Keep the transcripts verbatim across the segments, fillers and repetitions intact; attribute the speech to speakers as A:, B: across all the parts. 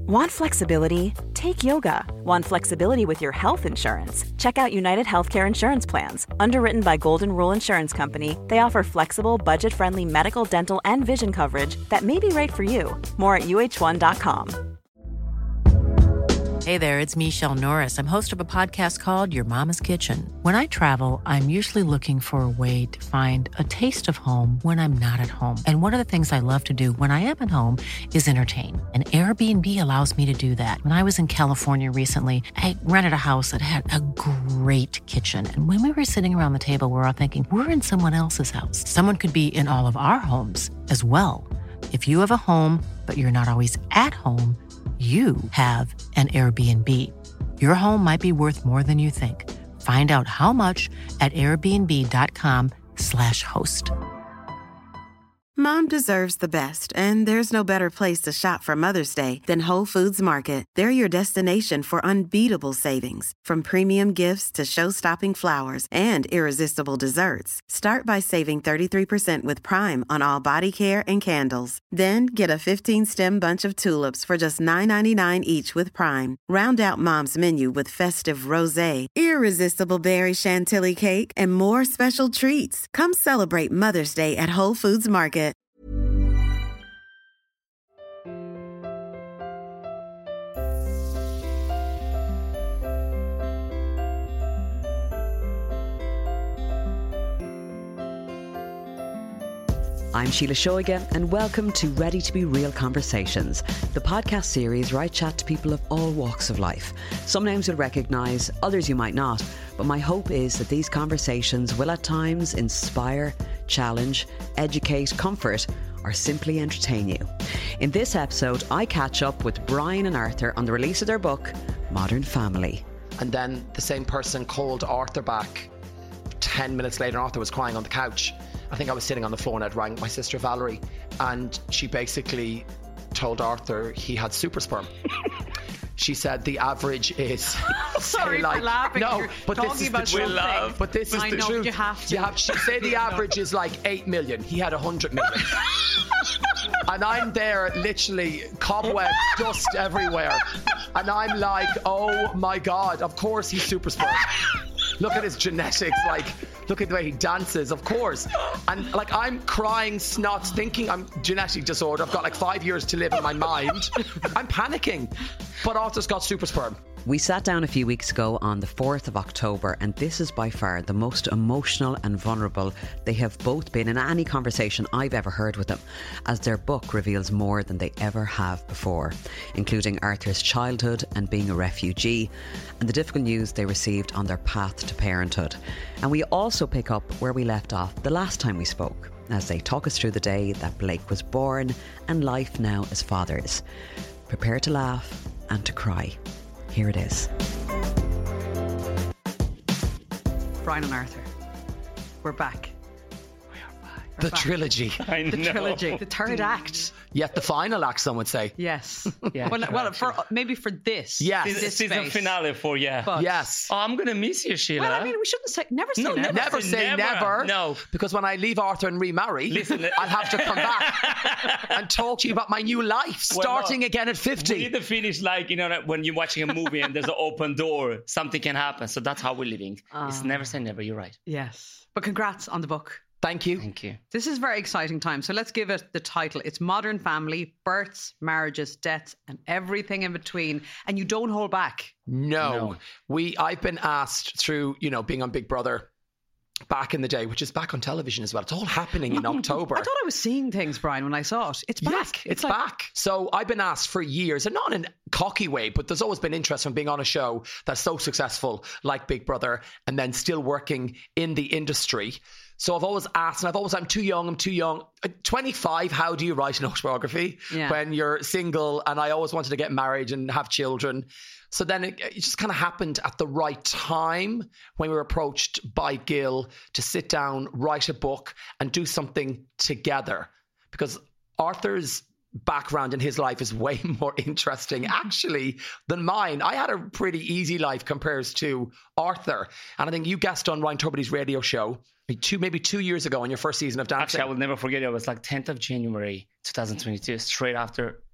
A: Want flexibility? Take yoga. Want flexibility with your health insurance? Check out United Healthcare Insurance Plans. Underwritten by Golden Rule Insurance Company, they offer flexible, budget-friendly medical, dental, and vision coverage that may be right for you. More at U H one dot com.
B: Hey there, it's Michelle Norris. I'm host of a podcast called Your Mama's Kitchen. When I travel, I'm usually looking for a way to find a taste of home when I'm not at home. And one of the things I love to do when I am at home is entertain. And Airbnb allows me to do that. When I was in California recently, I rented a house that had a great kitchen. And when we were sitting around the table, we were all thinking, we're in someone else's house. Someone could be in all of our homes as well. If you have a home, but you're not always at home, you have an Airbnb. Your home might be worth more than you think. Find out how much at airbnb.com slash host.
C: Mom deserves the best, and there's no better place to shop for Mother's Day than Whole Foods Market. They're your destination for unbeatable savings, from premium gifts to show-stopping flowers and irresistible desserts. Start by saving thirty-three percent with Prime on all body care and candles. Then get a fifteen-stem bunch of tulips for just nine ninety-nine each with Prime. Round out Mom's menu with festive rosé, irresistible berry chantilly cake, and more special treats. Come celebrate Mother's Day at Whole Foods Market.
D: I'm Sheila Shoiga, and welcome to Ready to Be Real Conversations, the podcast series where I chat to people of all walks of life. Some names you'll recognise, others you might not, but my hope is that these conversations will at times inspire, challenge, educate, comfort, or simply entertain you. In this episode, I catch up with Brian and Arthur on the release of their book, Modern Family.
E: And then the same person called Arthur back ten minutes later. Arthur was crying on the couch. I think I was sitting on the floor and I'd rang my sister Valerie, and she basically told Arthur he had super sperm. She said the average is
F: sorry
E: like,
F: for laughing.
E: No,
F: You're
E: but this is the truth.
F: love.
E: But this is
F: I
E: the
F: know,
E: truth.
F: You have to.
E: You have, she say the average is like eight million. He had a hundred million. And I'm there, literally cobwebs, dust everywhere, and I'm like, oh my god, of course he's super sperm. Look at his genetics, like, look at the way he dances, of course. And like, I'm crying snots, thinking I'm genetic disorder. I've got like five years to live in my mind. I'm panicking. But Arthur's got super sperm.
D: We sat down a few weeks ago on the fourth of October, and this is by far the most emotional and vulnerable they have both been in any conversation I've ever heard with them, as their book reveals more than they ever have before, including Arthur's childhood and being a refugee, and the difficult news they received on their path to parenthood. And we also pick up where we left off the last time we spoke, as they talk us through the day that Blake was born and life now as fathers. Prepare to laugh and to cry. Here it is.
F: Brian and Arthur, we're back.
E: We are back.
F: We're
E: The
F: back.
E: trilogy.
G: I
F: The
G: know.
F: trilogy, the third act.
E: Yet the final act, some would say.
F: Yes.
G: Yeah,
F: well,
G: sure,
F: well
G: actually.
F: for, maybe for this.
E: Yes.
F: this
G: This season
F: space.
G: finale for yeah.
F: But-
E: Yes.
G: Oh, I'm gonna miss you, Sheila.
F: Well, I mean, we shouldn't say never say
G: No,
F: never.
E: Never
G: say
E: say
G: never.
E: never.
G: No.
E: Because when I leave Arthur and remarry,
G: Listen,
E: I'll have to come back and talk to you about my new life,
G: Well,
E: starting
G: no.
E: again at
G: We
E: fifty.
G: need to finish like, you know, that when you're watching a movie and there's an open door, something can happen. So that's how we're living. It's
F: Ah.
G: never say never. You're right.
F: Yes. But congrats on the book.
E: Thank you.
G: Thank you.
F: This is a very exciting time. So let's give it the title. It's Modern Family, Births, Marriages, Deaths, and everything in between. And you don't hold back.
E: No.
G: No.
E: We I've been asked through, you know, being on Big Brother back in the day, which is back on television as well. It's all happening in October.
F: I thought I was seeing things, Brian, when I saw it. It's back.
E: Yes, it's
F: like-
E: back. So I've been asked for years, and not in a cocky way, but there's always been interest from being on a show that's so successful like Big Brother and then still working in the industry. So I've always asked, and I've always, I'm too young, I'm too young. At twenty-five, how do you write an autobiography
F: Yeah.
E: when you're single? And I always wanted to get married and have children. So then it, it just kind of happened at the right time when we were approached by Gil to sit down, write a book and do something together. Because Arthur's background in his life is way more interesting actually than mine. I had a pretty easy life compared to Arthur. And I think you guessed on Ryan Tubridy's radio show two, maybe two years ago on your first season of Dancing.
G: Actually, I will never forget it. It was like tenth of January, twenty twenty-two, straight after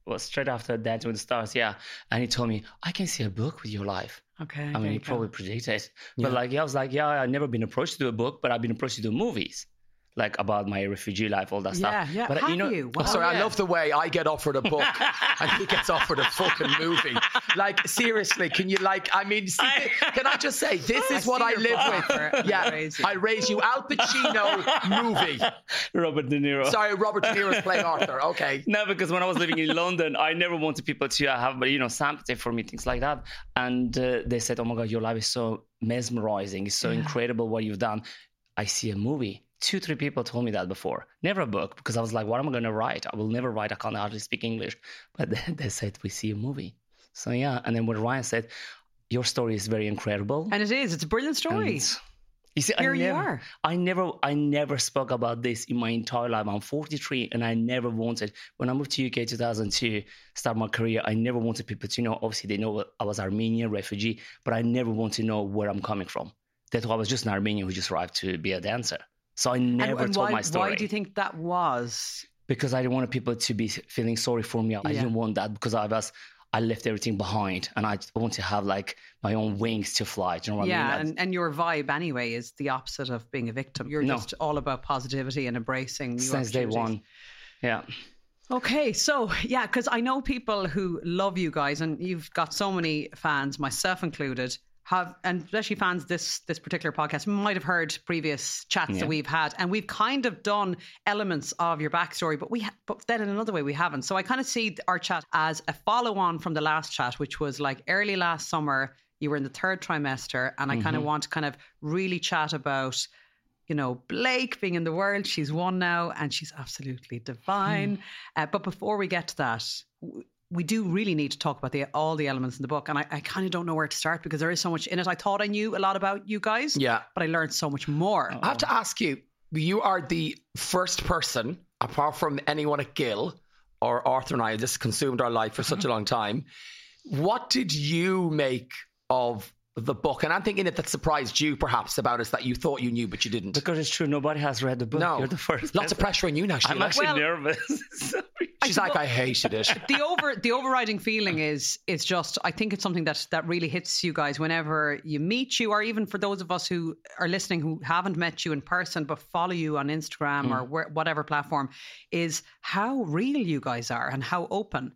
G: was straight after Dancing with the Stars, yeah. And he told me, I can see a book with your life.
F: Okay.
G: I
F: there
G: mean,
F: you
G: he
F: go.
G: probably predicted. But
E: Yeah.
G: like, yeah, I was like, yeah, I've never been approached to do a book, but I've been approached to do movies. Like about my refugee life, all that
F: Yeah,
G: stuff.
F: yeah.
G: But
F: Have
G: you know,
F: you?
E: Oh,
F: Wow.
E: sorry, I
G: yeah.
E: love the way I get offered a book and he gets offered a fucking movie. Like, seriously, can you, like, I mean, see, can I just say, this is
F: I
E: what
F: see
E: I
F: your
E: live
F: book
E: with.
F: offer and I
E: Yeah,
F: raise you.
E: I raise you. Al Pacino movie.
G: Robert De Niro.
E: Sorry, Robert De Niro's playing Arthur. Okay.
G: No, because when I was living in London, I never wanted people to have, you know, sympathy for me, things like that. And uh, they said, oh my God, your life is so mesmerizing. It's so incredible what you've done. I see a movie. Two, three people told me that before. Never a book, because I was like, what am I going to write? I will never write. I can't hardly speak English. But then they said, we see a movie. So yeah. And then when Ryan said, your story is very incredible.
F: And it is. It's a brilliant story.
G: And you see,
F: Here
G: I
F: you
G: never,
F: are.
G: I never, I never spoke about this in my entire life. I'm forty-three, and I never wanted. When I moved to U K two thousand two, start my career, I never wanted people to know. Obviously, they know I was Armenian refugee, but I never want to know where I'm coming from. That I was just an Armenian who just arrived to be a dancer. So I never
F: and, and
G: told
F: why,
G: my story.
F: why do you think that was?
G: Because I didn't want people to be feeling sorry for me. I
F: Yeah.
G: didn't want that, because I was. I left everything behind, and I want to have like my own wings to fly. Do you know what
F: Yeah,
G: I mean? That's-
F: and, and your vibe anyway is the opposite of being a victim. You're
G: No.
F: just all about positivity and embracing new
G: since day
F: opportunities.
G: one. Yeah.
F: Okay, so yeah, because I know people who love you guys, and you've got so many fans, myself included, have, and especially fans this this particular podcast might have heard previous chats
G: Yeah.
F: that we've had, and we've kind of done elements of your backstory, but we ha- but then in another way we haven't. So I kind of see our chat as a follow on from the last chat, which was like early last summer. You were in the third trimester, and I kind of want to kind of really chat about, you know, Blake being in the world. She's one now and she's absolutely divine. Uh, but before we get to that, w- we do really need to talk about the all the elements in the book. And I, I kind of don't know where to start because there is so much in it. I thought I knew a lot about you guys,
E: Yeah.
F: but I learned so much more.
E: I have to ask you, you are the first person, apart from anyone at Gill or Arthur and I, just consumed our life for such a long time. What did you make of the book? And I'm thinking it that surprised you perhaps about us, that you thought you knew, but you didn't.
G: Because it's true, nobody has read the book.
E: No.
G: You're the first.
E: Lots of
G: person.
E: pressure on you now,
G: I'm
E: Sheila.
G: actually
F: Well-
G: nervous. Sorry.
E: She's like, I hated it.
F: the over the overriding feeling is it's just I think it's something that that really hits you guys whenever you meet you, or even for those of us who are listening who haven't met you in person but follow you on Instagram or where, whatever platform, is how real you guys are and how open.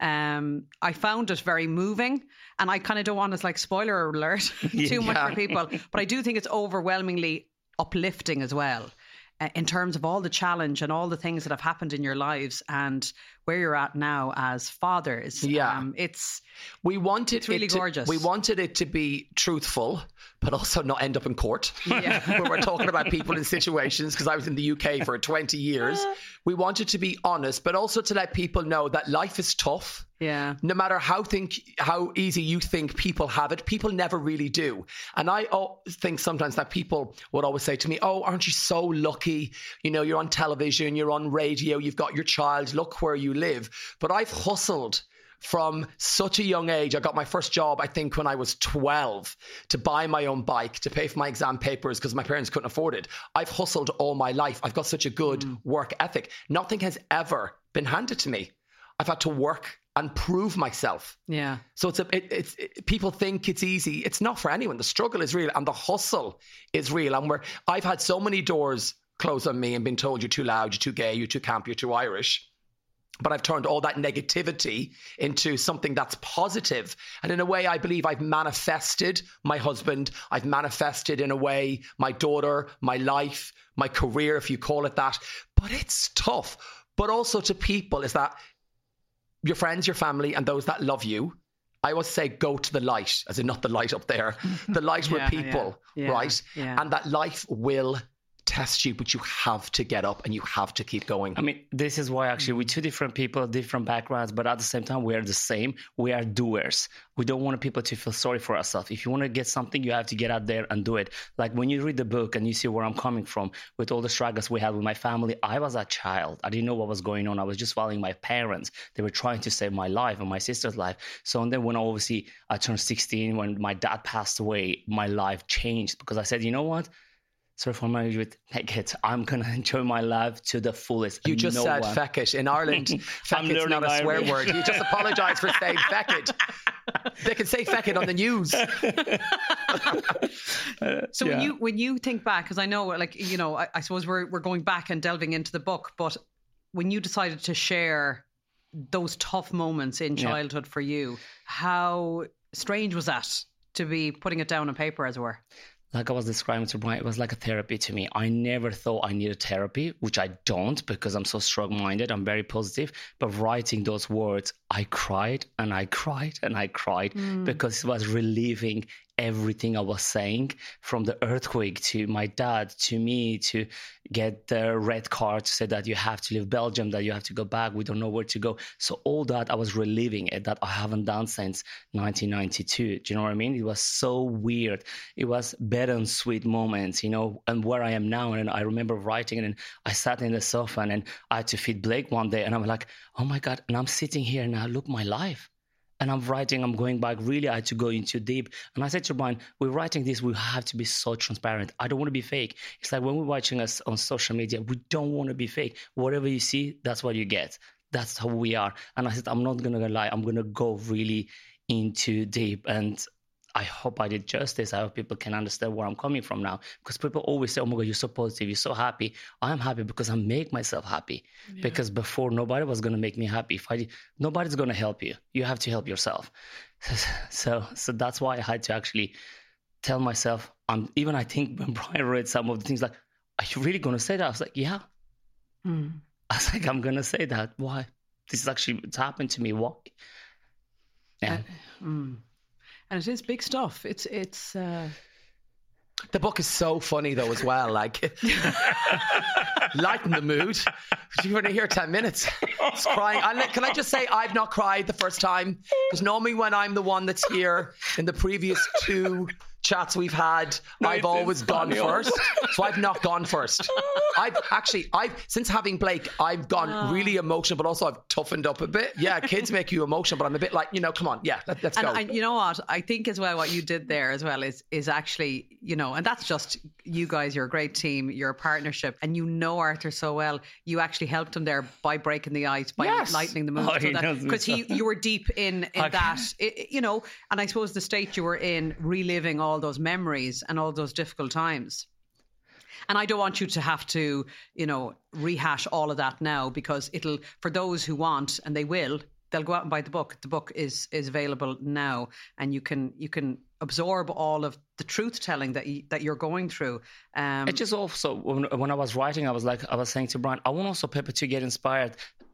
F: Um, I found it very moving, and I kind of don't want to like spoiler alert too much
E: Yeah.
F: for people, but I do think it's overwhelmingly uplifting as well. Uh, in terms of all the challenge and all the things that have happened in your lives and where you're at now as fathers.
E: Yeah.
F: Um, it's
E: We wanted
F: It's really
E: it to,
F: gorgeous.
E: We wanted it to be truthful, but also not end up in court.
F: Yeah.
E: When we're talking about people in situations, because I was in the U K for twenty years. We wanted to be honest, but also to let people know that life is tough.
F: yeah.
E: No matter how think how easy you think people have it, people never really do. And I oh, think sometimes that people would always say to me, "Oh, aren't you so lucky? You know, you're on television, you're on radio, you've got your child. Look where you live." But I've hustled from such a young age. I got my first job, I think, when I was twelve, to buy my own bike, to pay for my exam papers because my parents couldn't afford it. I've hustled all my life. I've got such a good work ethic. Nothing has ever been handed to me. I've had to work and prove myself.
F: Yeah.
E: So it's a, it, it's it, people think it's easy. It's not for anyone. The struggle is real and the hustle is real. And we're, I've had so many doors closed on me and been told you're too loud, you're too gay, you're too camp, you're too Irish. But I've turned all that negativity into something that's positive. And in a way, I believe I've manifested my husband. I've manifested, in a way, my daughter, my life, my career, if you call it that. But it's tough. But also to people is that your friends, your family, and those that love you, I always say go to the light, as in not the light up there, the light with
F: Yeah,
E: people,
F: yeah, yeah,
E: right?
F: yeah.
E: And that life will test you, but you have to get up and you have to keep going.
G: I mean, this is why actually we're two different people, different backgrounds, but at the same time, we are the same. We are doers. We don't want people to feel sorry for ourselves. If you want to get something, you have to get out there and do it. Like when you read the book and you see where I'm coming from with all the struggles we had with my family, I was a child. I didn't know what was going on. I was just following my parents. They were trying to save my life and my sister's life. So and then when obviously I turned sixteen, when my dad passed away, my life changed because I said, you know what? sorry for my language, with feck it. I'm going to enjoy my life to the fullest.
E: You just
G: no
E: said
G: one...
E: feck it. In Ireland, feck
G: I'm
E: it's not a
G: learning
E: swear
G: Irish.
E: word. You just apologise for saying feck it. They can say feck it on the news.
F: So
G: Yeah.
F: when you when you think back, because I know, like, you know, I, I suppose we're we're going back and delving into the book, but when you decided to share those tough moments in
G: Yeah.
F: childhood for you, how strange was that to be putting it down on paper, as it were?
G: Like I was describing to Brian, it was like a therapy to me. I never thought I needed therapy, which I don't because I'm so strong-minded. I'm very positive. But writing those words, I cried and I cried and I cried because it was relieving everything I was saying, from the earthquake to my dad, to me, to get the red card to say that you have to leave Belgium, that you have to go back, we don't know where to go. So all that I was reliving it, that I haven't done since nineteen ninety-two. Do you know what I mean? It was so weird. It was better and sweet moments, you know, and where I am now. And I remember writing and I sat in the sofa and I had to feed Blake one day and I'm like, oh my God, and I'm sitting here now, look, my life. And I'm writing, I'm going back. Really, I had to go into deep. And I said to Brian, we're writing this, we have to be so transparent. I don't want to be fake. It's like when we're watching us on social media, we don't want to be fake. Whatever you see, that's what you get. That's how we are. And I said, I'm not going to lie. I'm going to go really into deep. And I hope I did justice. I hope people can understand where I'm coming from now. Because people always say, oh my God, you're so positive, you're so happy. I'm happy because I make myself happy. Yeah. Because before, nobody was going to make me happy. If I, nobody's going to help you. You have to help yourself. So so that's why I had to actually tell myself, um, even I think when Brian read some of the things, like, are you really going to say that? I was like, yeah. Mm. I was like, I'm going to say that. Why? This is actually, it's happened to me. Why? Yeah.
F: Uh, mm. And it is big stuff. It's it's. Uh...
E: The book is so funny though as well. Like, lighten the mood. You're only here ten minutes. It's crying. I, can I just say I've not cried the first time, because normally when I'm the one that's here in the previous two chats we've had,
G: no,
E: I've always gone
G: funny.
E: first. So I've not gone first. I've actually, I've since having Blake, I've gone oh. really emotional, but also I've toughened up a bit. Yeah, kids make you emotional, but I'm a bit like, you know, come on, yeah, let, let's
F: and
E: go.
F: I, you know what? I think as well, what you did there as well is is actually, you know, and that's just you guys. You're a great team. You're a partnership, and you know Arthur so well. You actually helped him there by breaking the ice, by yes. lightening the mood,
G: oh,
F: because he, he, you were deep in in okay. that, it, you know. And I suppose the state you were in, reliving all those memories and all those difficult times. And I don't want you to have to, you know, rehash all of that now, because it'll, for those who want, and they will, they'll go out and buy the book. The book is is available now, and you can you can absorb all of the truth telling that you, that you're going through. Um,
G: it just also, when, when I was writing, I was like, I was saying to Brian, I want also people to get inspired.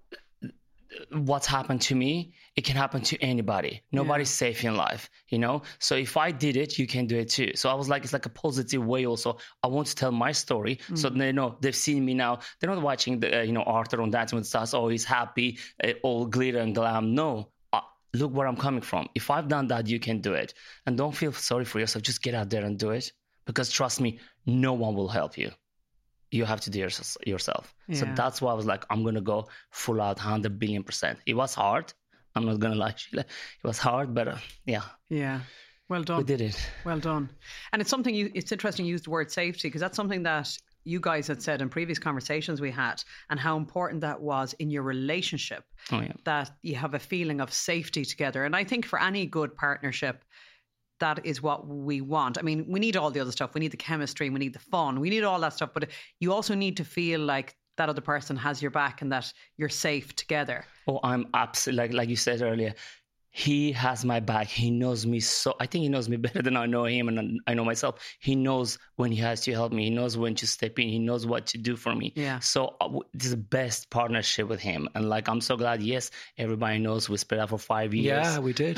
G: What's happened to me, it can happen to anybody. Nobody's yeah. safe in life, you know? So if I did it, you can do it too. So I was like, it's like a positive way also. I want to tell my story. Mm. So they know, they've seen me now. They're not watching, the, uh, you know, Arthur on Dancing with the Stars. Oh, he's happy, uh, all glitter and glam. No, uh, look where I'm coming from. If I've done that, you can do it. And don't feel sorry for yourself. Just get out there and do it. Because trust me, no one will help you. You have to do it yourself. Yeah. So that's why I was like, I'm going to go full out one hundred billion percent. It was hard. I'm not going to lie. It was hard, but uh, yeah.
F: Yeah. Well done.
G: We did it.
F: Well done. And it's something you, it's interesting you used the word safety, because that's something that you guys had said in previous conversations we had, and how important that was in your relationship.
G: Oh, yeah.
F: That you have a feeling of safety together. And I think for any good partnership, that is what we want. I mean, we need all the other stuff. We need the chemistry, we need the fun, we need all that stuff. But you also need to feel like that other person has your back and that you're safe together.
G: Oh, I'm absolutely, like, like you said earlier, he has my back. He knows me so, I think he knows me better than I know him and I know myself. He knows when he has to help me. He knows when to step in. He knows what to do for me.
F: Yeah.
G: So uh, this is the best partnership with him. And like, I'm so glad, yes, everybody knows we split up for five years.
E: Yeah, we did.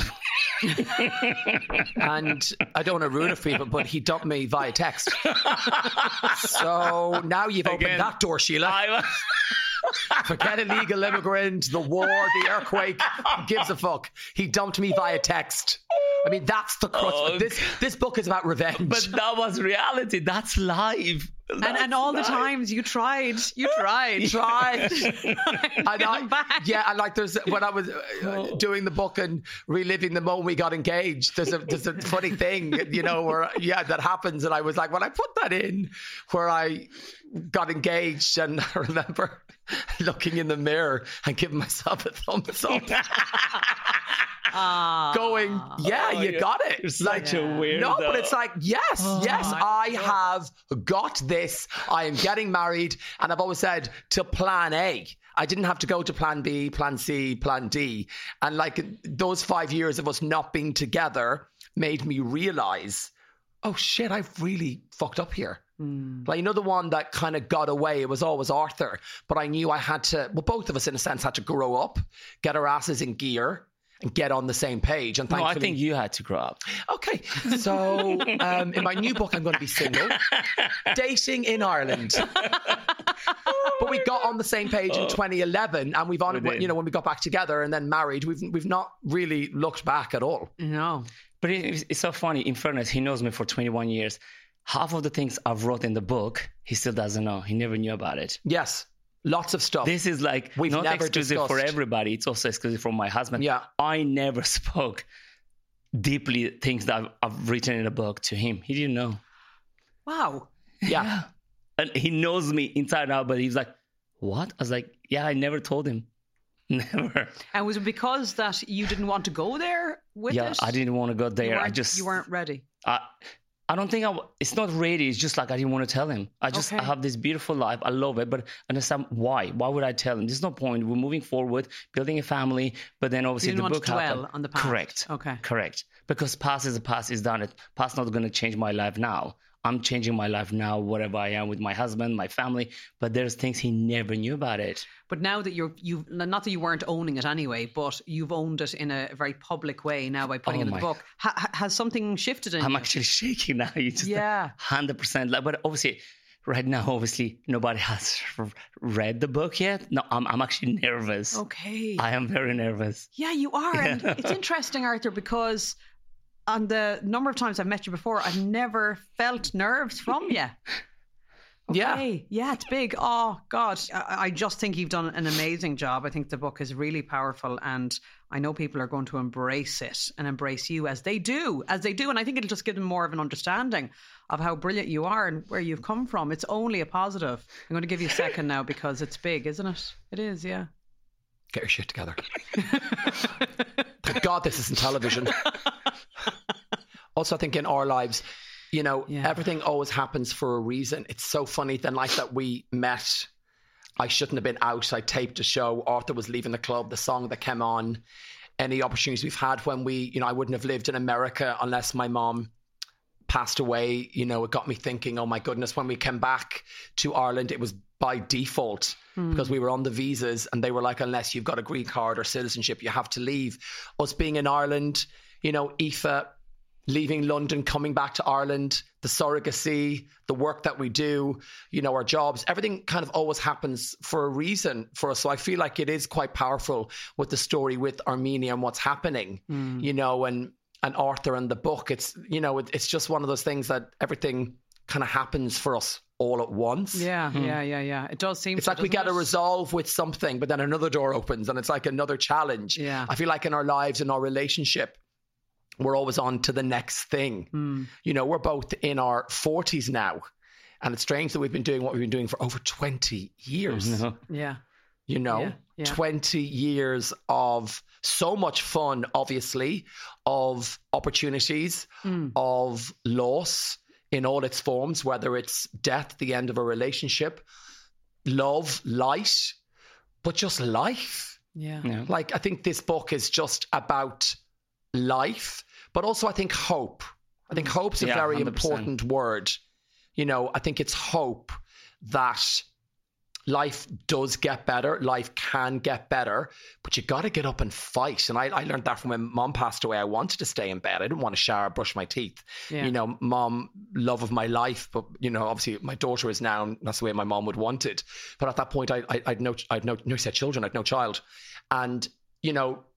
E: And I don't want to ruin it for people, but he dumped me via text. So now you've opened Again, that door, Sheila. I... Forget illegal immigrant, the war, the earthquake. Who gives a fuck? He dumped me via text. I mean, that's the crux.
G: Oh,
E: this this book is about revenge.
G: But that was reality. That's life.
F: And,
G: That's
F: and all
G: life.
F: the times you tried, you tried,
E: tried. And I, yeah, and like there's when I was uh, doing the book and reliving the moment we got engaged. There's a there's a funny thing, you know, where yeah, that happens, and I was like, when I put that in, where I got engaged, and I remember looking in the mirror and giving myself a thumbs up.
F: Ah.
E: Going, yeah,
G: Oh,
E: you
G: you're-
E: got it.
G: You're such a weirdo.
E: No, but it's like, yes, yes,
F: I
E: I have got this. I am getting married. And I've always said to plan A. I didn't have to go to plan B, plan C, plan D. And like those five years of us not being together made me realize, oh shit, I've really fucked up here. Mm. Like, you know, the one that kind of got away, it was always Arthur. But I knew I had to, well, both of us in a sense had to grow up, get our asses in gear, and get on the same page. And
G: No,
E: thankfully,
G: I think you had to grow up.
E: okay, so um, in my new book, I'm going to be single, dating in Ireland. But we got on the same page in twenty eleven, and we've on,
G: We did.
E: you know, when we got back together and then married, we've we've not really looked back at all.
F: No.
G: But it, it's so funny. In fairness, he knows me for twenty-one years. Half of the things I've wrote in the book, he still doesn't know. He never knew about it.
E: Yes, lots of stuff.
G: This is like
E: We've
G: not
E: never
G: exclusive for
E: discussed.
G: everybody. It's also exclusive for my husband.
E: Yeah.
G: I never spoke deeply things that I've, I've written in a book to him. He didn't know.
F: Wow.
E: yeah.
G: And he knows me inside out, but he's like, what? I was like, yeah, I never told him. Never.
F: And was it because that you didn't want to go there with
G: Yeah,
F: it?
G: I didn't want to go
F: You
G: there. I
F: weren't-
G: just
F: You weren't ready.
G: I, I don't think I. w- It's not ready. It's just like I didn't want to tell him. I just
F: Okay.
G: I have this beautiful life. I love it, but I understand why. Why would I tell him? There's no point. We're moving forward, building a family. But then obviously
F: didn't
G: the
F: want to
G: book
F: dwell
G: happened.
F: on the past.
G: Correct.
F: Okay.
G: Correct. Because past is the past. Is done. It past not going to change my life now. I'm changing my life now, whatever I am with my husband, my family. But there's things he never knew about it.
F: But now that you're, you've, not that you weren't owning it anyway, but you've owned it in a very public way now by putting
G: Oh
F: it in
G: my-
F: the book. Ha, ha- has something shifted in
G: I'm
F: you?
G: actually shaking now. You just
F: Yeah.
G: one hundred percent. Like, but obviously, right now, obviously, nobody has r- read the book yet. No, I'm I'm actually nervous.
F: Okay.
G: I am very nervous.
F: Yeah, you are. And it's interesting, Arthur, because on the number of times I've met you before, I've never felt nerves from you.
E: Yeah.
F: Okay. Yeah, it's big. Oh, God. I, I just think you've done an amazing job. I think the book is really powerful, and I know people are going to embrace it and embrace you as they do, as they do. And I think it'll just give them more of an understanding of how brilliant you are and where you've come from. It's only a positive. I'm going to give you a second now because it's big, isn't it? It is, yeah.
E: Get your shit together. Thank God this isn't television. Also, I think in our lives, you know,
F: Yeah.
E: everything always happens for a reason. It's so funny. The night that we met, I shouldn't have been out. I taped a show. Arthur was leaving the club. The song that came on, any opportunities we've had when we, you know, I wouldn't have lived in America unless my mom passed away. You know, it got me thinking, oh my goodness, when we came back to Ireland, it was by default because we were on the visas and they were like, unless you've got a green card or citizenship, you have to leave. Us being in Ireland, you know, Aoife leaving London, coming back to Ireland, the surrogacy, the work that we do, you know, our jobs, everything kind of always happens for a reason for us. So I feel like it is quite powerful with the story with Armenia and what's happening, you know, and, and Arthur and the book. It's, you know, it, it's just one of those things that everything kind of happens for us all at once.
F: Yeah, yeah, yeah, yeah. It does seem
E: It's
F: so,
E: like we
F: doesn't
E: get a
F: it?
E: resolve with something, but then another door opens and it's like another challenge.
F: Yeah.
E: I feel like in our lives, in our relationship, we're always on to the next thing.
F: Mm.
E: You know, we're both in our forties now. And it's strange that we've been doing what we've been doing for over twenty years.
G: No.
F: Yeah.
E: You know,
F: Yeah, yeah.
E: twenty years of so much fun, obviously, of opportunities,
F: Mm.
E: of loss in all its forms, whether it's death, the end of a relationship, love, light, but just life.
F: Yeah.
G: Yeah.
E: Like, I think this book is just about life, but also I think hope. I think hope's a
G: Yeah,
E: very
G: one hundred percent.
E: important word. You know, I think it's hope that life does get better, life can get better, but you got to get up and fight. And I, I learned that from when mom passed away. I wanted to stay in bed. I didn't want to shower, brush my teeth.
F: Yeah.
E: You know, mom, love of my life, but you know, obviously my daughter is now, and that's the way my mom would want it. But at that point, I, I I'd no, I'd no, no set children, I'd no child, and you know,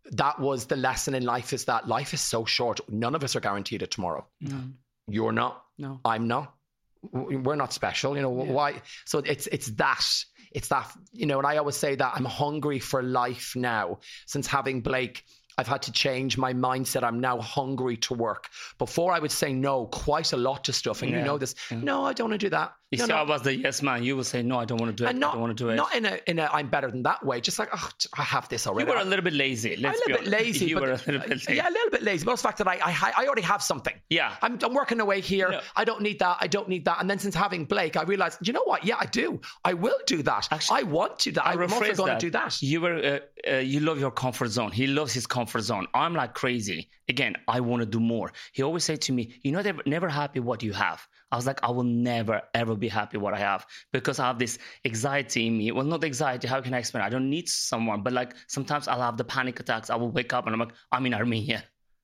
E: that was the lesson in life, is that life is so short. None of us are guaranteed a tomorrow. No. You're not.
F: No.
E: I'm not. We're not special. You know, yeah. why? So it's it's that. It's that, you know, and I always say that I'm hungry for life now. Since having Blake, I've had to change my mindset. I'm now hungry to work. Before I would say no quite a lot to stuff. And yeah. you know this, yeah. no, I don't want to do that.
G: You
E: no,
G: see,
E: no.
G: I was the yes man. You would say, no, I don't want to do it.
E: And not,
G: I don't want to do it.
E: Not in a, in a, I'm better than that way. Just like, oh, I have this already.
G: You were a little bit lazy. Let's
E: I'm a little
G: be
E: bit lazy.
G: You
E: but
G: were a little bit lazy.
E: Yeah, a little bit lazy. But the fact that I, I, I already have something.
G: Yeah.
E: I'm, I'm working away here.
G: No.
E: I don't need that. I don't need that. And then since having Blake, I realized, you know what? Yeah, I do. I will do that. Actually, I want to do that. I'm also going
G: that.
E: to do that.
G: You were, uh, uh, you love your comfort zone. He loves his comfort zone. I'm like crazy. Again, I want to do more. He always said to me, you're never, never happy what you have. I was like, I will never, ever be happy what I have, because I have this anxiety in me. Well, not anxiety. How can I explain? I don't need someone, but like sometimes I'll have the panic attacks. I will wake up and I'm like, I'm in Armenia.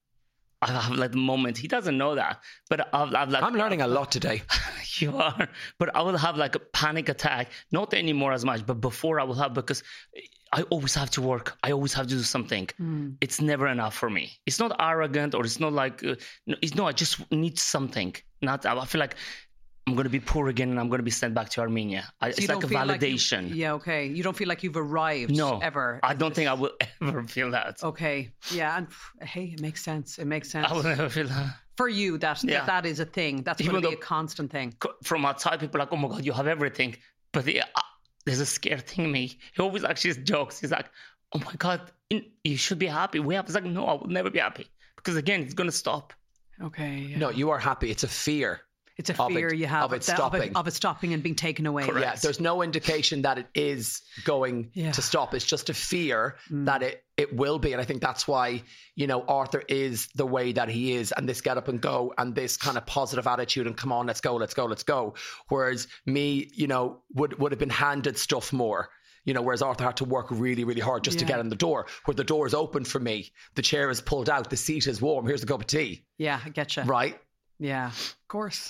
G: I have like the moment. He doesn't know that, but I've, I've like.
E: I'm learning a lot today.
G: You are, but I will have like a panic attack. Not anymore as much, but before I will have, because I always have to work. I always have to do something. Mm. It's never enough for me. It's not arrogant, or it's not like, uh, it's no, I just need something. Not, I feel like I'm going to be poor again and I'm going to be sent back to Armenia. I, so it's like a validation.
F: Like yeah, okay. You don't feel like you've arrived
G: no,
F: ever.
G: I don't think I will ever feel that.
F: Okay. Yeah. And hey, it makes sense. It makes sense.
G: I will never feel that.
F: For you, that yeah. that, that is a thing. That's going to be a constant thing.
G: From outside, people are like, oh my God, you have everything. But the, uh, there's a scared thing in me. He always actually jokes. He's like, oh my God, you should be happy. We have. It's like, no, I will never be happy. Because again, it's going to stop.
F: Okay. Yeah.
E: No, you are happy. It's a fear.
F: It's a fear
E: it,
F: you have
E: of it stopping.
F: Of it, of it stopping and being taken away.
E: Correct. Yeah, there's no indication that it is going
F: yeah.
E: to stop. It's just a fear mm. that it, it will be. And I think that's why, you know, Arthur is the way that he is, and this get up and go and this kind of positive attitude and come on, let's go, let's go, let's go. Whereas me, you know, would, would have been handed stuff more. You know, whereas Arthur had to work really, really hard just yeah. to get in the door. Where the door is open for me, the chair is pulled out, the seat is warm, here's a cup of tea.
F: Yeah, I get you.
E: Right?
F: Yeah, of course.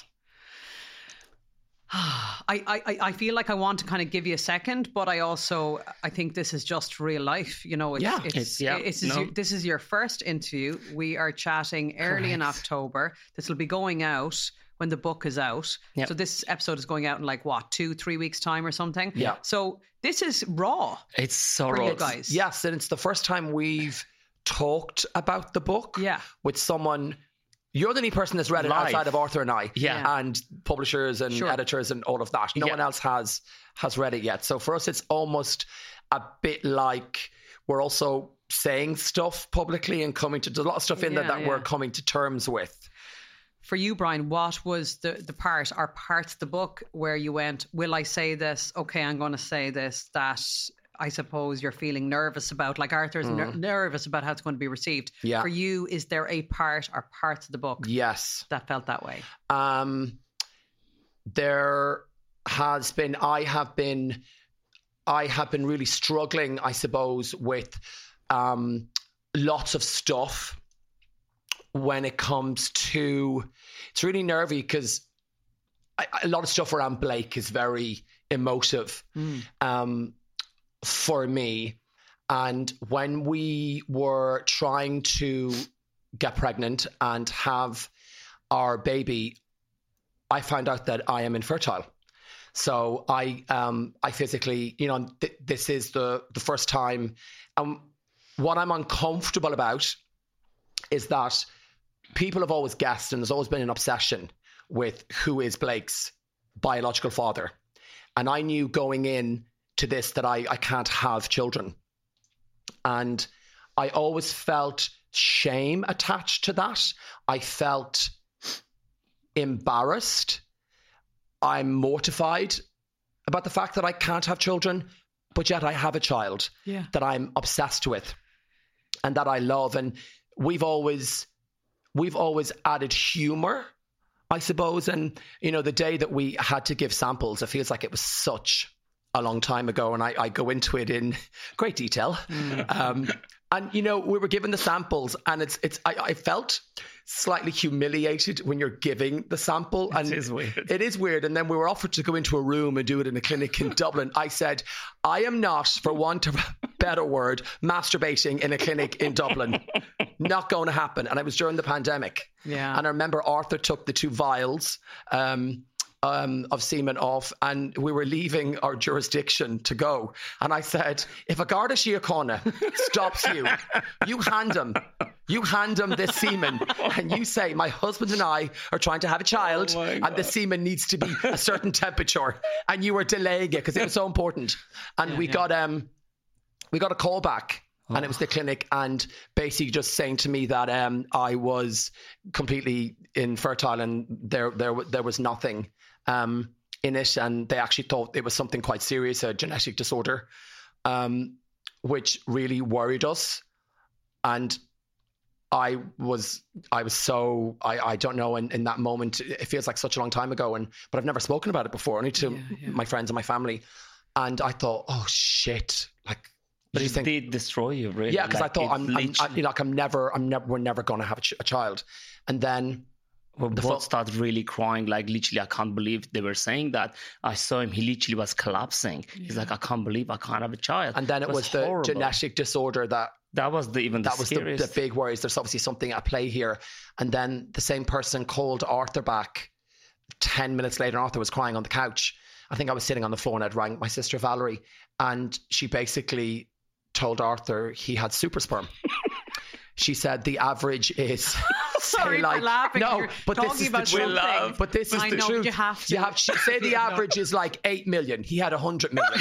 F: I, I, I feel like I want to kind of give you a second, but I also I think this is just real life. You know, it's,
E: yeah,
F: it's,
G: it's, yeah,
F: it's,
G: no.
F: your, this is your first interview. We are chatting early
G: Correct.
F: in October. This will be going out when the book is out. Yep. So this episode is going out in like what, two, three weeks time or something.
E: Yeah.
F: So this is raw.
G: It's so
F: for
G: raw,
F: you guys.
E: Yes, and it's the first time we've talked about the book.
F: Yeah.
E: With someone. You're the only person that's read it
G: Live.
E: outside of Arthur and I,
G: yeah,
E: and publishers and
F: sure.
E: editors and all of that. No
G: yeah.
E: one else has has read it yet. So for us, it's almost a bit like we're also saying stuff publicly and coming to there's a lot of stuff in
F: yeah,
E: there that
F: yeah.
E: we're coming to terms with.
F: For you, Brian, what was the the part or parts of the book where you went, will I say this? Okay, I'm going to say this. That I suppose you're feeling nervous about, like Arthur's mm. ner- nervous about how it's going to be received.
E: Yeah.
F: For you, is there a part or parts of the book
E: yes.
F: that felt that way?
E: Um, there has been, I have been, I have been really struggling, I suppose, with um, lots of stuff when it comes to, it's really nervy because a lot of stuff around Blake is very emotive. Mm. Um, for me. And when we were trying to get pregnant and have our baby, I found out that I am infertile. So I um I physically, you know, th- this is the the first time. Um, what I'm uncomfortable about is that people have always guessed, and there's always been an obsession with who is Blake's biological father. And I knew going in to this that I, I can't have children. And I always felt shame attached to that. I felt embarrassed. I'm mortified about the fact that I can't have children, but yet I have a child
F: yeah.
E: that I'm obsessed with and that I love. And we've always, we've always added humor, I suppose. And, you know, the day that we had to give samples, it feels like it was such a long time ago, and I, I go into it in great detail. Mm. Um, and, you know, we were given the samples, and it's, it's. I, I felt slightly humiliated when you're giving the sample.
G: It
E: and
G: is weird.
E: It is weird. And then we were offered to go into a room and do it in a clinic in Dublin. I said, I am not, for want of a better word, masturbating in a clinic in Dublin. Not going to happen. And it was during the pandemic.
F: Yeah.
E: And I remember Arthur took the two vials um, um, of semen off, and we were leaving our jurisdiction to go. And I said, if a Garda Síochána stops you, you hand him. You hand him this semen and you say, my husband and I are trying to have a child, oh and the semen needs to be a certain temperature. And you were delaying it because it was so important. And yeah, we yeah. got um we got a call back. Oh. And it was the clinic, and basically just saying to me that um, I was completely infertile and there there there was nothing um, in it, and they actually thought it was something quite serious, a genetic disorder, um, which really worried us. And I was I was so I, I don't know in, in that moment, it feels like such a long time ago, and but I've never spoken about it before, only to yeah, yeah. my friends and my family. And I thought, oh shit, like.
G: But it think, did destroy you, really.
E: Yeah, because
G: like
E: I thought I'm, I'm, I, you know, like I'm never, I'm never, we're never going to have a, ch- a child. And then
G: we the both fo- started really crying, like literally, I can't believe they were saying that. I saw him; he literally was collapsing. Yeah. He's like, I can't believe I can't have a child.
E: And then it, it was, was the horrible. genetic disorder that
G: that was the even the
E: that was the, the big worries. There's obviously something at play here. And then the same person called Arthur back ten minutes later. Arthur was crying on the couch. I think I was sitting on the floor, and I'd rang my sister Valerie, and she basically told Arthur he had super sperm. She said the average is
F: sorry
E: like,
F: for laughing.
E: No,
F: You're
E: but this is the truth. But this is
F: I
E: the
F: know,
E: truth.
F: You have to.
E: You have to say the average is like eight million. He had a hundred million.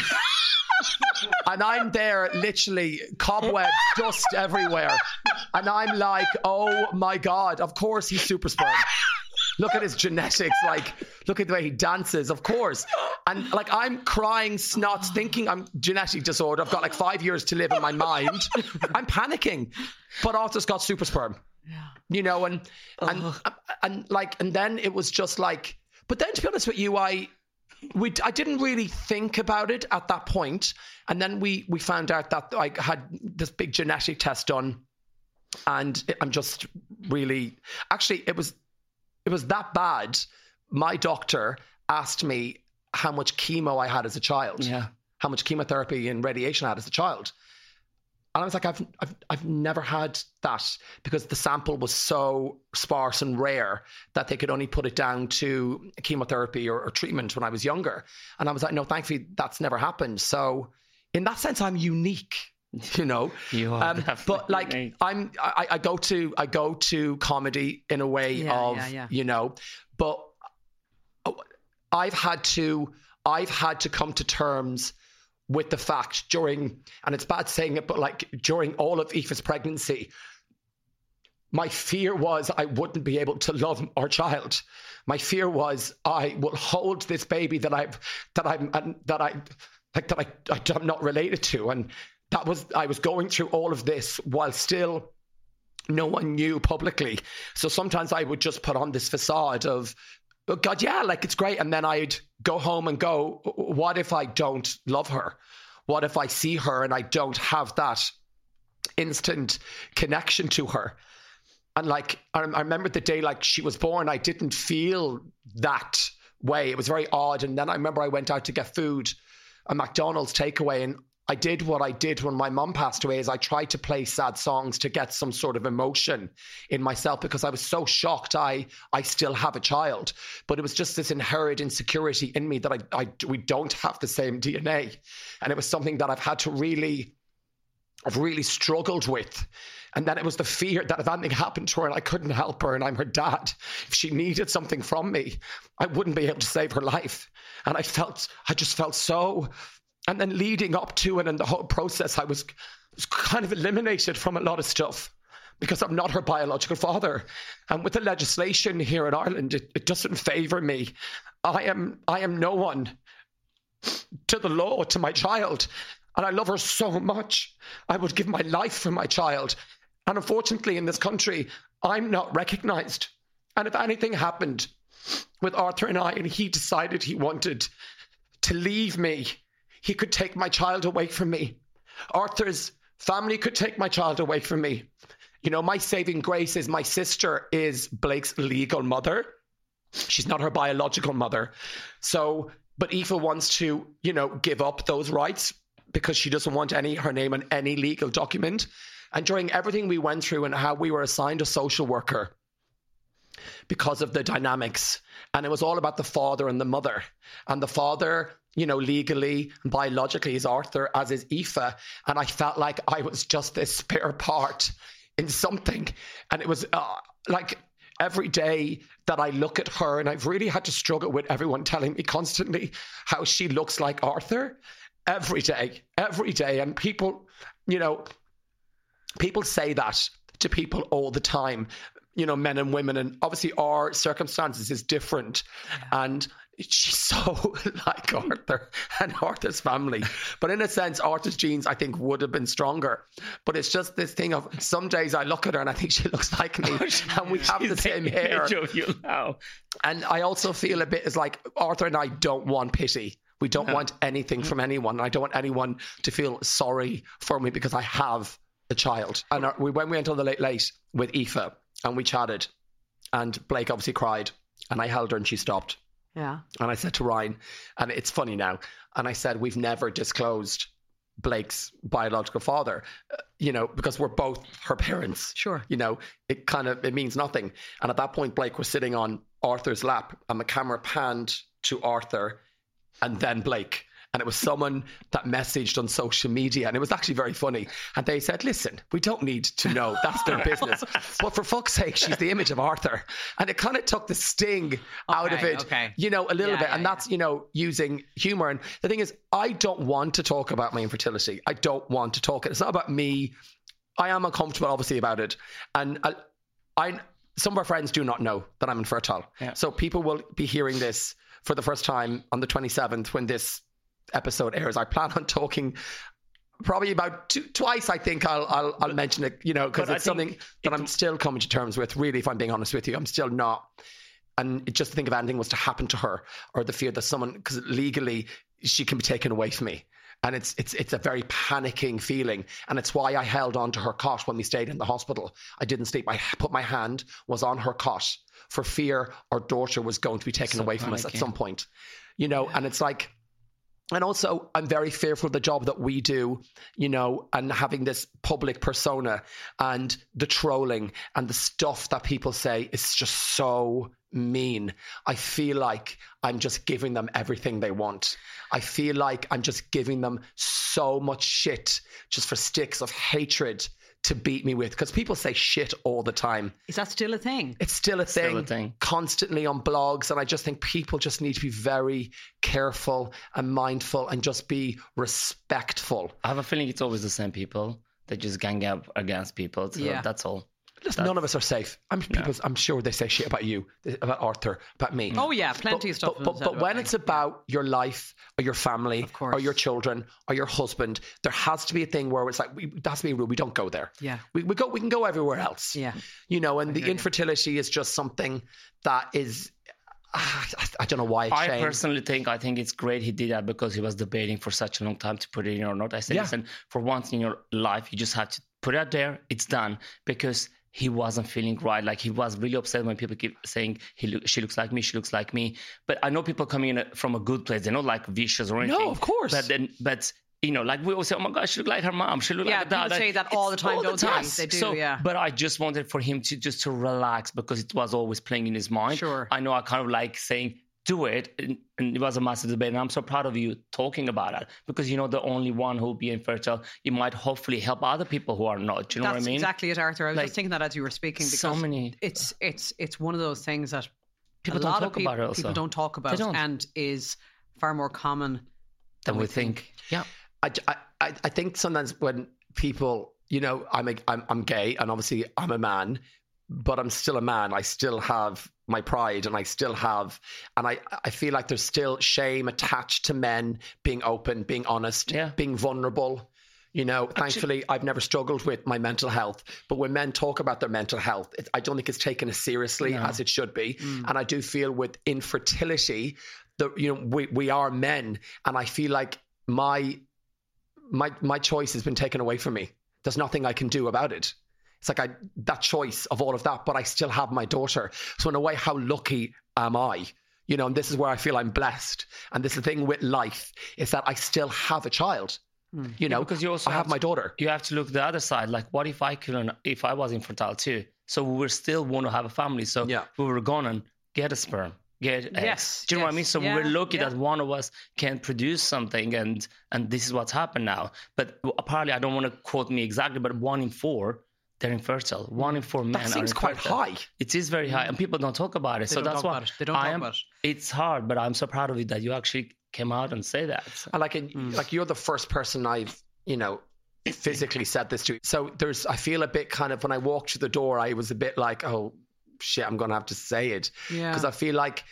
E: And I'm there, literally cobwebs, dust everywhere, and I'm like, oh my God! Of course he's super sperm. Look at his genetics, like, look at the way he dances, of course. And like, I'm crying snots, thinking I'm genetic disorder. I've got like five years to live in my mind. I'm panicking. But Arthur's got super sperm, yeah. you know, and, and, and, and like, and then it was just like, but then to be honest with you, I, we, I didn't really think about it at that point. And then we, we found out that I had this big genetic test done, and it, I'm just really, actually, it was, It was that bad. My doctor asked me how much chemo I had as a child,
G: yeah.
E: how much chemotherapy and radiation I had as a child. And I was like, I've, I've, I've never had that, because the sample was so sparse and rare that they could only put it down to chemotherapy or, or treatment when I was younger. And I was like, no, thankfully that's never happened. So in that sense, I'm unique. You know,
G: you are
E: um, but like
G: unique.
E: I'm, I, I go to, I go to comedy in a way
F: yeah,
E: of,
F: yeah, yeah.
E: you know, but I've had to, I've had to come to terms with the fact during, and it's bad saying it, but like during all of Aoife's pregnancy, my fear was I wouldn't be able to love our child. My fear was I will hold this baby that I've, that I'm, that I, like that I, I'm not related to, and. That was, I was going through all of this while still no one knew publicly. So sometimes I would just put on this facade of, oh God, yeah, like it's great. And then I'd go home and go, what if I don't love her? What if I see her and I don't have that instant connection to her? And like, I, I remember the day like she was born, I didn't feel that way. It was very odd. And then I remember I went out to get food, a McDonald's takeaway, and I did what I did when my mum passed away, is I tried to play sad songs to get some sort of emotion in myself, because I was so shocked I I still have a child. But it was just this inherent insecurity in me that I, I we don't have the same D N A. And it was something that I've had to really, I've really struggled with. And then it was the fear that if anything happened to her and I couldn't help her and I'm her dad, if she needed something from me, I wouldn't be able to save her life. And I felt, I just felt so... And then leading up to it and the whole process, I was, was kind of eliminated from a lot of stuff because I'm not her biological father. And with the legislation here in Ireland, it, it doesn't favour me. I am I am no one to the law, to my child. And I love her so much. I would give my life for my child. And unfortunately, in this country, I'm not recognised. And if anything happened with Arthur and I, and he decided he wanted to leave me, he could take my child away from me. Arthur's family could take my child away from me. You know, my saving grace is my sister is Blake's legal mother. She's not her biological mother. So, but Aoife wants to, you know, give up those rights because she doesn't want any her name on any legal document. And during everything we went through and how we were assigned a social worker because of the dynamics, and it was all about the father and the mother. And the father, you know, legally and biologically is Arthur, as is Aoife. And I felt like I was just this spare part in something. And it was uh, like every day that I look at her, and I've really had to struggle with everyone telling me constantly how she looks like Arthur. Every day, every day. And people, you know, people say that to people all the time, you know, men and women. And obviously our circumstances is different. Yeah. And she's so like Arthur and Arthur's family. But in a sense, Arthur's genes, I think, would have been stronger. But it's just this thing of some days I look at her and I think she looks like me. And we have the same hair.
G: Of you now.
E: And I also feel a bit as like Arthur and I don't want pity. We don't
G: No.
E: want anything from anyone. I don't want anyone to feel sorry for me because I have a child. And our, we, when we went on the late late with Aoife and we chatted, and Blake obviously cried, and I held her and she stopped.
F: Yeah.
E: And I said to Ryan, and it's funny now, and I said, we've never disclosed Blake's biological father, uh, you know, because we're both her parents.
F: Sure.
E: You know, it kind of, it means nothing. And at that point, Blake was sitting on Arthur's lap, and the camera panned to Arthur and then Blake. And it was someone that messaged on social media, and it was actually very funny. And they said, listen, we don't need to know. That's their business. But for fuck's sake, she's the image of Arthur. And it kind of took the sting out of
F: Okay,
E: it,
F: okay.
E: you know, a little
F: Yeah,
E: bit.
F: yeah,
E: and that's, you know, using humor. And the thing is, I don't want to talk about my infertility. I don't want to talk. It's not about me. I am uncomfortable, obviously, about it. And I, I some of our friends do not know that I'm infertile.
G: Yeah.
E: So people will be hearing this for the first time on the twenty-seventh when this episode airs. I plan on talking probably about two, twice. I think I'll I'll, I'll mention it, you know, because
G: but I
E: it's something
G: think
E: that
G: it-
E: I'm still coming to terms with. Really, if I'm being honest with you, I'm still not. And just to think if anything was to happen to her, or the fear that someone, because legally she can be taken away from me. And it's it's it's a very panicking feeling. And it's why I held on to her cot when we stayed in the hospital. I didn't sleep. I put my hand, was on her cot for fear our daughter was going to be taken
G: So
E: away from us at
G: panicking.
E: some point. You know, and it's like, and also I'm very fearful of the job that we do, you know, and having this public persona and the trolling and the stuff that people say is just so mean. I feel like I'm just giving them everything they want. I feel like I'm just giving them so much shit just for sticks of hatred to beat me with, because people say shit all the time.
F: Is that still a thing?
E: It's still a thing,
G: Still a thing.
E: constantly on blogs. And I just think people just need to be very careful and mindful and just be respectful.
G: I have a feeling it's always the same people that just gang up against people. So
F: Yeah.
G: that's all.
E: Just none of us are safe. I'm people, I'm sure they say shit about you, about Arthur, about me.
F: Oh, yeah, plenty
E: but,
F: of stuff.
E: But, but,
F: said
E: but
F: about
E: when
F: me.
E: it's about your life or your family
F: Of course.
E: or your children or your husband, there has to be a thing where it's like, we, that's to be a rule. We don't go there.
F: Yeah.
E: We, we go. We can go everywhere else.
F: Yeah.
E: You know, and the
F: hear you.
E: infertility is just something that is, I, I don't know why it's
G: I
E: changed.
G: personally think I think it's great he did that because he was debating for such a long time to put it in or not. I said,
E: Yeah.
G: listen, for once in your life, you just have to put it out there. It's done, because he wasn't feeling right. Like, he was really upset when people keep saying he look, she looks like me, she looks like me. But I know people coming in from a good place. They're not like vicious or anything.
E: No, of course.
G: But then, but you know, like we always say, oh my God, she look like her mom. She look
F: Yeah,
G: like that.
F: people say that all the
G: It's
F: time,
G: all the
F: don't they?
G: time.
F: They do,
G: So,
F: yeah.
G: But I just wanted for him to just to relax, because it was always playing in his mind.
F: Sure.
G: I know I kind of like saying, do it. And, and it was a massive debate. And I'm so proud of you talking about it, because you're not the only one who will be infertile. You might hopefully help other people who are not. Do you know
F: That's
G: what I mean?
F: exactly it, Arthur. I was
G: Like,
F: just thinking that as you were speaking, because
G: so many-
F: it's it's it's one of those things that
G: People
F: a
G: don't
F: lot
G: talk
F: of people,
G: about it also.
F: people don't talk about,
G: don't.
F: and is far more common
G: Than we think. Yeah.
E: I, I, I think sometimes when people, you know, I'm, a, I'm I'm gay, and obviously I'm a man, but I'm still a man. I still have my pride, and I still have, and I, I feel like there's still shame attached to men being open, being honest,
G: Yeah.
E: being vulnerable. You know, thankfully, I've never struggled with my mental health. But when men talk about their mental health, it, I don't think it's taken as seriously as it should be. And I do feel with infertility, the you know, we we are men, and I feel like my my my choice has been taken away from me. There's nothing I can do about it. It's like I that choice of all of that, but I still have my daughter. So in a way, how lucky am I? You know, and this is where I feel I'm blessed. And this is the thing with life, is that I still have a child. You know,
G: Yeah, because you also
E: I have
G: to-
E: my daughter.
G: You have to look the other side. Like, what if I couldn't, if I was infertile too? So we were still want to have a family. So
E: Yeah.
G: we were gonna get a sperm, get eggs.
F: Yes,
G: Do you know what I
F: yes.
G: mean? So
F: Yeah,
G: we're lucky
F: yeah.
G: that one of us can produce something, and and this is what's happened now. But apparently, I don't want to quote me exactly, but one in four, they're infertile. One in four men
E: That
G: are
E: seems quite
G: infertile.
E: high.
G: It is very high, and people don't talk about it.
F: They
G: so
F: don't
G: that's
F: talk
G: why
F: about it. They don't
G: I
F: talk
G: am.
F: about it.
G: It's hard, but I'm so proud of you that you actually came out and say that.
E: And like, in, like you're the first person I've, you know, physically said this to. So there's, I feel a bit kind of, when I walked through the door, I was a bit like, oh shit, I'm going to have to say it.
F: Yeah.
E: Because I feel like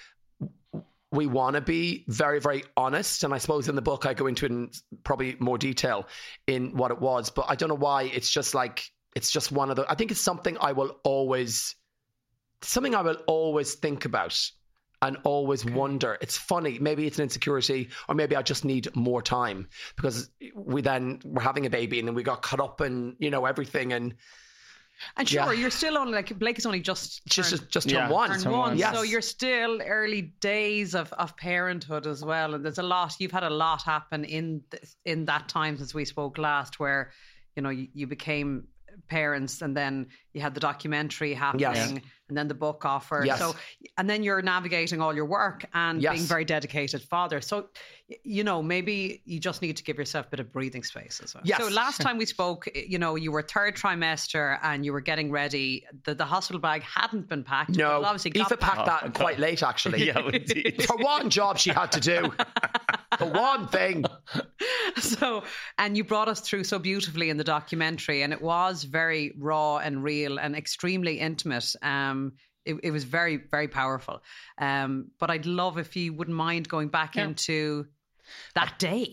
E: we want to be very, very honest. And I suppose in the book, I go into it in probably more detail in what it was, but I don't know why. It's just like, it's just one of the, I think it's something I will always, something I will always think about and always wonder. It's funny. Maybe it's an insecurity, or maybe I just need more time, because we then were having a baby and then we got caught up in, you know, everything. And
F: And sure,
E: Yeah.
F: you're still only like Blake is only just
E: just,
F: turned,
E: just, just
G: Yeah.
E: turn one.
F: turned
G: turn
F: one,
G: one.
E: Yes.
F: so you're still early days of, of parenthood as well. And there's a lot. You've had a lot happen in th- in that time since we spoke last, where you know you, you became parents, and then you had the documentary happening,
E: Yes.
F: and then the book offer.
E: Yes.
F: So, and then you're navigating all your work and
E: Yes.
F: being very dedicated father. So, y- you know, maybe you just need to give yourself a bit of breathing space as well.
E: Yes.
F: So last time we spoke, you know, you were third trimester and you were getting ready. The, the hospital bag hadn't been packed.
E: No,
F: It obviously got
E: Aoife packed that quite late, actually.
G: Yeah, we did.
E: For one job she had to do. The one thing.
F: So, and you brought us through so beautifully in the documentary, and it was very raw and real and extremely intimate. Um, it, it was very, very powerful. Um, but I'd love if you wouldn't mind going back
G: Yeah.
F: into that day.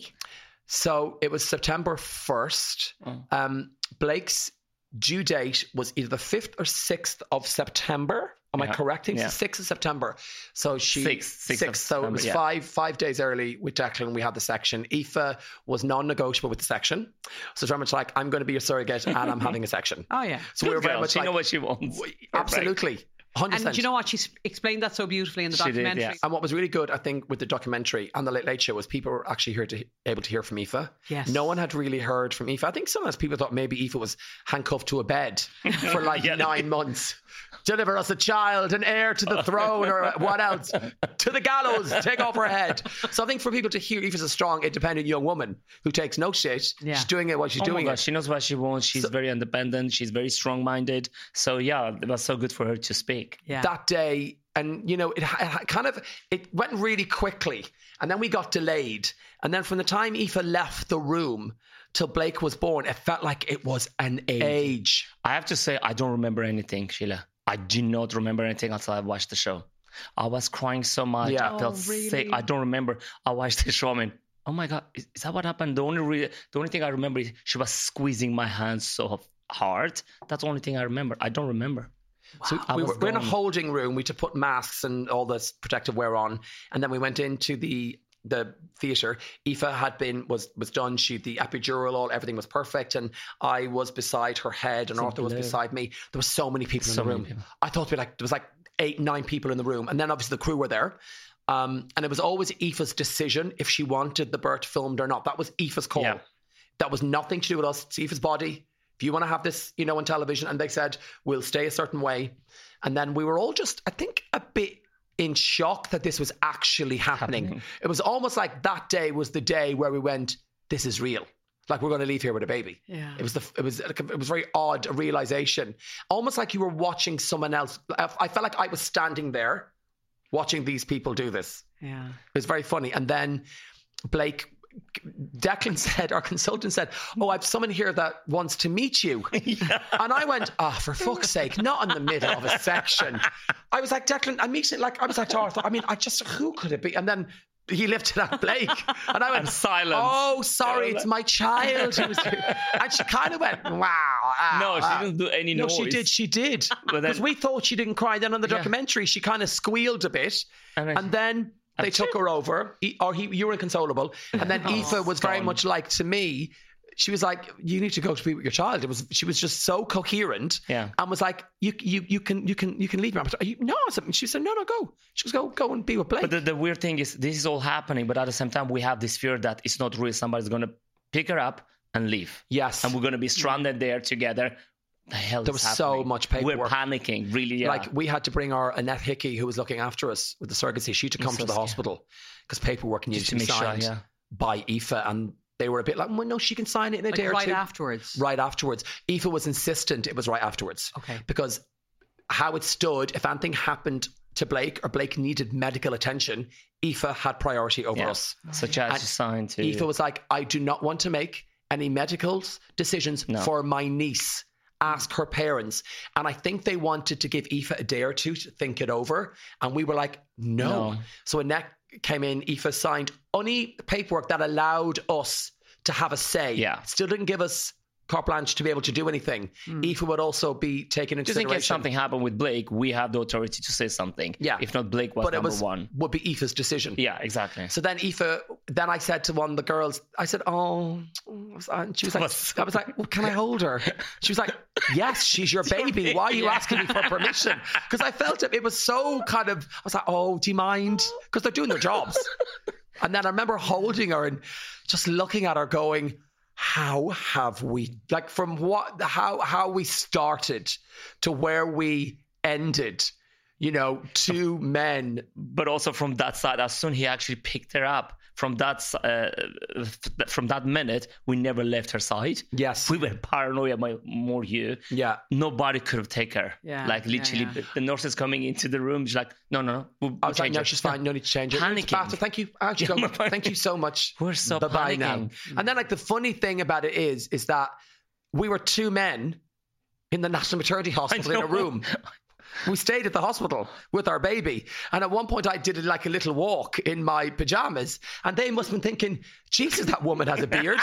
E: So it was September first.
G: Oh.
E: Um, Blake's due date was either the fifth or sixth of September. Am I
G: Yeah.
E: correct? I think
G: Yeah.
E: it's the sixth of September. So she
G: Sixth, sixth of
E: So it was
G: September, yeah.
E: five five days early with Declan. We had the section. Aoife was non-negotiable with the section. So it's very much like, I'm going to be your surrogate and I'm having a section.
F: Oh, yeah.
E: So we were very
G: Girl,
E: much
G: she
E: like,
G: know what she wants.
E: we- absolutely, one hundred percent.
F: And do you know what? She s- explained that so beautifully in the
G: She did,
F: documentary.
G: yeah.
E: And what was really good, I think, with the documentary and the Late Late Show was people were actually here to able to hear from Aoife.
F: Yes.
E: No one had really heard from Aoife. I think sometimes people thought maybe Aoife was handcuffed to a bed for like
G: Yeah.
E: nine months. Deliver us a child, an heir to the throne, or what else? To the gallows, take off her head. So I think for people to hear Aoife is a strong, independent young woman who takes no shit.
F: Yeah.
E: She's doing it while she's
G: Oh my
E: doing
G: God,
E: it.
G: she knows what she wants. She's
E: So-
G: very independent. She's very strong-minded. So yeah, it was so good for her to speak.
F: Yeah.
E: That day, and you know, it, ha- it kind of it went really quickly, and then we got delayed, and then from the time Aoife left the room till Blake was born, it felt like it was an age.
G: I have to say, I don't remember anything, Sheila. I do not remember anything until I watched the show. I was crying so much.
E: Yeah.
G: I felt
F: Oh, really?
G: sick. I don't remember. I watched the show. I mean, oh my God, is, is that what happened? The only re- the only thing I remember is she was squeezing my hands so hard. That's the only thing I remember. I don't remember.
E: So
G: I
E: we
G: was
E: were, we're in a
G: gone.
E: holding room. We had to put masks and all this protective wear on, and then we went into the the theatre. Aoife had been was was done. She the epidural, all everything was perfect, and I was beside her head, and
G: So
E: Arthur was
G: blue.
E: beside me. There were so many people
G: So
E: in the
G: many
E: room.
G: people.
E: I thought we like there was like eight, nine people in the room, and then obviously the crew were there. Um, and it was always Aoife's decision if she wanted the birth filmed or not. That was Aoife's call.
G: Yeah.
E: That was nothing to do with us. It's Aoife's body. If you want to have this, you know, on television, and they said we'll stay a certain way, and then we were all just, I think, a bit in shock that this was actually happening.
G: Happening.
E: It was almost like that day was the day where we went, this is real. Like we're going to leave here with a baby.
F: Yeah.
E: It was the it was it was very odd a realization, almost like you were watching someone else. I I felt like I was standing there, watching these people do this.
F: Yeah.
E: It was very funny. And then Blake, Declan said, our consultant said, oh, I have someone here that wants to meet you. And I went, oh, for fuck's sake, not in the middle of a section. I was like, Declan, I'm meeting, like, I was like to Arthur, I mean, I just, who could it be? And then he lifted up Blake. And I went,
G: And silence.
E: oh, sorry, it's my child. Who was here. And she kind of went, wow. ah,
G: No, she
E: ah."
G: didn't do any
E: No,
G: noise.
E: she did. She did.
G: But then-
E: Because we thought she didn't cry. Then on the
G: Yeah.
E: documentary, she kind of squealed a bit.
G: And
E: And,
G: then-
E: then they took her over. He, or he, you were inconsolable. And then Aoife was very
G: gone.
E: much like, to me, she was like, you need to go to be with your child. It was, she was just so coherent.
G: Yeah.
E: And was like, you, you, you can, you can, you can leave me. I was like, "Are you-" no, I said- she said, no, no, go. She was go, go and be with Blake.
G: But the, the weird thing is, this is all happening, but at the same time, we have this fear that it's not real. Somebody's gonna pick her up and leave.
E: Yes.
G: And we're going to be stranded there together. The hell
E: There
G: is
E: was so
G: happening?
E: much paperwork.
G: We're panicking, really. Yeah.
E: Like, we had to bring our Annette Hickey, who was looking after us with the surrogacy. She had to come
G: so
E: to the
G: scared.
E: hospital because paperwork needed
G: Just
E: to
G: to
E: be
G: make sure,
E: signed
G: yeah.
E: by Aoife. And they were a bit like, well, no, she can sign it in a
F: Like
E: day or
F: right
E: two.
F: afterwards.
E: Right afterwards. Aoife was insistent it was right afterwards.
F: Okay.
E: Because how it stood, if anything happened to Blake or Blake needed medical attention, Aoife had priority over
G: Yeah.
E: us.
G: So Chad
E: And
G: just signed to.
E: Aoife was like, I do not want to make any medical decisions
G: No.
E: for my niece. Ask her parents. And I think they wanted to give Aoife a day or two to think it over. And we were like, no.
G: No.
E: So Annette came in, Aoife signed only paperwork that allowed us to have a say.
G: Yeah.
E: Still didn't give us carte blanche to be able to do anything. Aoife would also be taken into
G: Just in
E: consideration.
G: case something happened with Blake, we have the authority to say something.
E: Yeah.
G: If not, Blake was
E: but it
G: number
E: was,
G: one.
E: would be Aoife's decision.
G: Yeah, exactly.
E: So then Aoife, then I said to one of the girls, I said, oh, and she was like, I was like, well, can I hold her? She was like, yes, she's your baby. Why are you
G: Yeah.
E: asking me for permission? Because I felt it, it was so kind of, I was like, oh, do you mind? Because they're doing their jobs. And then I remember holding her and just looking at her going, how have we, like from what, how, how we started to where we ended, you know, two men.
G: But also from that side, as soon he actually picked her up, from that uh, from that minute, we never left her side.
E: Yes.
G: We were paranoid, my- more you.
E: Yeah.
G: Nobody could have taken her.
F: Yeah,
G: Like
F: yeah,
G: literally,
F: yeah.
G: The, the nurse is coming into the room. She's like, no, no, no. We'll,
E: I
G: we'll
E: was like,
G: change
E: no,
G: her.
E: she's fine. No need to change it.
G: Panicking.
E: It's better. Thank you. Actually,
G: Yeah,
E: go,
G: we're
E: thank you so much.
G: We're so
E: Bye-bye now.
G: panicking.
E: And then, like, the funny thing about it is, is that we were two men in the National Maternity Hospital in a
G: know.
E: room. We stayed at the hospital with our baby. And at one point I did like a little walk in my pajamas. And they must have been thinking, Jesus, that woman has a beard.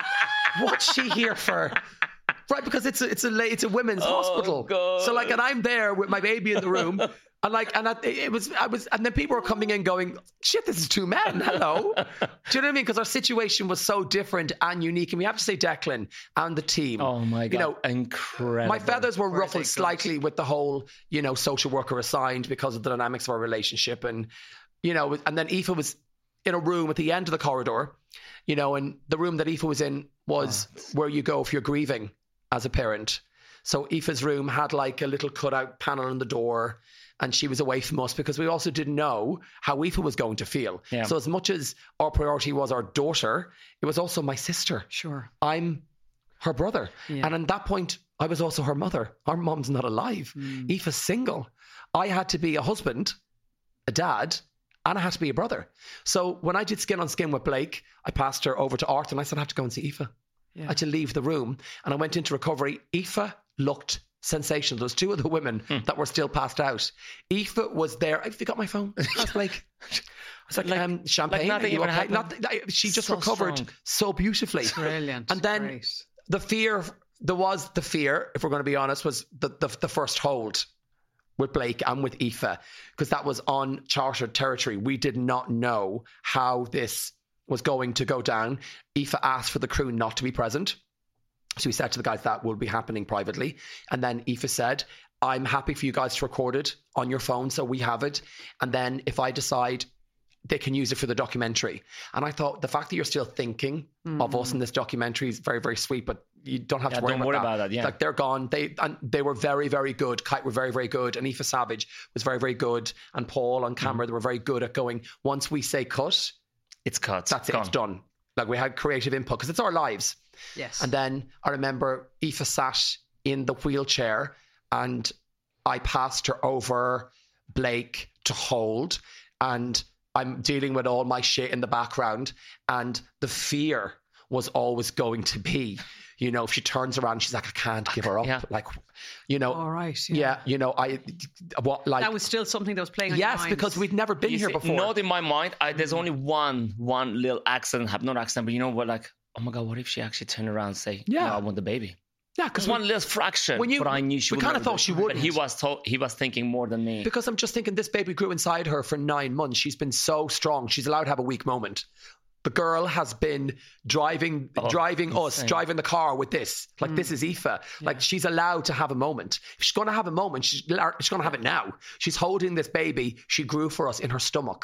E: What's she here for? Right, because it's a, it's a, la- it's a women's hospital.
G: God.
E: So like, and I'm there with my baby in the room. And like, and I, it was, I was, and then people were coming in going, shit, this is two men. Hello. Do you know what I mean? Because our situation was so different and unique. And we have to say Declan and the team.
G: Oh my God.
E: You know,
G: incredible.
E: my feathers were
F: Where they
E: ruffled
F: got-
E: slightly with the whole, you know, social worker assigned because of the dynamics of our relationship. And, you know, and then Aoife was in a room at the end of the corridor, you know, and the room that Aoife was in was
G: Oh.
E: where you go if you're grieving as a parent. So Aoife's room had like a little cutout panel on the door, and she was away from us because we also didn't know how Aoife was going to feel.
G: Yeah.
E: So as much as our priority was our daughter, it was also my sister.
F: Sure.
E: I'm her brother.
F: Yeah.
E: And at that point, I was also her mother. Our mum's not alive.
F: Mm.
E: Aoife's single. I had to be a husband, a dad, and I had to be a brother. So when I did Skin on Skin with Blake, I passed her over to Art and I said, I have to go and see Aoife.
F: Yeah.
E: I had to leave the room. And I went into recovery. Aoife looked sensational. There was two other women
G: Hmm.
E: that were still passed out. Aoife was there. Have you got my phone? Ask Blake. I was like,
G: Like-
E: um, champagne.
G: like nothing
E: are you
G: even
E: okay?
G: happened.
E: Nothing- like, she just
G: So
E: recovered
G: strong.
E: so beautifully.
F: Brilliant.
E: And then
F: Great.
E: the fear, there was the fear, if we're going to be honest, was the, the, the first hold with Blake and with Aoife, because that was uncharted territory. We did not know how this was going to go down. Aoife asked for the crew not to be present. So we said to the guys that will be happening privately. And then Aoife said, I'm happy for you guys to record it on your phone so we have it. And then if I decide, they can use it for the documentary. And I thought the fact that you're still thinking of us in this documentary is very, very sweet, but you don't have
G: Yeah,
E: to worry,
G: don't
E: about,
G: worry
E: that.
G: about that, yeah.
E: Like they're gone. They and they were very, very good. Kite were very, very good. And Aoife Savage was very, very good. And Paul on camera, they were very good at going, once we say cut,
G: It's cut.
E: that's it,
G: Gone.
E: it's done. Like we had creative input because it's our lives.
F: Yes.
E: And then I remember Aoife sat in the wheelchair and I passed her over Blake to hold, and I'm dealing with all my shit in the background, and the fear was always going to be, you know, if she turns around, she's like, I can't give her up.
G: Yeah.
E: Like, you know,
F: All right.
E: yeah.
F: Yeah.
E: you know, I, what, like,
F: That was still something that was playing on your
E: yes,
F: minds.
E: because we'd never been
G: You
E: here
G: see,
E: before.
G: Not in my mind. I, there's only one one little accident, have not accident, but you know what? Like, oh my God, what if she actually turned around and say,
E: Yeah.
G: no, I want the baby?
E: yeah,
G: Because
E: because
G: one little fraction.
E: when you-
G: but I knew she
E: we
G: would
E: kinda
G: never
E: thought
G: do
E: she
G: it. But
E: wouldn't.
G: he was told, he was thinking more than me.
E: Because I'm just thinking this baby grew inside her for nine months. She's been so strong. She's allowed to have a weak moment. The girl has been driving
G: Oh,
E: driving us,
G: insane.
E: driving the car with this. Like, this is Aoife. Like, she's allowed to have a moment. If she's going to have a moment, she's, she's going to have it now. She's holding this baby she grew for us in her stomach.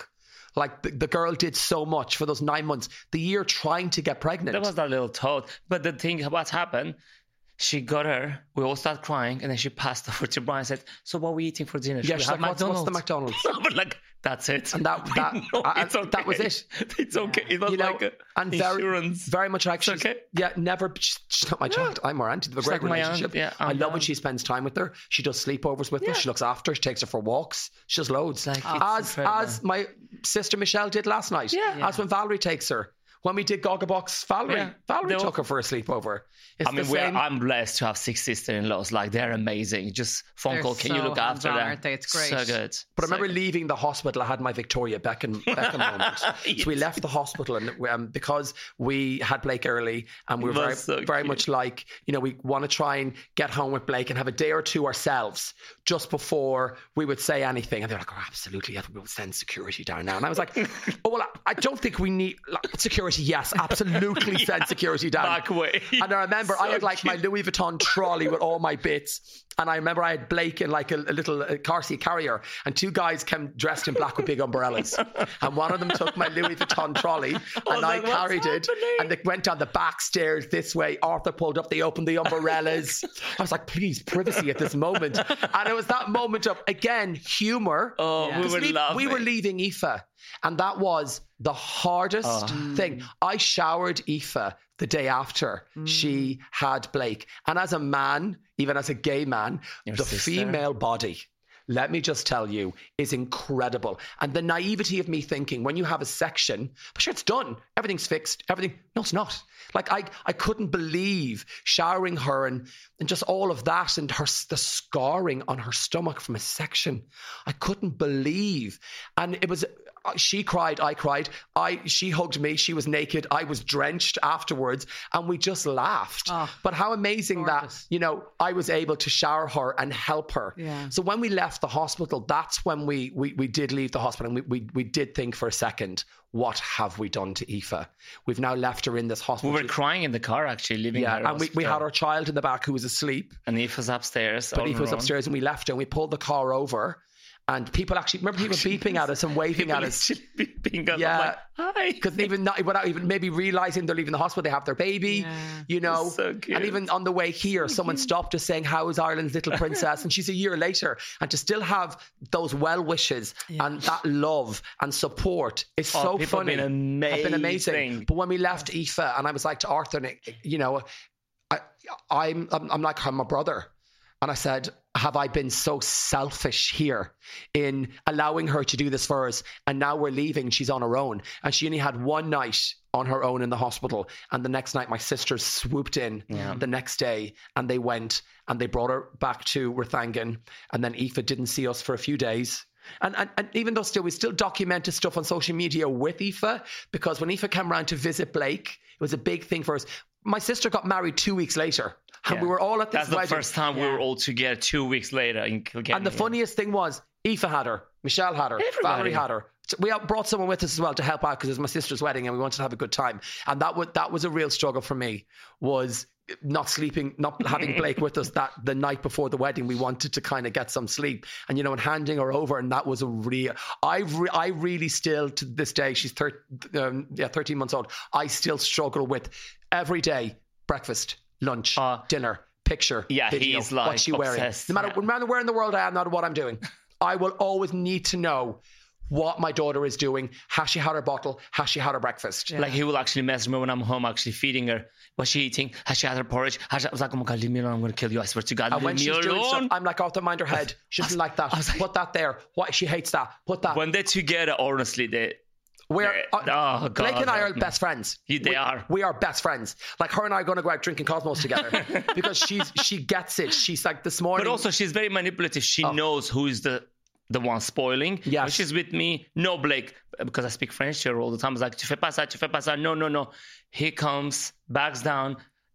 E: Like the, the girl did so much for those nine months, the year trying to get pregnant.
G: That was that little thought. But the thing, what happened, she got her, we all started crying, and then she passed over to Brian and said, so what are we eating for dinner? Should
E: Yeah,
G: we
E: she's
G: have
E: like, what's, what's the
G: McDonald's?
E: McDonald's?
G: But like, that's it.
E: And that that,
G: No,
E: I-
G: it's okay.
E: that was it.
G: It's okay. It was
E: You know,
G: like a
E: and very,
G: insurance.
E: very much like
G: It's
E: she's,
G: okay.
E: yeah, never, she's, she's not my child. I'm her auntie. They have a
G: She's
E: great
G: like my aunt,
E: relationship.
G: yeah,
E: I
G: I'm
E: love when
G: down.
E: she spends time with her. She does sleepovers with her.
G: Yeah.
E: She looks after her. She takes her for walks. She does loads.
G: Like, it's
E: as,
G: incredible.
E: as my sister Michelle did last night.
G: Yeah.
E: As when Valerie takes her. When we did Gogglebox, Valerie,
G: Yeah.
E: Valerie
G: They
E: took
G: all-
E: her for a sleepover. It's
G: I mean,
E: the
G: we're,
E: same.
G: I'm blessed to have six sister-in-laws. Like, they're amazing. Just phone
F: They're
G: call. Can you
F: so
G: look after
F: hands-on,
G: them?
F: aren't they? It's great.
G: So good.
E: But I
G: So
E: remember
G: good.
E: leaving the hospital. I had my Victoria Beckham, Beckham moment. So we left the hospital, and um, because we had Blake early, and we were
G: It was
E: very,
G: so
E: very
G: cute.
E: much like, you know, we want to try and get home with Blake and have a day or two ourselves just before we would say anything. And they're like, oh, absolutely, yeah, we'll send security down now. And I was like, oh, well, I, I don't think we need like, security. Yes, absolutely send security down.
G: Back away.
E: And I remember I
G: So
E: had like my
G: cute.
E: Louis Vuitton trolley with all my bits. And I remember I had Blake in like a, a little uh, car seat carrier, and two guys came dressed in black with big umbrellas. And one of them took my Louis Vuitton trolley, and I
G: like, what's
E: carried it.
G: happening?
E: And they went down the back stairs this way. Arthur pulled up, they opened the umbrellas. I was like, please, privacy at this moment. And it was that moment of, again, humour.
G: Oh,
F: Yeah.
G: we
E: 'Cause
G: were
E: we,
G: laughing.
E: we were leaving Aoife, and that was the hardest
G: Oh.
E: thing. I showered Aoife the day after she had Blake. And as a man, even as a gay man,
G: Your
E: the
G: sister.
E: female body, let me just tell you, is incredible. And the naivety of me thinking, when you have a section, but sure, it's done. Everything's fixed. Everything. No, it's not. Like, I, I couldn't believe showering her and, and just all of that and her the scarring on her stomach from a section. I couldn't believe. And it was... She cried, I cried. I she hugged me. She was naked. I was drenched afterwards, and we just laughed.
F: Oh,
E: but how amazing
F: gorgeous.
E: that, you know, I was able to shower her and help her.
F: Yeah.
E: So when we left the hospital, that's when we we, we did leave the hospital, and we, we we did think for a second, what have we done to Aoife? We've now left her in this
G: We
E: hospital.
G: were crying in the car, actually, leaving
E: yeah,
G: her.
E: and we, we had
G: hospital.
E: our child in the back who was asleep,
G: And Eve was upstairs.
E: but
G: on
E: Aoife
G: her
E: was
G: own.
E: upstairs, and we left her, and we pulled the car over. And people actually, remember people beeping at us and waving
G: People
E: at us.
G: literally beeping at us.
E: Yeah.
G: I'm like, hi.
E: Because even not, without even maybe realizing they're leaving the hospital, they have their baby,
F: Yeah.
E: you know.
G: So cute.
E: And even on the way here, someone stopped us saying, "How is Ireland's little princess?" And she's a year later, and to still have those well wishes and that love and support is
G: Oh,
E: so
G: people
E: funny.
G: have been
E: Have been amazing.
G: amazing.
E: But when we left Aoife, and I was like to Arthur, you know, I, I'm, I'm, I'm like, I'm a brother. And I said, have I been so selfish here in allowing her to do this for us? And now we're leaving. She's on her own. And she only had one night on her own in the hospital. And the next night, my sisters swooped in
G: Yeah.
E: the next day, and they went and they brought her back to Rathangan. And then Aoife didn't see us for a few days. And, and and even though still we still documented stuff on social media with Aoife, because when Aoife came around to visit Blake, it was a big thing for us. My sister got married two weeks later, and
G: Yeah.
E: we were all at this
G: That's the
E: wedding.
G: first time we were all together two weeks later in Kilkenny.
E: And the funniest thing was, Aoife had her, Michelle had her,
G: Everybody.
E: Valerie had her. So we brought someone with us as well to help out because it was my sister's wedding and we wanted to have a good time. And that was that was a real struggle for me, was not sleeping, not having Blake with us that the night before the wedding. We wanted to kind of get some sleep, and you know, and handing her over, and that was a real. I re, I really still to this day, she's thir- um, yeah thirteen months old. I still struggle with every day breakfast, lunch,
G: Uh,
E: dinner, picture,
G: yeah,
E: video,
G: he's, like,
E: what's she wearing?
G: obsessed,
E: No matter,
G: yeah.
E: no matter where in the world I am, no matter what I'm doing, I will always need to know what my daughter is doing. Has she had her bottle? Has she had her breakfast?
G: Like, he will actually mess me when I'm home, actually feeding her. What's she eating? Has she had her porridge? Has she... I was like, oh my God, leave me alone. I'm going to kill you. I swear to God,
E: And when
G: leave me
E: she's doing stuff,
G: alone.
E: I'm like, Arthur, mind her head. She doesn't like that.
G: I was like-
E: Put that there. What? She hates that. Put that.
G: When they're together, honestly, they...
E: We're,
G: they-
E: uh,
G: oh,
E: Blake
G: God,
E: and I are
G: help me.
E: best friends.
G: Yeah, they
E: we,
G: are.
E: We are best friends. Like, her and I are going to go out drinking Cosmos together because she's she gets it. She's like, this morning.
G: But also, she's very manipulative. She
E: Oh.
G: knows who is the the one spoiling.
E: Yes.
G: When she's with me, no, Blake, because I speak French to her all the time. It's like, tu fais pas ça, tu fais pas ça. No, no, no. He comes, backs down.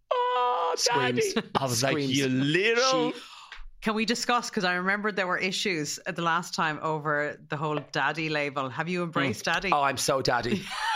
G: Oh, daddy.
E: Screams.
G: I was like,
E: Screams.
G: you little...
E: She-
F: Can we discuss, because I remember there were issues at the last time over the whole daddy label. Have you embraced daddy?
E: Oh, I'm so daddy.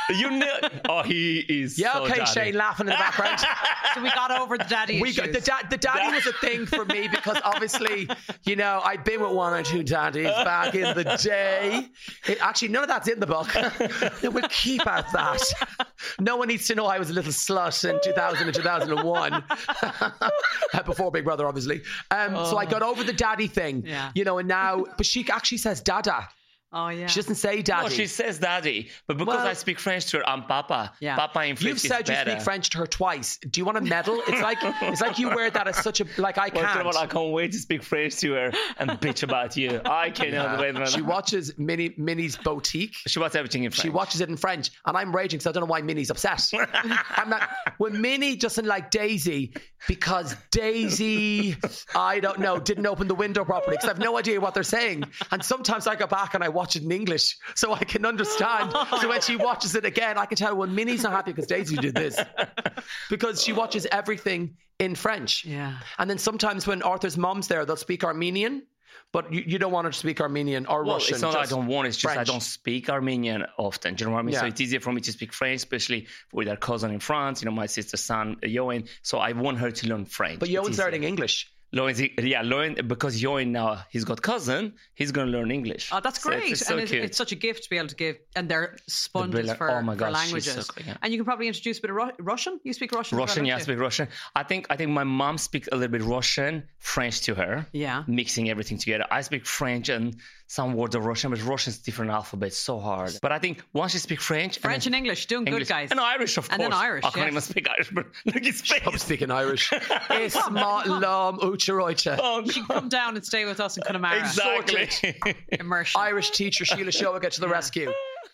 G: You know, oh, he is.
E: Yeah,
G: so
E: okay,
G: daddy.
E: Shane laughing in the background.
F: So we got over the daddy
E: We
F: issues.
E: got, the, da- the daddy was a thing for me because obviously, you know, I'd been with one or two daddies back in the day. It, actually, none of that's in the book. We'll keep out that. No one needs to know I was a little slut in two thousand and two thousand one. Before Big Brother, obviously. Um, oh. So I got over the daddy thing,
F: yeah.
E: you know, and now, but she actually says dada.
F: Oh, yeah.
E: She doesn't say daddy.
G: No, she says daddy. But because
E: Well,
G: I speak French to her, I'm Papa.
F: Yeah.
G: Papa in French
E: You've said
G: is
E: you
G: better.
E: speak French to her twice. Do you want to meddle? It's like it's like you wear that as such a like I
G: Well,
E: can't.
G: well, I can't wait to speak French to her and bitch about you. I cannot wait.
E: She watches Minnie Minnie's Boutique.
G: She watches everything in French.
E: She watches it in French, and I'm raging because I don't know why Minnie's upset. I'm not. When Minnie doesn't like Daisy because Daisy, I don't know, didn't open the window properly because I have no idea what they're saying. And sometimes I go back and I watch it in English so I can understand. So when she watches it again, I can tell when Minnie's not happy because Daisy did this, because she watches everything in French.
F: Yeah.
E: And then sometimes when Arthur's mom's there, they'll speak Armenian. But you, you don't want her to speak Armenian or
G: well,
E: Russian.
G: It's not that I
E: just
G: don't want it, it's just
E: French.
G: I don't speak Armenian often. Do you know what I mean?
E: Yeah.
G: So it's easier for me to speak French, especially with our cousin in France, you know, my sister's son, Yoen. So I want her to learn French.
E: But
G: It's
E: Yoen's
G: easier.
E: learning English.
G: Lorenz, yeah, Lorenz, because Yoen now, he's got cousin, he's going to learn English.
F: Oh, that's
G: So
F: great.
G: it's, it's so
F: and it's,
G: cute.
F: it's such a gift to be able to give. And they're sponges
G: brilliant-
F: for,
G: oh my
F: for
G: gosh, she's
F: languages.
G: so quick, yeah.
F: And you can probably introduce a bit of Ru- Russian. You speak Russian? as well,
G: Russian,
F: don't
G: yeah, I
F: you?
G: speak Russian. I think I think my mom speaks a little bit Russian, French to her.
F: Yeah.
G: Mixing everything together. I speak French and some words of Russian, but Russian's different alphabet, so hard. But I think once you speak French,
F: French and,
G: then
F: English, doing
G: English,
F: good, guys.
G: and Irish, of course.
F: And then Irish,
G: I can't
F: yes.
G: even speak Irish, but look at his face.
E: I'm speaking Irish. Isma lam ucharoita.
G: Oh,
F: She can come down and stay with us in Connemara.
G: exactly.
F: Immersion.
E: Irish teacher Sheila Showa get to the rescue.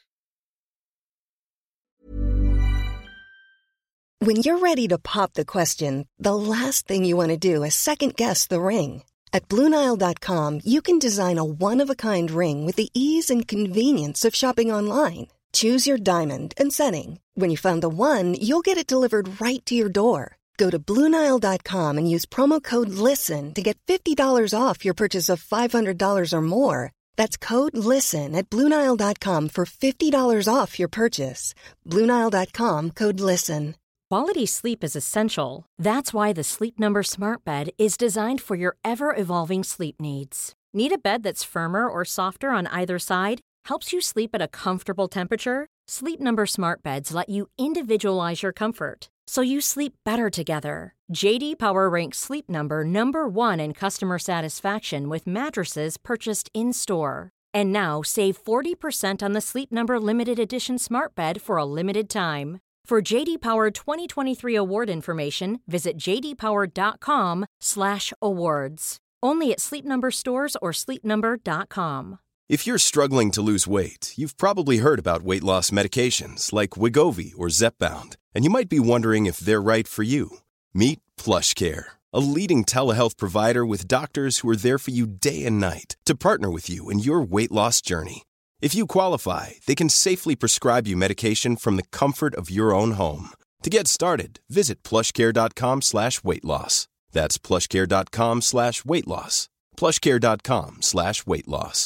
H: When you're ready to pop the question, the last thing you want to do is second-guess the ring. At Blue Nile dot com, you can design a one-of-a-kind ring with the ease and convenience of shopping online. Choose your diamond and setting. When you find the one, you'll get it delivered right to your door. Go to Blue Nile dot com and use promo code LISTEN to get fifty dollars off your purchase of five hundred dollars or more. That's code LISTEN at Blue Nile dot com for fifty dollars off your purchase. Blue Nile dot com, code LISTEN.
I: Quality sleep is essential. That's why the Sleep Number Smart Bed is designed for your ever-evolving sleep needs. Need a bed that's firmer or softer on either side? Helps you sleep at a comfortable temperature? Sleep Number Smart Beds let you individualize your comfort, so you sleep better together. J D Power ranks Sleep Number number one in customer satisfaction with mattresses purchased in-store. And now save forty percent on the Sleep Number Limited Edition Smart Bed for a limited time. For J D Power twenty twenty-three award information, visit j d power dot com slash awards. Only at Sleep Number stores or sleep number dot com.
J: If you're struggling to lose weight, you've probably heard about weight loss medications like Wegovy or Zepbound, and you might be wondering if they're right for you. Meet PlushCare, a leading telehealth provider with doctors who are there for you day and night to partner with you in your weight loss journey. If you qualify, they can safely prescribe you medication from the comfort of your own home. To get started, visit plushcare.com slash weight loss. That's plushcare.com slash weight loss. plushcare.com slash weight loss.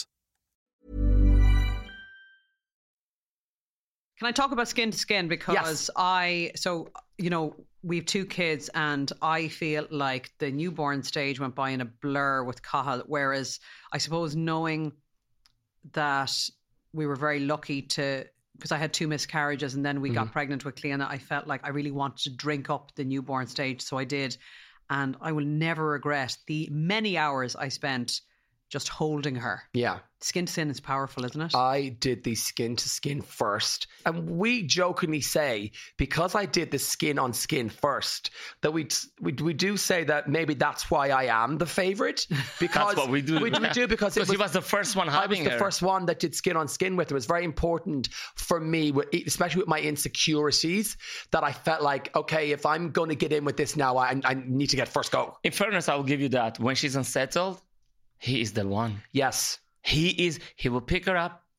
F: Can I talk about skin to skin? Because
E: Yes.
F: I, so, you know, we have two kids and I feel like the newborn stage went by in a blur with Cathal, whereas I suppose knowing that we were very lucky to, because I had two miscarriages and then we got pregnant with Cleona, I felt like I really wanted to drink up the newborn stage. So I did. And I will never regret the many hours I spent just holding her.
E: Yeah.
F: Skin to skin is powerful, isn't it?
E: I did the skin to skin first. And we jokingly say, because I did the skin on skin first, that we we, we do say that maybe that's why I am the favourite. Because
G: That's what we do.
E: We, we do because it
G: Because he was the first one
E: I was
G: having
E: the
G: her.
E: first one that did skin on skin with her. It was very important for me, with- especially with my insecurities, that I felt like, okay, if I'm going to get in with this now, I, I need to get first go.
G: In fairness, I will give you that. When she's unsettled, he is the one.
E: Yes.
G: He is, he will pick her up,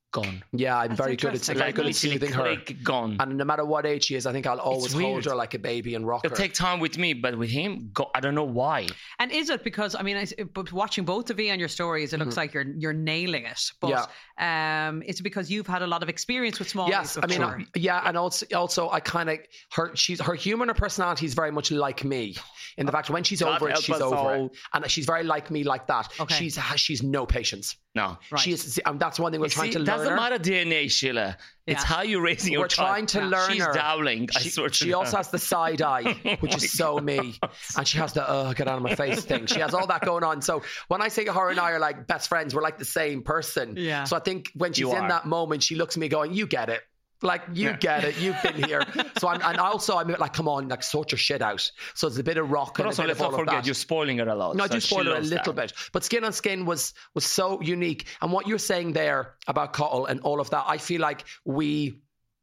G: gone.
E: Yeah, I'm
F: That's
E: very good at
F: interesting.
E: very
G: Like
E: good at
G: literally
E: soothing her.
G: click, gone.
E: And no matter what age she is, I think I'll always hold
G: weird.
E: her like a baby and rock
G: It'll
E: her.
G: take time with me, but with him, go, I don't know why.
F: And is it because, I mean, I, but watching both of you and your stories, it looks
E: Mm-hmm.
F: like you're you're nailing it. But um, is it because you've had a lot of experience with small
E: Yes, I mean,
F: before?
E: uh, yeah, and also, also, I kind of her. She's her humor and her personality is very much like me. In the fact, when she's
G: God
E: over it,
G: help
E: she's
G: us
E: over
G: all.
E: it, and she's very like me, like that.
F: Okay.
E: She's has she's no patience.
G: No.
F: Right.
E: She is, and that's one thing we're
G: You
E: trying
G: see,
E: to
G: it
E: learn.
G: doesn't
E: her.
G: matter D N A, Sheila. It's
F: Yeah.
G: how you're raising your
E: We're
G: child.
E: trying to learn
G: She's
E: her.
G: dowling. I
E: She,
G: swear to
E: she
G: God.
E: also has the side eye, which is so me, and she has the "oh, get out of my face" thing. She has all that going on. So when I say her and I are like best friends, we're like the same person.
F: Yeah.
E: So I think when she's
G: You
E: in
G: are.
E: that moment, she looks at me going, "You get it." Like, you get it. You've been here. So I'm, and also I'm like, come on, like, sort your shit out. So it's a bit of rock
G: But
E: and
G: also,
E: a bit
G: let's
E: of all
G: not
E: of
G: forget,
E: that.
G: you're spoiling her a lot.
E: No, I
G: so
E: do
G: she
E: spoil it a
G: loves
E: little
G: that.
E: bit. But Skin on Skin was was so unique. And what you're saying there about Cottle and all of that, I feel like we,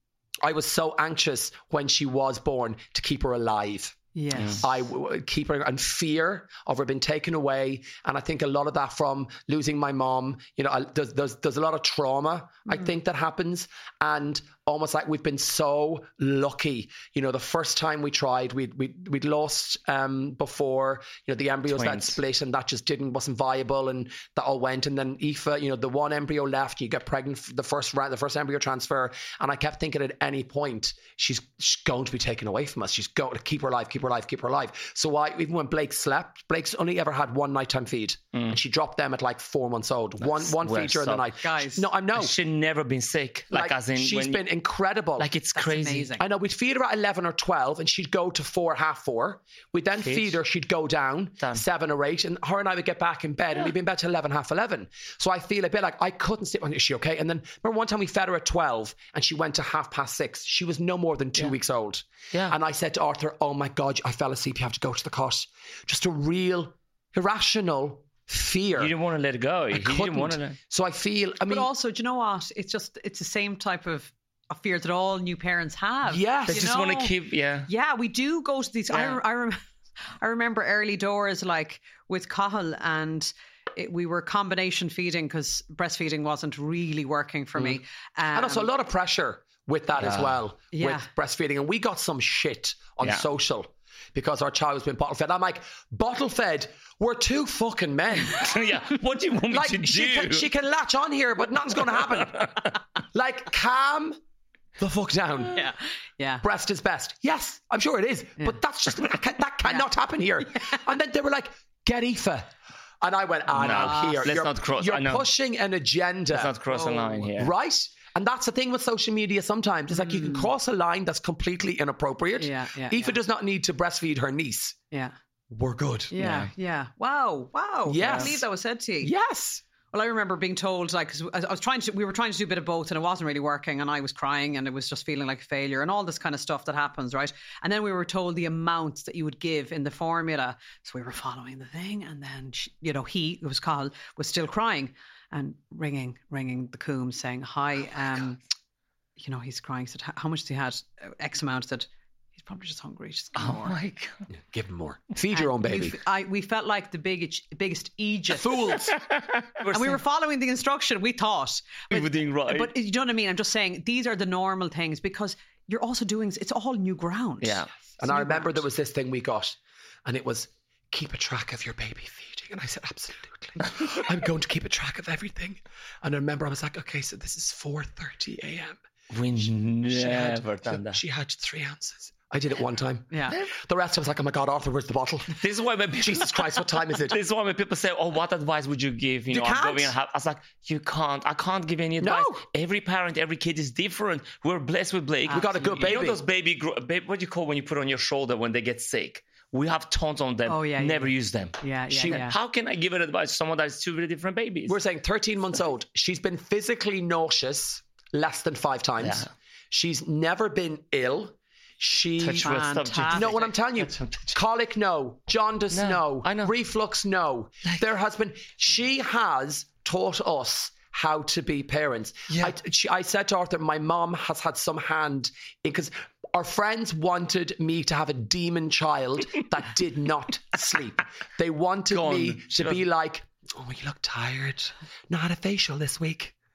E: I was so anxious when she was born to keep her alive.
F: Yes.
E: I w- keep her and fear of her being taken away. And I think a lot of that from losing my mom, you know, I, there's, there's, there's a lot of trauma, I think, that happens. And almost like we've been so lucky. You know, the first time we tried, we'd, we'd, we'd lost um, before, you know, the embryos that
G: Twins.
E: split and that just didn't, wasn't viable. And that all went. And then Aoife, you know, the one embryo left, you get pregnant for the first round, the first embryo transfer. And I kept thinking at any point, she's, she's going to be taken away from us. She's going to keep her alive, keep her alive, keep her alive. So I, even when Blake slept, Blake's only ever had one nighttime feed.
G: Mm.
E: And she dropped them at like four months old. One, one
G: well,
E: feed during the
G: so-
E: night.
F: Guys.
E: No, I know.
G: She's never been sick. Like, as in,
E: she's
G: when
E: been incredible.
G: like it's
F: That's
G: crazy.
F: amazing.
E: I know, we'd feed her at eleven or twelve and she'd go to four, half four. We'd then
G: Feed.
E: feed her, she'd go down
G: Done.
E: seven or eight, and her and I would get back in bed and we'd be in bed till eleven, half eleven. So I feel a bit like I couldn't sit, is she okay? And then remember one time we fed her at twelve and she went to half past six. She was no more than two weeks old.
G: Yeah.
E: And I said to Arthur, oh my God, I fell asleep, you have to go to the cot. Just a real irrational fear.
G: You didn't want to let it go.
E: I
G: You didn't want to
E: couldn't.
G: let
E: So I feel, I mean,
F: But also, do you know what? It's just, it's the same type of, of fear that all new parents have.
E: Yes.
G: They
F: You
G: just want to
F: know?
G: keep, yeah.
F: Yeah, we do go to these.
G: Yeah.
F: I, I, rem- I remember early doors, like with Cahill, and it, we were combination feeding because breastfeeding wasn't really working for me. Um,
E: and also a lot of pressure with that as
G: Yeah.
E: well,
F: Yeah.
E: with breastfeeding. And we got some shit on
G: Yeah.
E: social because our child was being bottle fed. I'm like, bottle fed? We're two fucking men.
G: yeah. What do you want me
E: Like,
G: to do?
E: she can, she can latch on here, but nothing's going to happen. Like, calm the fuck down.
F: yeah, yeah.
E: Breast is best. Yes, I'm sure it is. But that's just, that, can, that cannot happen here. And then they were like, get Aoife. And I went, ah,
G: No,
E: no, here.
G: let's
E: you're,
G: not cross-
E: You're
G: I know.
E: pushing an agenda.
G: Let's not cross the line here.
E: Right? And that's the thing with social media sometimes. It's like you can cross a line that's completely inappropriate.
F: Yeah, yeah,
E: Aoife
F: yeah.
E: does not need to breastfeed her niece.
F: Yeah,
E: We're good.
F: yeah, yeah. Wow, wow. I
E: Yes.
F: can't believe that was said to you.
E: Yes.
F: Well, I remember being told, like, 'cause I I was trying to, we were trying to do a bit of both and it wasn't really working and I was crying and it was just feeling like a failure and all this kind of stuff that happens, right? And then we were told the amounts that you would give in the formula. So we were following the thing and then, she, you know, he, it was Cahill, was still crying and ringing, ringing the Coombs saying, hi, um, you know, he's crying. He said, how much has he had? X amount. He said, he's probably just hungry. Just give
G: Oh
F: more.
G: my God.
E: Give him more. Feed your own
F: And we
E: baby.
F: f- I, we felt like the biggest, biggest Egypt.
E: Fools.
F: And we were following the instruction, we thought.
G: We were doing right.
F: But you know what I mean? I'm just saying these are the normal things because you're also doing, it's all new ground.
G: Yeah.
E: And I remember there was this thing we got, and it was keep a track of your baby feeding. And I said, absolutely. I'm going to keep a track of everything. And I remember I was like, okay, so this is four thirty a.m.
G: We
E: She had,
G: never done that.
E: She had three ounces. I did it one time.
F: Yeah.
E: The rest I was like, oh my God, Arthur, where's the bottle?
G: This is why when people,
E: Jesus Christ, what time is it?
G: This is why when people say, "Oh, what advice would you give?" You
E: You
G: know, I'm
E: can't.
G: going and have. I was like, "You can't. I can't give any advice.
E: No.
G: Every parent, every kid is different. We're blessed with Blake.
E: We got a good
G: You know
E: baby.
G: those baby, gro- baby, what do you call when you put on your shoulder when they get sick? We have tons on them.
F: Oh, yeah,
G: Never
F: yeah.
G: use them.
F: Yeah, yeah,
G: She-
F: yeah.
G: How can I give an advice to someone that has two really different babies?
E: We're saying thirteen months old. She's been physically nauseous less than five times.
G: Yeah.
E: She's never been ill. She
G: Touch wood, stop
F: Fantastic.
G: jinxing.
E: No, what I'm telling you,
G: That's what I'm touching.
E: colic, no. Jaundice,
G: No,
E: no.
G: I know.
E: Reflux, no. There has been, she has taught us how to be parents.
G: Yeah.
E: I, she, I said to Arthur, my mom has had some hand in, because our friends wanted me to have a demon child that did not sleep. They wanted
G: Gone.
E: me
G: She
E: to be
G: was-
E: like, oh, you look tired. Not had a facial this week.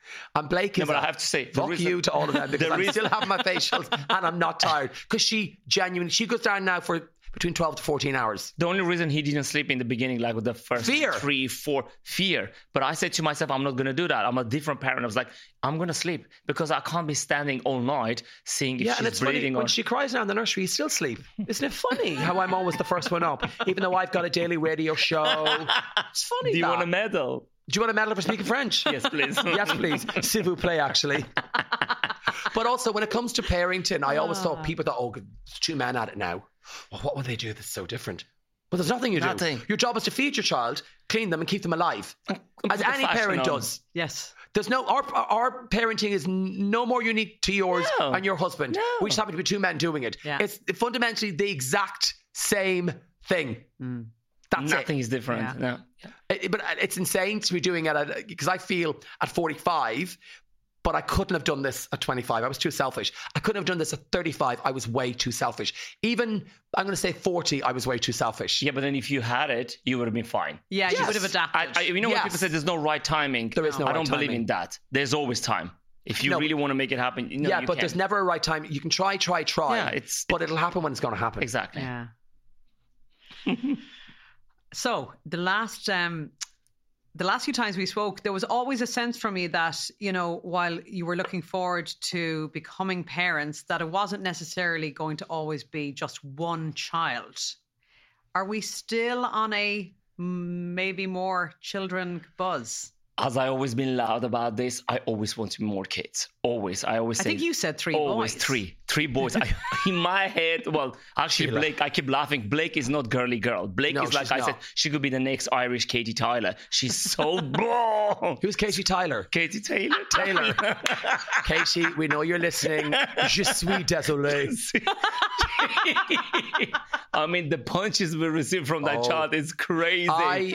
E: And Blake is
G: No, but
E: a,
G: I have to say, the
E: fuck
G: reason-
E: you to all of them because
G: the
E: I'm
G: reason-
E: still having my facials and I'm not tired. Because she genuinely, she goes down now for between twelve to fourteen hours.
G: The only reason he didn't sleep in the beginning, like with the first
E: Fear.
G: three, four, fear. But I said to myself, I'm not going to do that. I'm a different parent. I was like, I'm going to sleep because I can't be standing all night seeing if
E: Yeah,
G: she's
E: and it's funny,
G: breathing
E: when
G: or...
E: she cries now in the nursery, you still sleep. Isn't it funny how I'm always the first one up, even though I've got a daily radio show? It's funny
G: Do you
E: that.
G: want a medal?
E: Do you want a medal for speaking French?
G: Yes, please.
E: Yes, please. S'il vous plaît, actually. But also, when it comes to parenting, I always thought people thought, oh, there's two men at it now. Well, what will they do that's so different? Well, there's nothing you
G: Nothing.
E: do. Your job is to feed your child, clean them, and keep them alive,
G: put
E: as
G: the
E: any
G: fashion
E: parent
G: on.
E: does.
F: Yes.
E: There's no our our parenting is n- no more unique to yours
G: No.
E: and your husband.
G: No.
E: We just happen to be two men doing it.
F: Yeah.
E: It's fundamentally the exact same thing.
F: Mm.
E: That's
G: Nothing
E: it.
G: is different.
F: Yeah.
G: No.
E: It- But it's insane to be doing it because I feel at forty-five. But I couldn't have done this at twenty-five. I was too selfish. I couldn't have done this at thirty-five. I was way too selfish. Even, I'm going to say forty, I was way too selfish.
G: Yeah, but then if you had it, you would have been fine.
F: Yeah, you
E: Yes.
F: would have adapted.
G: I, I, you know
E: Yes.
G: when people say there's no right timing?
E: There is no
G: I
E: right
G: don't believe
E: timing.
G: in that. There's always time. If you
E: No.
G: really want to make it happen, you know,
E: yeah,
G: you
E: but
G: can.
E: there's never a right time. You can try, try, try.
G: Yeah, it's-
E: but it'll happen when it's going to happen.
G: Exactly.
F: Yeah. So the last um the last few times we spoke, there was always a sense from me that, you know, while you were looking forward to becoming parents, that it wasn't necessarily going to always be just one child. Are we still on a maybe more children buzz?
G: As I always been loud about this, I always wanted more kids. Always. I always
F: I
G: say
F: think you said three
G: always
F: boys.
G: three. Three boys. I, in my head, well, actually,
E: Sheila.
G: Blake, I keep laughing. Blake is not girly girl. Blake
E: No,
G: is like
E: she's
G: I
E: not.
G: said, she could be the next Irish Katie Tyler. She's so blah.
E: Who's Katie Tyler?
G: Katie Taylor.
E: Taylor. Katie, we know you're listening. Je suis désolé.
G: I mean, the punches we received from that
E: Oh.
G: child is crazy.
E: I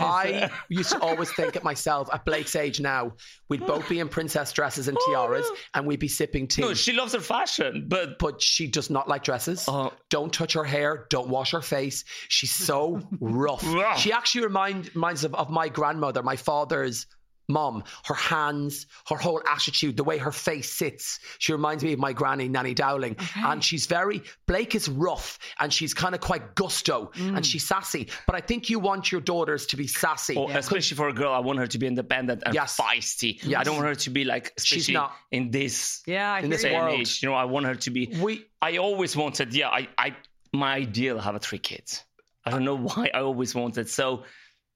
E: I used to always think at myself, at Blake's age now, we'd both be in princess dresses and tiaras and we'd be sipping tea.
G: no, she loves her fashion, but
E: But she does not like dresses.
G: Oh.
E: Don't touch her hair. Don't wash her face. She's so rough.
G: Rough.
E: She actually remind, reminds of, of my grandmother, my father's mom. Her hands, her whole attitude, the way her face sits. She reminds me of my granny, Nanny Dowling. And she's very, Blake is rough and she's kind of quite gusto and she's sassy. But I think you want your daughters to be sassy.
G: Oh, especially for a girl, I want her to be independent and
E: Yes.
G: feisty.
E: Yes.
G: I don't want her to be like,
E: She's
G: especially
E: not.
G: in this
F: Yeah, I
E: In
F: hear
E: this
F: you.
G: day and
E: world.
G: age. You know, I want her to be.
E: We,
G: I always wanted, yeah, I, I, my ideal have a three kids. I don't know why I always wanted. So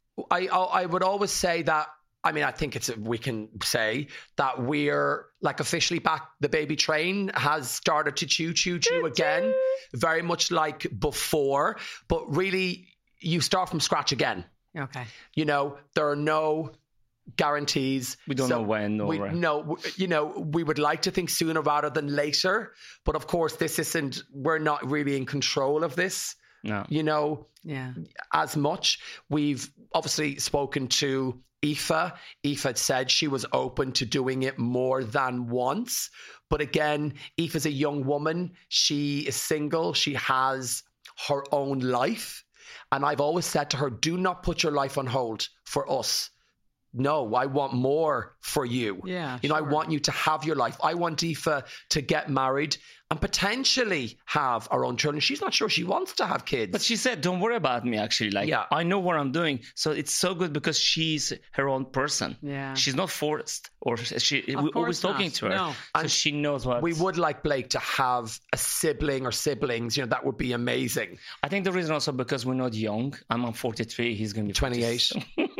E: I, I I would always say that. I mean, I think it's we can say that we're like officially back. The baby train has started to choo choo choo again, very much like before. But really, you start from scratch again.
F: Okay.
E: You know, there are no guarantees.
G: We don't know when or
E: we,
G: where.
E: no, w- you know, we would like to think sooner rather than later. But of course, this isn't. We're not really in control of this.
G: no.
E: You know,
F: Yeah.
E: as much. We've obviously spoken to Aoife. Aoife had said she was open to doing it more than once. But again, Aoife's a young woman. She is single. She has her own life. And I've always said to her, do not put your life on hold for us. No, I want more for you.
F: Yeah,
E: You know, I
F: sure.
E: want you to have your life. I want Aoife to get married and potentially have our own children. She's not sure she wants to have kids.
G: But she said, don't worry about me, actually. Like,
E: Yeah.
G: I know what I'm doing. So it's so good because she's her own person.
F: Yeah.
G: She's not forced or she,
F: Of
G: we're always
F: course
G: talking
F: not.
G: to her.
F: No.
G: So
E: And
G: she knows what.
E: we would like Blake to have a sibling or siblings. You know, that would be amazing.
G: I think the reason also because we're not young. I'm on forty-three. He's going to be
E: twenty-eight.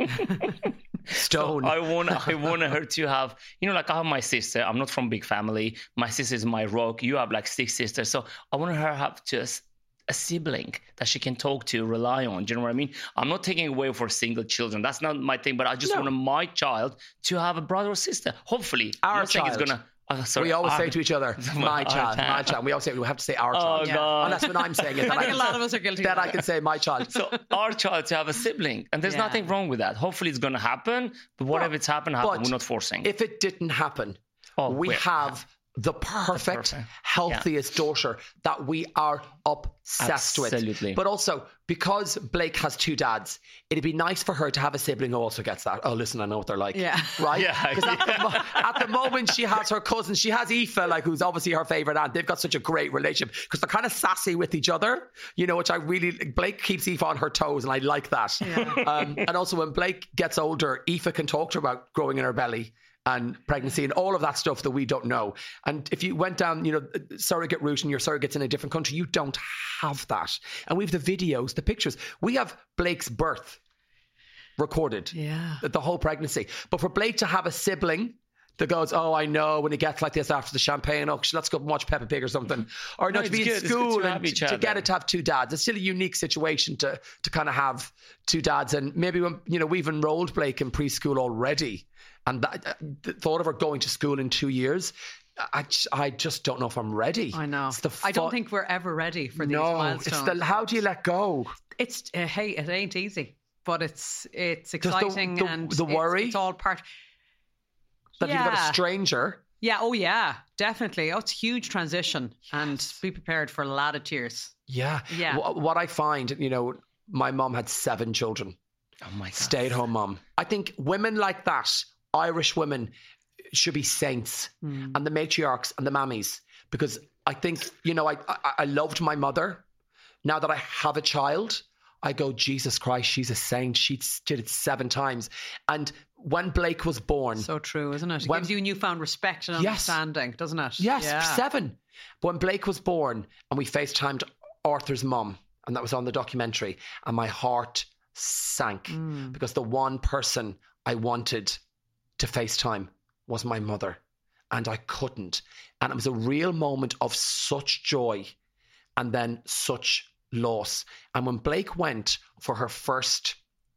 E: Stone.
G: I want I want her to have, you know, like I have my sister. I'm not from big family. My sister is my rock. You have like six sisters. So I want her to have just a sibling that she can talk to, rely on. Do you know what I mean? I'm not taking away for single children. That's not my thing. But I just
E: No.
G: want my child to have a brother or sister. Hopefully,
E: Our
G: I'm not saying
E: child.
G: it's gonna. Oh, sorry,
E: we always
G: our-
E: say to each other, my
G: Our
E: child, my
G: child.
E: child. We always say, we have to say our
G: Oh,
E: child.
G: God.
E: Unless when I'm saying it, then
F: I
E: I,
F: think
E: can
F: a lot
E: say,
F: of us are guilty
E: then
F: of
E: I
F: that.
E: can say my child.
G: So our child to have a sibling, and there's
F: Yeah.
G: nothing wrong with that. Hopefully, it's gonna happen. But whatever
E: Well,
G: it's happened, happen.
E: but
G: We're not forcing.
E: If it didn't happen,
G: Oh,
E: we
G: wait.
E: have the perfect,
G: perfect.
E: healthiest yeah. daughter that we are obsessed
G: Absolutely.
E: with. But also, because Blake has two dads, it'd be nice for her to have a sibling who also gets that. Oh, listen, I know what they're like.
F: Yeah.
E: Right?
G: Yeah.
E: Because at, the mo- at the moment, she has her cousin. She has Aoife, like, who's obviously her favourite aunt. They've got such a great relationship because they're kind of sassy with each other, you know, which I really... Blake keeps Aoife on her toes, and I like that.
F: Yeah.
E: Um, and also, when Blake gets older, Aoife can talk to her about growing in her belly and pregnancy and all of that stuff that we don't know. And if you went down, you know, surrogate route and your surrogate's in a different country, you don't have that. And we have the videos, the pictures. We have Blake's birth recorded.
F: Yeah.
E: The, the whole pregnancy. But for Blake to have a sibling that goes, oh, I know, when he gets like this after the champagne, oh, let's go and watch Peppa Pig or something. Or no,
G: No,
E: to be
G: it's
E: in
G: good. It's
E: school
G: good to have
E: and
G: each
E: to, to
G: other.
E: get it to have two dads. It's still a unique situation to to kind of have two dads. And maybe when, you know, we've enrolled Blake in preschool already. And that, the thought of her going to school in two years, I just, I just don't know if I'm ready.
F: I know.
E: It's the
F: I don't
E: fu-
F: think we're ever ready for these
E: no,
F: milestones.
E: it's the how do you let go?
F: It's uh, hey, it ain't easy, but it's it's
E: Does the-
F: exciting
E: the-
F: and
E: the
F: it's-
E: worry?
F: It's, all part.
E: That
F: yeah.
E: you've got a stranger.
F: Yeah. Oh yeah. Definitely. Oh, it's a huge transition, and be prepared for a lot of tears.
E: Yeah.
F: Yeah.
E: Wh- What I find, you know, my mum had seven children.
G: Oh my God.
E: Stay-at-home mum. I think women like that, Irish women, should be saints,
F: Mm.
E: and the matriarchs and the mammies, because I think, you know, I, I I loved my mother. Now that I have a child, I go, Jesus Christ, she's a saint. She did it seven times. And when Blake was born,
F: So true, isn't it? It
E: When-
F: gives you newfound respect and
E: Yes.
F: understanding, doesn't it?
E: yes,
F: Yeah.
E: seven. When Blake was born, and we FaceTimed Arthur's mum, and that was on the documentary, and my heart sank
F: Mm.
E: because the one person I wanted to FaceTime was my mother, and I couldn't. And it was a real moment of such joy and then such loss. And when Blake went for her first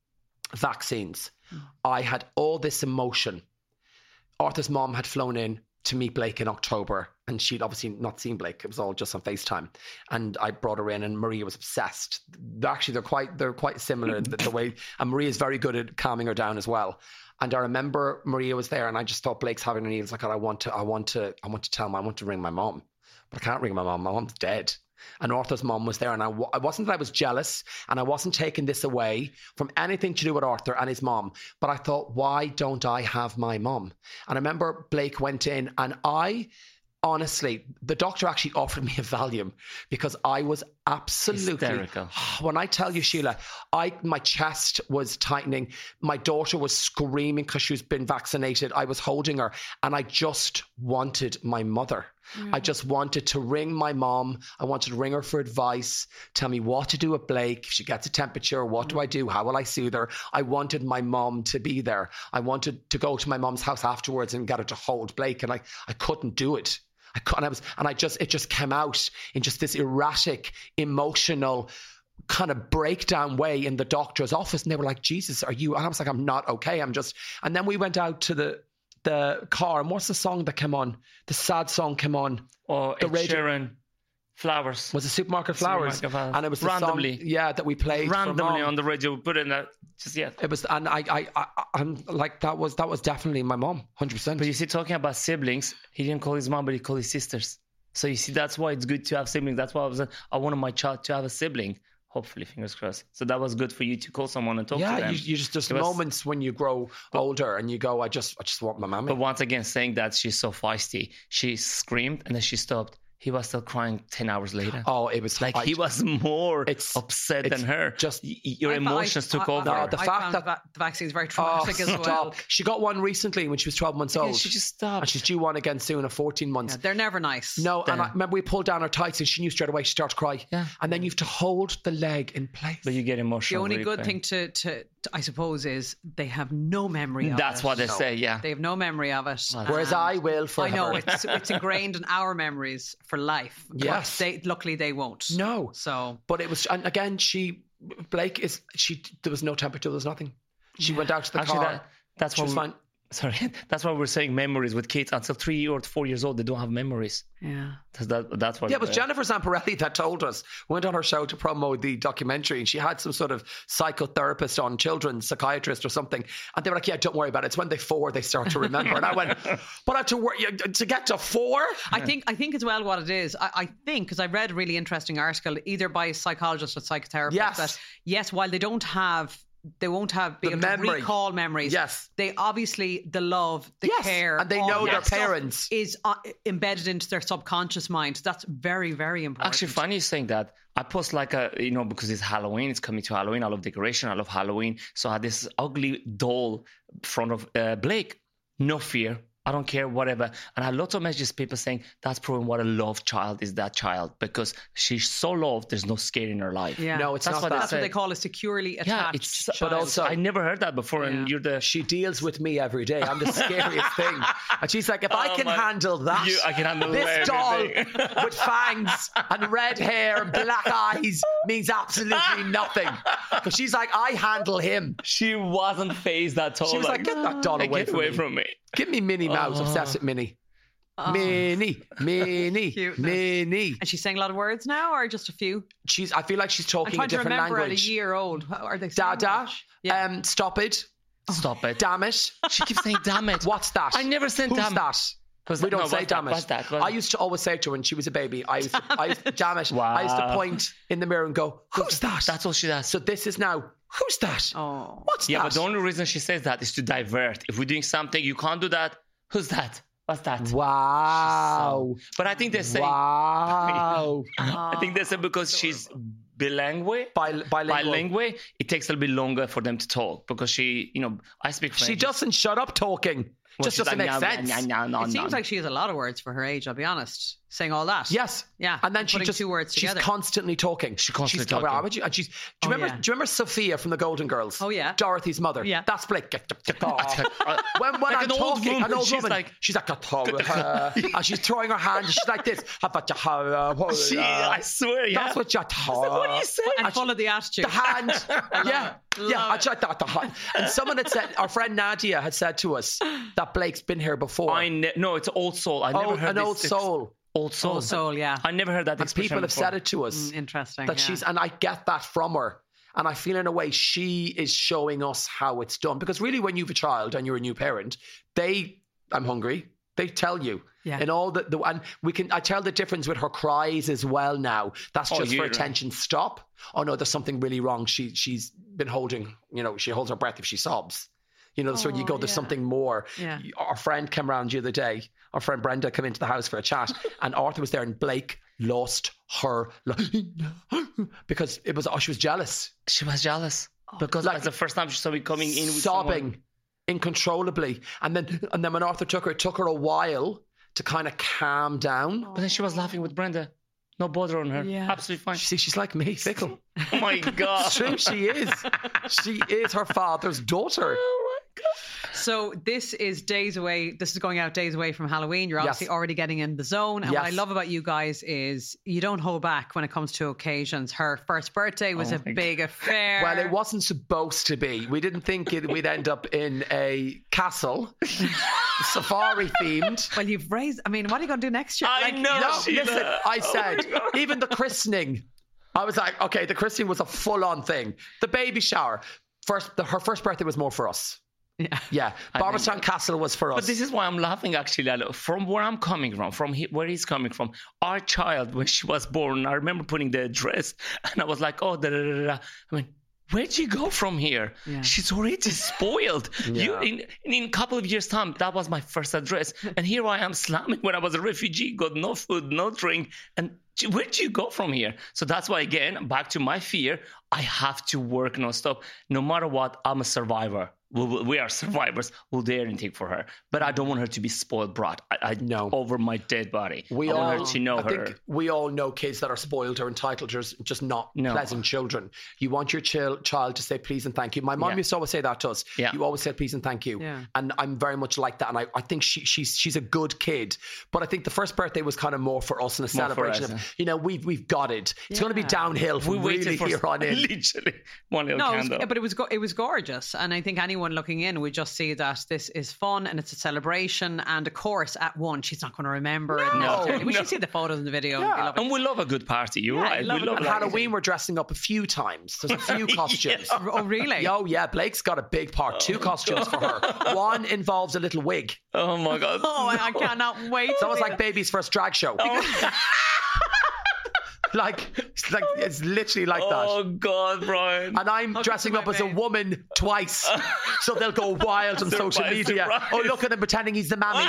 E: vaccines,
F: Mm.
E: I had all this emotion. Arthur's mom had flown in to meet Blake in October, and she'd obviously not seen Blake. It was all just on FaceTime. And I brought her in, and Maria was obsessed. Actually, they're quite they're quite similar in the, the way, and Maria is very good at calming her down as well. And I remember Maria was there, and I just thought Blake's having an evening. Like, I want to, I want to, I want to tell him, I want to ring my mom, but I can't ring my mom. My mom's dead. And Arthur's mom was there, and I, I wasn't that I was jealous, and I wasn't taking this away from anything to do with Arthur and his mom. But I thought, why don't I have my mom? And I remember Blake went in, and I, honestly, the doctor actually offered me a Valium because I was absolutely
G: Hysterical.
E: When I tell you, Sheila, I my chest was tightening. My daughter was screaming because she's been vaccinated. I was holding her, and I just wanted my mother. I just wanted to ring my mom. I wanted to ring her for advice, tell me what to do with Blake. If she gets a temperature, what do I do? How will I soothe her? I wanted my mom to be there. I wanted to go to my mom's house afterwards and get her to hold Blake, and I, I couldn't do it. I couldn't. I was, and I just, it just came out in just this erratic, emotional kind of breakdown way in the doctor's office. And they were like, Jesus, are you? And I was like, I'm not okay. I'm just, and then we went out to the, the car, and what's the song that came on? The sad song came on.
G: Or
E: The
G: Ed
E: radio-
G: Sheeran, Flowers.
E: Was it Supermarket Flowers?
G: Supermarket Flowers.
E: And it was the
G: Randomly.
E: song, yeah, that we played for
G: Randomly
E: Mom.
G: on the radio, put in that. Just yeah.
E: It was, and I, I, I, I'm like, that was that was definitely my mom, hundred percent.
G: But you see, talking about siblings, he didn't call his mom, but he called his sisters. So you see, that's why it's good to have siblings. That's why I was, I wanted my child to have a sibling. Hopefully, fingers crossed. So that was good for you to call someone and talk to
E: Yeah,
G: them.
E: you, you just there's
G: It was-
E: moments when you grow older and you go, I just, I just want my mommy.
G: But once again, saying that she's so feisty, she screamed and then she stopped. He was still crying ten hours later.
E: Oh, it was
G: Like
E: I-
G: he was more
E: It's-
G: upset
E: it's
G: than her.
E: just-
G: Y- y- your
F: I thought-
G: emotions
F: I-
G: took
F: I-
G: over.
E: No, the
F: I
E: fact
F: found
E: that-
F: va- the vaccine is very
E: Oh,
F: traumatic as well.
E: stop. She got one recently when she was twelve months
G: Yeah,
E: old.
G: she just stopped.
E: And she's due one again soon at fourteen months.
F: Yeah, they're never nice.
E: No, and I
G: Damn.
E: remember we pulled down her tights and she knew straight away. She started to cry.
G: Yeah.
E: And then you have to hold the leg in place.
G: But you get
F: The
G: emotional.
F: only
G: really
F: good
G: quick.
F: thing to, to, to, I suppose, is they have no memory of it.
G: That's what they
E: No.
G: say, yeah.
F: They have no memory of it.
E: Whereas
F: And
E: I will forever.
F: I know it's it's ingrained in our memories for life. But
E: Yes.
F: they, luckily they won't.
E: No.
F: So
E: But it was, and again, she, Blake is, she, there was no temperature, there was nothing. She went out to the
G: Actually,
E: car.
G: that, that's
E: She
G: what
E: was
G: we,
E: fine.
G: Sorry, that's why we're saying memories with kids. Until three or four years old, they don't have memories.
F: Yeah.
G: That's, that, that's what.
E: Yeah, it was
G: uh,
E: Jennifer Zamparelli that told us. Went on her show to promote the documentary, and she had some sort of psychotherapist on, children, psychiatrist or something. And they were like, yeah, don't worry about it. It's when they're four they start to remember. And I went, but I have to work to get to four?
F: I think I think as well what it is, I, I think, because I read a really interesting article, either by a psychologist or psychotherapist,
E: Yes.
F: that yes, while they don't have they won't have be
E: The
F: able to
E: memory.
F: recall memories.
E: Yes.
F: They obviously, the love, the
E: Yes,
F: care,
E: and they
F: all
E: know
F: that
E: their
F: stuff
E: parents.
F: is uh, embedded into their subconscious mind. That's very, very important.
G: Actually, funny you saying that. I post like a, you know, because it's Halloween, it's coming to Halloween. I love decoration. I love Halloween. So I had this ugly doll in front of uh, Blake. No fear. I don't care, whatever. And I had lots of messages, people saying that's proving what a loved child is, that child, because she's so loved, there's no scare in her life.
F: Yeah.
E: No, it's
G: That's
E: not
G: what
E: that.
G: they
F: That's what
G: say.
F: they call a securely attached
G: Yeah, it's, but
F: child.
G: also I never heard that before, and
F: Yeah.
G: you're the.
E: She deals with me every day. I'm the scariest thing. And she's like, if I
G: Oh
E: can
G: my-
E: handle that,
G: You- I can handle
E: this doll
G: everything.
E: with fangs and red hair and black eyes means absolutely nothing. Because she's like, I handle him.
G: She wasn't phased at all.
E: She was like, get that doll
G: "Hey,
E: away
G: get
E: from
G: away
E: me.
G: from me.
E: Give me Minnie Mouse.
G: Oh.
E: Obsessed with Minnie.
F: Oh.
E: Minnie, Minnie,
F: Cuteness.
E: Minnie.
F: And she's saying a lot of words now, or just a few?
E: She's. I feel like she's
F: I'm
E: talking a
F: trying to
E: different
F: remember
E: language.
F: at a year old. How are they saying
E: Dada.
F: much? Yeah.
E: Um, stop it.
G: Stop it.
E: Damn it.
G: She keeps saying, damn it.
E: What's that?
G: I never said
E: Who's
G: damn it.
E: that?
G: Who's
E: We
G: that?
E: don't
G: No,
E: say
G: what's
E: damn
G: that?
E: it.
G: What's that? What's
E: I used to always say to her when she was a baby, I used to, I used to damn it. I used to
G: Wow.
E: point in the mirror and go, who's that?
G: That's all she does.
E: So this is now, who's that?
F: Oh.
E: What's
G: Yeah,
E: that?
G: but the only reason she says that is to divert. If we're doing something, you can't do that. Who's that? What's that?
E: Wow.
G: But I think they say.
E: Wow.
G: I think they say because she's bilingual.
E: Bil- bilingual.
G: Bilingual, it takes a little bit longer for them to talk because she, you know, I speak French.
E: She doesn't shut up talking.
G: Well,
E: Just
G: she's
E: doesn't
G: like,
E: make
G: "No,
E: sense.
G: no, no, no,
F: It
G: no."
F: seems like she has a lot of words for her age, I'll be honest, saying all that.
E: Yes.
F: Yeah.
E: And then she
F: putting
E: just
F: two words
E: she's
F: together.
E: constantly talking.
G: She's constantly
E: she's,
G: talking.
E: How would you, and she's. Do you
F: Oh,
E: remember?
F: yeah.
E: Do you remember Sophia from the Golden Girls?
F: Oh, yeah.
E: Dorothy's mother.
F: Yeah.
E: That's Blake. when when
G: Like
E: I'm
G: an old
E: talking,
G: woman,
E: an old
G: she's
E: woman,
G: like-
E: she's like, uh, and she's throwing her hand. And she's like this.
G: She, I swear, yeah.
E: That's what you
G: What do you say?
F: and full of the attitude.
E: The hand. yeah. Yeah.
F: Love
E: I tried that. The hand. And someone had said, our friend Nadia had said to us that Blake's been here before.
G: I ne- no, it's Old Soul. I never
E: Oh,
G: heard
E: an
G: this.
E: old
G: It's
E: soul.
G: Old Soul.
F: Old Soul, yeah.
G: I never heard that
E: And
G: expression
E: people have
G: before.
E: said it to us.
F: Mm, interesting.
E: that
F: yeah.
E: she's, and I get that from her. And I feel in a way she is showing us how it's done. Because really, when you have a child and you're a new parent, they, I'm hungry. They tell you.
F: Yeah.
E: And all the, the and we can I tell the difference with her cries as well now. That's
G: Oh,
E: just for
G: yeah.
E: attention. Stop. Oh no, there's something really wrong. She she's been holding, you know, she holds her breath if she sobs. You know, so you
F: Oh,
E: go, there's
F: yeah.
E: something more.
F: Yeah.
E: Our friend came around the other day. Our friend Brenda came into the house for a chat, and Arthur was there, and Blake lost her because it was oh, she was jealous.
G: She was jealous because
E: Like,
G: that's the first time she saw me coming in with
E: sobbing
G: someone.
E: uncontrollably, and then and then when Arthur took her, it took her a while to kind of calm down.
G: But then she was laughing with Brenda. No bother on her.
F: Yeah.
G: Absolutely fine.
E: See, she's like me, fickle.
G: Oh my God.
E: It's true, she is. She is her father's daughter.
F: So this is days away. This is going out days away from Halloween. You're obviously
E: Yes.
F: already getting in the zone. And what I
E: Yes.
F: love about you guys is you don't hold back when it comes to occasions. Her first birthday was
G: Oh
F: a
G: my
F: big affair.
E: Well, it wasn't supposed to be. We didn't think it, we'd end up in a castle, safari themed.
F: Well, you've raised. I mean, what are you going to do next year?
G: I
F: Like,
G: know.
E: No,
G: Sheila.
E: listen, I
G: Oh
E: said,
G: my God.
E: even the christening, I was like, okay, the christening was a full-on thing. The baby shower, first, the, her first birthday was more for us.
F: Yeah.
E: Yeah,
G: I
E: Barberstown
G: think-
E: Castle was for us.
G: But this is why I'm laughing, actually, Lalo. From where I'm coming from, from he, where he's coming from, our child, when she was born, I remember putting the dress, and I was like, oh, da da da da. I mean, where'd you go from here?
F: Yeah.
G: She's already spoiled. You,
E: Yeah.
G: in, in a couple of years' time, that was my first address. And here I am slamming when I was a refugee, got no food, no drink. And where'd you go from here? So that's why, again, back to my fear, I have to work nonstop. No matter what, I'm a survivor. We, we are survivors. We'll do anything for her. But I don't want her to be spoiled brat. I, I
E: No.
G: over my dead body.
E: We
G: I
E: all,
G: want her to know
E: I
G: her.
E: think we all know kids that are spoiled or entitled, just, just not
G: No.
E: pleasant children. You want your chil- child to say please and thank you. My mom
G: Yeah.
E: used to always say that to us.
G: Yeah.
E: You always say please and thank you.
F: Yeah.
E: And I'm very much like that. And I, I think she, she's she's a good kid. But I think the first birthday was kind of more for us and a
G: More for
E: celebration
G: us,
E: of,
G: yeah.
E: you know, we've, we've got it. It's going to be
F: Yeah.
E: downhill from
G: we waited
E: really
G: for
E: here on in.
G: literally one little
F: No, it was,
G: candle.
F: but it was go- it was gorgeous, and I think anyone anyone looking in would just see that this is fun and it's a celebration. And of course, at one, she's not going to remember
E: No,
F: it. necessarily. We
E: no.
F: should see the photos in the video.
E: Yeah.
F: And, we love it.
G: And we love a good party. You're
F: Yeah,
G: right.
F: love
G: We
F: it.
G: love
E: And
G: like-
E: Halloween, we're dressing up a few times. There's a few costumes.
F: Oh, really?
E: Oh, yeah. Blake's got a big part. Two costumes for her. One involves a little wig.
G: Oh my God.
F: Oh, I I cannot wait.
E: It's
F: to
E: almost
F: see
E: like
F: it.
E: baby's first drag show.
G: Oh,
E: like, it's like it's literally like
G: oh
E: that.
G: God, Brian.
E: And I'm
F: Hug
E: dressing
F: to
E: up
F: my
E: as a
F: babe.
E: woman twice. So they'll go wild on social
G: Surprise,
E: media.
G: surprise.
E: Oh, look at him pretending he's the mammy.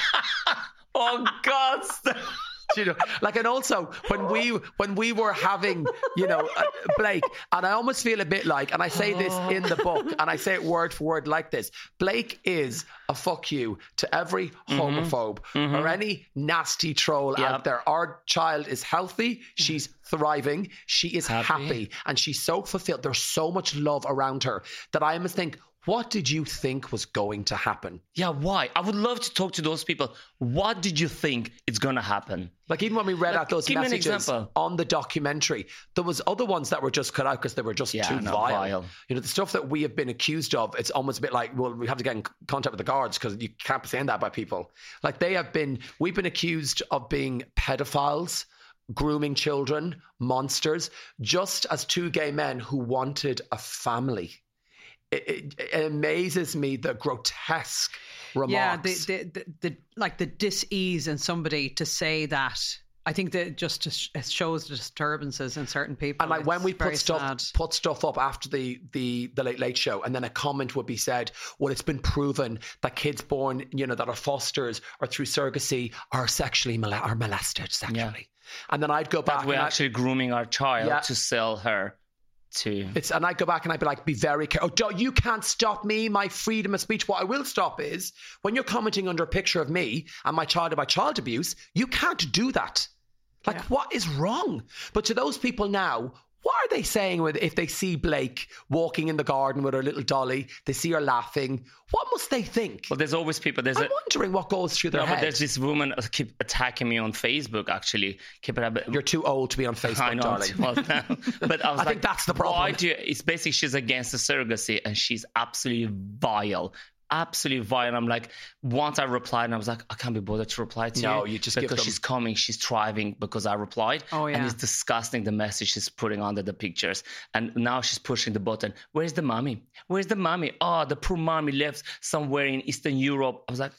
G: Oh God. stop.
E: You know, like, and also when we when we were having, you know, uh, Blake, and I almost feel a bit like, and I say this in the book, and I say it word for word like this: Blake is a fuck you to every homophobe or any nasty troll
G: Yep.
E: out there. Our child is healthy, she's thriving, she is
G: Happy.
E: happy, and she's so fulfilled. There's so much love around her that I almost think, what did you think was going to happen?
G: Yeah, why? I would love to talk to those people. What did you think is going to happen?
E: Like, even when we read
G: Like,
E: out those
G: give me an
E: messages
G: example.
E: on the documentary, there was other ones that were just cut out because they were just
G: Yeah,
E: too
G: no,
E: vile.
G: vile.
E: You know, the stuff that we have been accused of, it's almost a bit like, well, we have to get in contact with the guards because you can't be saying that by people. Like, they have been, we've been accused of being pedophiles, grooming children, monsters, just as two gay men who wanted a family. It, it, it amazes me the grotesque remarks.
F: Yeah, the, the, the, the like the dis-ease in somebody to say that. I think that just to sh- it shows the disturbances in certain people.
E: And like when
F: It's
E: we
F: very
E: put stuff
F: sad.
E: put stuff up after the, the the Late Late Show, and then a comment would be said, well, it's been proven that kids born, you know, that are fosters or through surrogacy are sexually mole- are molested sexually.
G: Yeah.
E: And then I'd go back
G: That we're
E: and I-
G: actually grooming our child
E: Yeah.
G: to sell her to.
E: It's, and I'd go back and I'd be like, be very careful. Oh, don't- you can't stop me, my freedom of speech. What I will stop is when you're commenting under a picture of me and my child about child abuse, you can't do that. Like,
F: Yeah.
E: what is wrong? But to those people now, what are they saying with if they see Blake walking in the garden with her little dolly, they see her laughing? What must they think?
G: But there's always people. There's
E: I'm
G: a,
E: wondering what goes through their
G: no,
E: head.
G: but there's this woman uh, keep attacking me on Facebook. Actually, keep it up.
E: You're too old to be on Facebook,
G: I know,
E: darling.
G: I'm too old now. But I was
E: I
G: like,
E: think that's the problem.
G: Why do you, it's basically she's against the surrogacy and she's absolutely vile. Absolutely vile. And I'm like, once I replied, and I was like, I can't be bothered to reply to you.
E: No, you just give
G: because
E: them-
G: she's coming, she's thriving because I replied.
F: Oh, yeah.
G: And it's disgusting the message she's putting under the pictures. And now she's pushing the button. Where's the mommy? Where's the mommy? Oh, the poor mommy lives somewhere in Eastern Europe. I was like,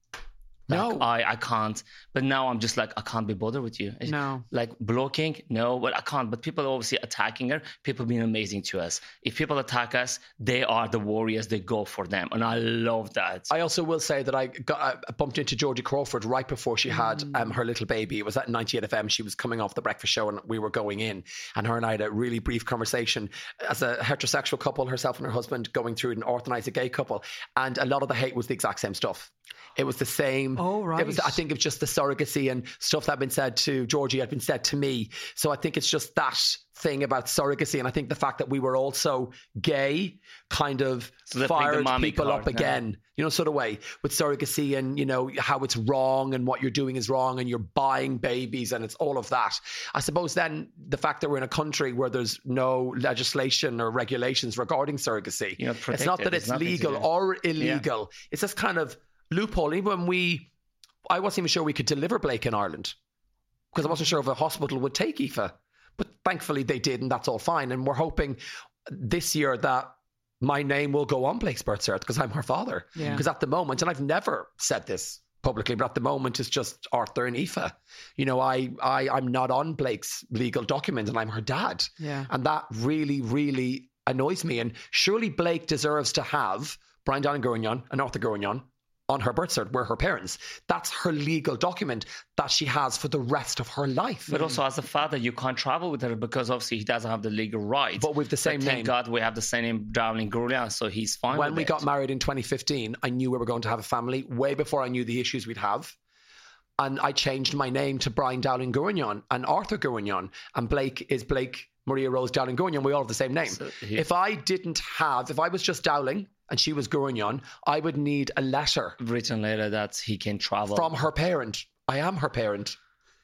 E: No.
G: Like, I, I can't. But now I'm just like, I can't be bothered with you.
F: No.
G: Like blocking, no, but I can't. But people are obviously attacking her. People being amazing to us. If people attack us, they are the warriors. They go for them. And I love that.
E: I also will say that I got I bumped into Georgie Crawford right before she had
F: Mm.
E: um, her little baby. It was at ninety-eight F M. She was coming off the breakfast show and we were going in. And her and I had a really brief conversation as a heterosexual couple, herself and her husband going through an orthodox gay couple. And a lot of the hate was the exact same stuff. It was the same.
F: Oh, right.
E: It was, I think it was just the surrogacy and stuff that had been said to Georgie had been said to me. So I think it's just that thing about surrogacy. And I think the fact that we were also gay kind of
G: So they're playing the
E: fired
G: mommy
E: people
G: card
E: up
G: now.
E: again, you know, sort of way with surrogacy and, you know, how it's wrong and what you're doing is wrong and you're buying babies and it's all of that. I suppose then the fact that we're in a country where there's no legislation or regulations regarding surrogacy,
G: You're not
E: it's not
G: protected.
E: that
G: There's
E: it's
G: nothing to
E: legal
G: do.
E: or illegal. It's this kind of loophole. Even when we, I wasn't even sure we could deliver Blake in Ireland because I wasn't sure if a hospital would take Aoife. But thankfully they did, and that's all fine. And we're hoping this year that my name will go on Blake's birth cert because I'm her father.
F: Yeah.
E: Because at the moment, and I've never said this publicly, but at the moment it's just Arthur and Aoife. You know, I, I, I'm not on Blake's legal document and I'm her dad.
F: Yeah.
E: And that really, really annoys me. And surely Blake deserves to have Brian Dowling Gurignon and Arthur Gurignon on her birth cert. We're her parents. That's her legal document that she has for the rest of her life.
G: But also, as a father, you can't travel with her because obviously he doesn't have the legal right.
E: But we've the same
G: But
E: name.
G: Thank God we have the same name, Dowling Gurignon, so he's fine
E: When
G: with
E: we
G: it.
E: got married in twenty fifteen, I knew we were going to have a family way before I knew the issues we'd have. And I changed my name to Brian Dowling Gurignon and Arthur Gurignon. And Blake is Blake Maria Rose Dowling Gurignon. We all have the same name.
G: So he-
E: If I didn't have, if I was just Dowling and she was Gurignon, I would need a letter
G: Written later that he can travel.
E: from her parent. I am her parent.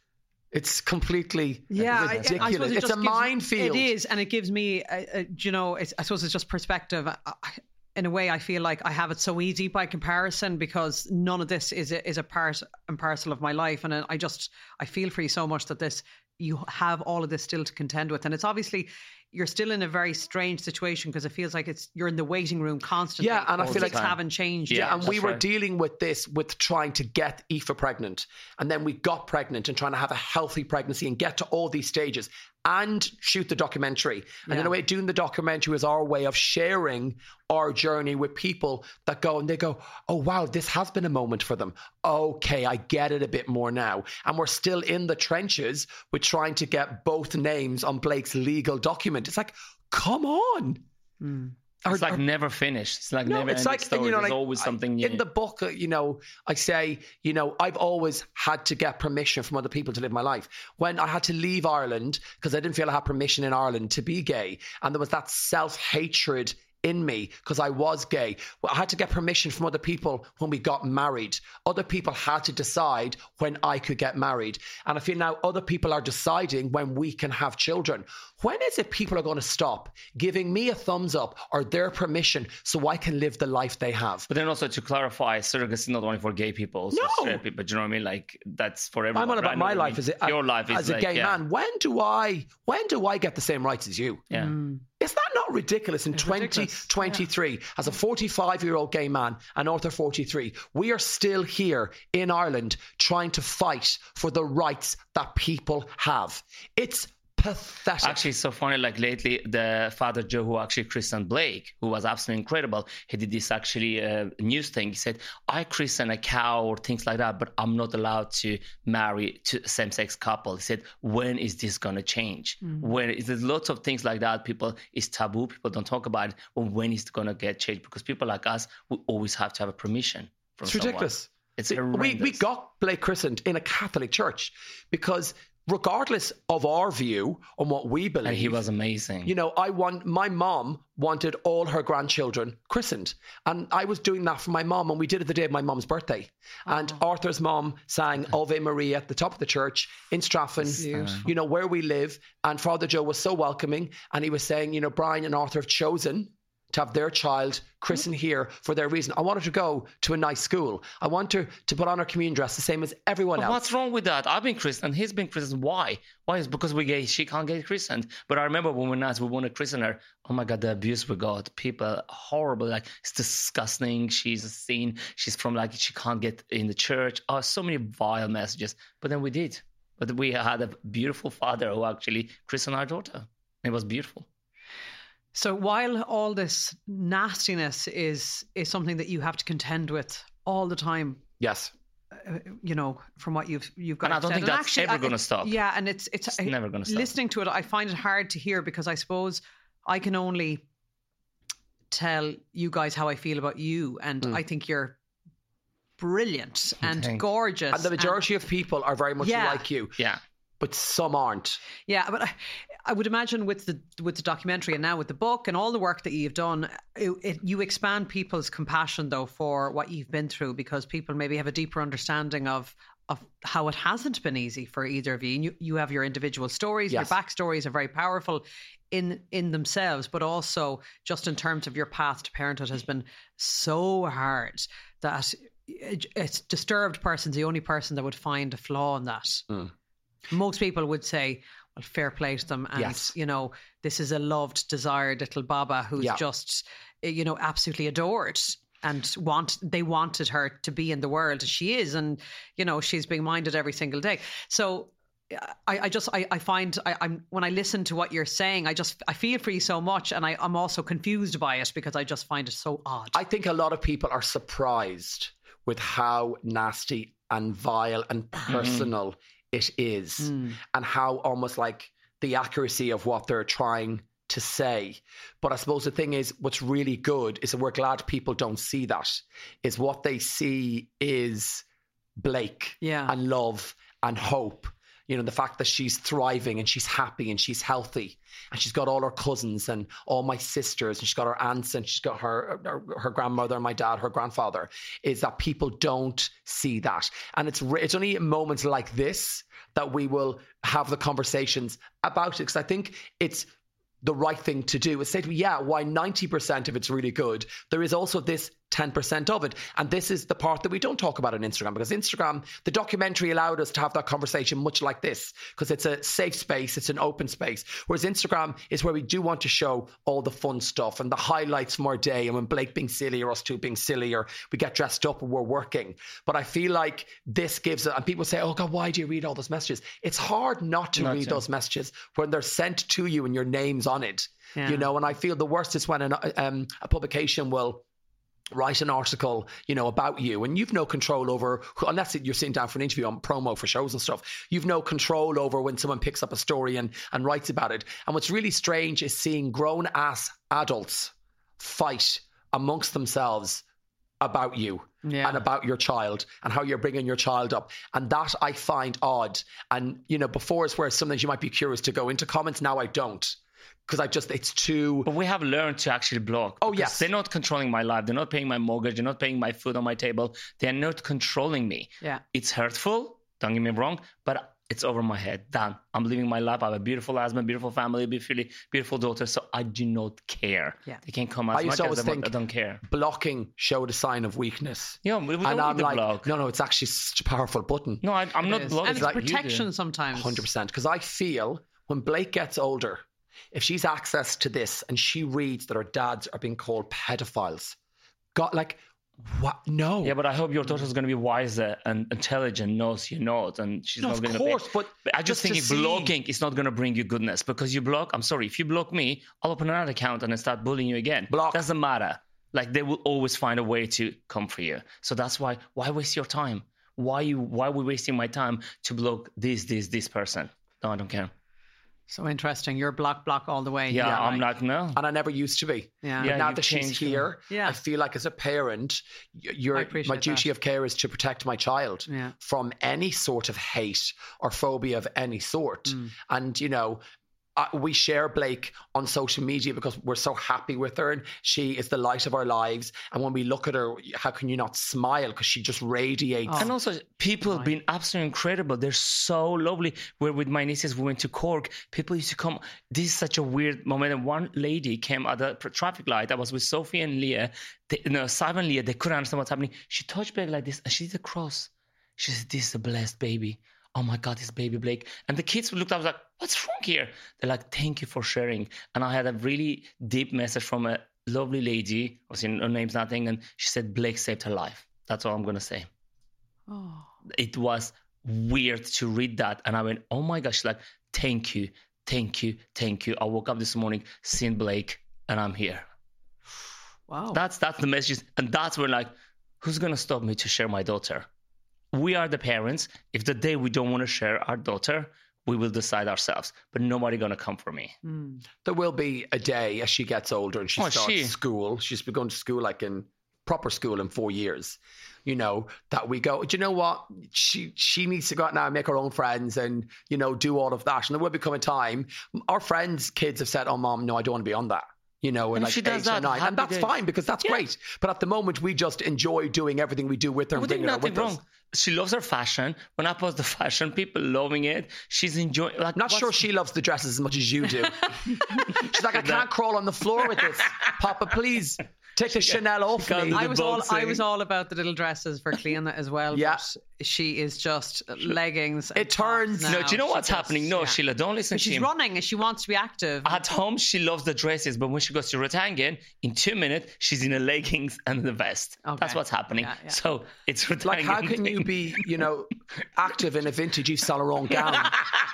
E: It's completely
F: Yeah, I- I
E: ridiculous.
F: suppose it
E: It's
F: just
E: a
F: gives-
E: minefield.
F: It is, and it gives me, uh, uh, you know, it's, I suppose it's just perspective. I, I, in a way, I feel like I have it so easy by comparison because none of this is a, is a part and parcel of my life. And I just, I feel for you so much that this, you have all of this still to contend with. And it's obviously, you're still in a very strange situation because it feels like it's you're in the waiting room constantly.
E: Yeah, and I feel like
F: things haven't changed.
E: Yeah,
F: yet.
E: and we were
G: right.
E: dealing with this with trying to get Aoife pregnant, and then we got pregnant and trying to have a healthy pregnancy and get to all these stages and shoot the documentary. And
F: Yeah.
E: in a way, doing the documentary was our way of sharing our journey with people that go and they go, oh, wow, this has been a moment for them. Okay, I get it a bit more now. And we're still in the trenches with trying to get both names on Blake's legal document. It's like, come on.
F: Mm.
G: It's
E: Our-
G: like
E: our-
G: never finished. It's like
E: No,
G: never
E: it's
G: ending
E: like,
G: story.
E: and, you know,
G: There's
E: like,
G: always something
E: I,
G: new.
E: in the book, uh, you know, I say, you know, I've always had to get permission from other people to live my life. When I had to leave Ireland because I didn't feel I had permission in Ireland to be gay, and there was that self-hatred in me because I was gay. Well, I had to get permission from other people when we got married. Other people had to decide when I could get married. And I feel now other people are deciding when we can have children. When is it people are going to stop giving me a thumbs up or their permission so I can live the life they have?
G: But then also to clarify, surrogacy is not only for gay people, also
E: No.
G: straight people. Do you know what I mean? Like that's for everyone.
E: I'm on about
G: right?
E: my
G: No, I
E: life
G: mean,
E: as a,
G: your life is
E: as a
G: like,
E: gay
G: yeah,
E: man. When do I when do I get the same rights as you?
G: Yeah.
F: Mm.
E: Is that not ridiculous in
F: It's
E: twenty
F: ridiculous.
E: twenty-three? As a forty-five-year-old gay man, and Arthur forty-three, we are still here in Ireland trying to fight for the rights that people have. It's pathetic.
G: Actually, it's so funny. Like lately, the Father Joe, who actually christened Blake, who was absolutely incredible, he did this actually uh, news thing. He said, "I christen a cow or things like that, but I'm not allowed to marry to a same-sex couple." He said, "When is this gonna change?
F: Mm.
G: When is there's lots of things like that? People it's taboo. People don't talk about it. Well, when is it gonna get changed? Because people like us, we always have to have a permission from
E: It's
G: someone.
E: ridiculous.
G: It's
E: we,
G: horrendous.
E: we got Blake christened in a Catholic church because regardless of our view on what we believe,
G: and he was amazing.
E: You know, I want my mom wanted all her grandchildren christened, and I was doing that for my mom, and we did it the day of my mom's birthday. And Arthur's mom sang Ave Maria at the top of the church in Strafford, you know, where we live. And Father Joe was so welcoming, and he was saying, you know, Brian and Arthur have chosen to have their child christened here for their reason. I want her to go to a nice school. I want her to put on her communion dress the same as everyone
G: But
E: else.
G: what's wrong with that? I've been christened. He's been christened. Why? Why is it because we're gay? She can't get christened. But I remember when we're nice, we want to christen her. Oh my God, the abuse we got. People horrible. Like it's disgusting. She's a sin. She's from like she can't get in the church. Oh, so many vile messages. But then we did. But we had a beautiful father who actually christened our daughter. It was beautiful.
F: So while all this nastiness is is something that you have to contend with all the time,
E: Yes.
F: uh, you know, from what you've you've got.
G: And I don't
F: said.
G: think
F: And
G: that's ever
F: I-
G: gonna stop.
F: Yeah, and it's it's,
G: It's never gonna stop.
F: Listening to it, I find it hard to hear because I suppose I can only tell you guys how I feel about you, and
E: Mm.
F: I think you're brilliant and
G: Thank-
F: gorgeous.
E: And the majority of people are very much
F: Yeah.
E: like you,
G: Yeah.
E: but some aren't.
F: Yeah, but I, I would imagine with the with the documentary and now with the book and all the work that you've done, it, it, you expand people's compassion though for what you've been through because people maybe have a deeper understanding of of how it hasn't been easy for either of you. And you, you have your individual stories,
E: Yes.
F: your backstories are very powerful in in themselves, but also just in terms of your path to parenthood has been so hard that it, it's disturbed person's the only person that would find a flaw in that.
E: Mm.
F: Most people would say, well, fair play to them. And,
E: Yes.
F: you know, this is a loved, desired little Baba who's
E: Yeah.
F: just, you know, absolutely adored and want they wanted her to be in the world as she is. And, you know, she's being minded every single day. So I, I just, I, I find I, I'm when I listen to what you're saying, I just, I feel for you so much. And I, I'm also confused by it because I just find it so odd.
E: I think a lot of people are surprised with how nasty and vile and personal it is,
F: Mm.
E: and how almost like the accuracy of what they're trying to say. But I suppose the thing is, what's really good is that we're glad people don't see that. Is what they see is Blake
F: Yeah.
E: and love and hope. You know, the fact that she's thriving and she's happy and she's healthy and she's got all her cousins and all my sisters and she's got her aunts and she's got her her, her grandmother, my dad, her grandfather, is that people don't see that. And it's re- it's only in moments like this that we will have the conversations about it, because I think it's the right thing to do is say to me, yeah, why ninety percent of it's really good, there is also this ten percent of it. And this is the part that we don't talk about on Instagram, because Instagram, the documentary allowed us to have that conversation much like this, because it's a safe space, it's an open space. Whereas Instagram is where we do want to show all the fun stuff and the highlights from our day, and when Blake being silly or us two being silly, or we get dressed up and we're working. But I feel like this gives it, and people say, oh God, why do you read all those messages? It's hard not to
G: Not
E: read
G: to.
E: those messages when they're sent to you and your name's on it.
F: Yeah.
E: You know, and I feel the worst is when an, um, a publication will write an article, you know, about you, and you've no control over, unless you're sitting down for an interview on promo for shows and stuff, you've no control over when someone picks up a story and, and writes about it. And what's really strange is seeing grown ass adults fight amongst themselves about you
F: Yeah.
E: and about your child and how you're bringing your child up. And that I find odd. And, you know, before is where sometimes you might be curious to go into comments. Now I don't. Because I just, it's too...
G: But we have learned to actually block.
E: Oh,
G: because
E: yes.
G: They're not controlling my life. They're not paying my mortgage. They're not paying my food on my table. They're not controlling me.
F: Yeah.
G: It's hurtful. Don't get me wrong. But it's over my head. Done. I'm living my life. I have a beautiful husband, beautiful family, beautiful, beautiful daughter. So I do not care.
F: Yeah.
G: They can come as
E: I used
G: much
E: to
G: as
E: always
G: they want.
E: think
G: I don't care.
E: blocking showed a sign of weakness.
G: Yeah, we, we
E: And
G: don't
E: I'm
G: need to
E: like,
G: block.
E: no, no, it's actually such a powerful button.
G: No, I, I'm
F: It
G: not
F: is.
G: blocking.
F: And it's
E: like you
G: do.
F: protection sometimes.
E: one hundred percent. Because I feel when Blake gets older, if she's access to this and she reads that her dads are being called pedophiles, God, like, what? No.
G: Yeah, but I hope your daughter's going to be wiser and intelligent, knows you're not, and she's
E: No,
G: not
E: of
G: going to
E: course,
G: be.
E: but
G: I just
E: just to
G: think
E: see-
G: blocking is not going to bring you goodness, because you block. I'm sorry, if you block me, I'll open another account and I start bullying you again.
E: Block.
G: Doesn't matter. Like, they will always find a way to come for you. So that's why. Why waste your time? Why you? Why are we wasting my time to block this, this, this person? No, I don't care.
F: So interesting. You're block, block all the way.
G: Yeah,
E: Yeah,
G: I'm
E: like-
G: like no.
E: And I never used to be.
F: Yeah.
E: But
G: Yeah,
E: now
G: you've
E: that she's
G: changed.
E: here,
F: Yeah.
E: I feel like as a parent, y- you're,
F: I
E: my
F: appreciate
E: duty
F: that.
E: of care is to protect my child
F: Yeah.
E: from any sort of hate or phobia of any sort.
F: Mm.
E: And, you know, uh, we share Blake on social media because we're so happy with her and she is the light of our lives. And when we look at her, how can you not smile? Because she just radiates.
F: Oh.
G: And also, people have been absolutely incredible. They're so lovely. We're with my nieces. We went to Cork. People used to come. This is such a weird moment. And one lady came at the pr- traffic light. I was with Sophie and Leah. They, no, Simon and Leah. They couldn't understand what's happening. She touched Blake like this, and she did a cross. She said, "This is a blessed baby. Oh my God, this baby Blake." And the kids looked up. I was like, "What's wrong here?" They're like, "Thank you for sharing." And I had a really deep message from a lovely lady. Obviously, her name's nothing. And she said, "Blake saved her life." That's all I'm going to say.
F: Oh.
G: It was weird to read that. And I went, oh my gosh, like, thank you, thank you, thank you. I woke up this morning, seen Blake, and I'm here.
F: Wow.
G: That's that's the message. And that's when, like, who's going to stop me to share my daughter? We are the parents. If the day we don't want to share our daughter, we will decide ourselves. But nobody going to come for me.
F: Mm.
E: There will be a day as she gets older and she
G: Oh,
E: starts
G: she-
E: school. She's been going to school like in proper school in four years. You know, that we go, do you know what? She she needs to go out now and make her own friends and, you know, do all of that. And there will become a time. Our friends' kids have said, oh, Mom, no, I don't want to be on that. You know, in
G: And if
E: like
G: she does
E: eight or
G: that,
E: nine.
G: happy
E: And that's
G: days.
E: fine because that's
G: Yeah.
E: great. But at the moment, we just enjoy doing everything we do with her
G: We
E: and
G: did
E: bringing her
G: nothing
E: with
G: wrong.
E: us.
G: She loves her fashion. When I post the fashion, people loving it. She's enjoying. Like,
E: I'm not
G: what's-
E: sure she loves the dresses as much as you do. She's like, I can't crawl on the floor with this. Papa, please take the Chanel off
G: can't
E: me.
G: do
F: I
G: the
F: was all I
G: boxing.
F: was all about the little dresses for Cleona as well.
E: Yeah.
F: But she is just leggings. and
E: It turns-
F: tops
G: No,
F: now.
G: do you know
F: She
G: what's
F: just-
G: happening? No,
F: yeah.
G: Sheila, don't listen
F: But
G: to
F: she's
G: him.
F: running and she wants to be active.
G: At home, she loves the dresses, but when she goes to Rotangan, in two minutes, she's in a leggings and the vest.
F: Okay.
G: That's what's happening.
F: Yeah, yeah.
G: So it's Rotangan.
E: Like, how can you
G: thing.
E: be, you know, active in a vintage Yves Saint Laurent gown?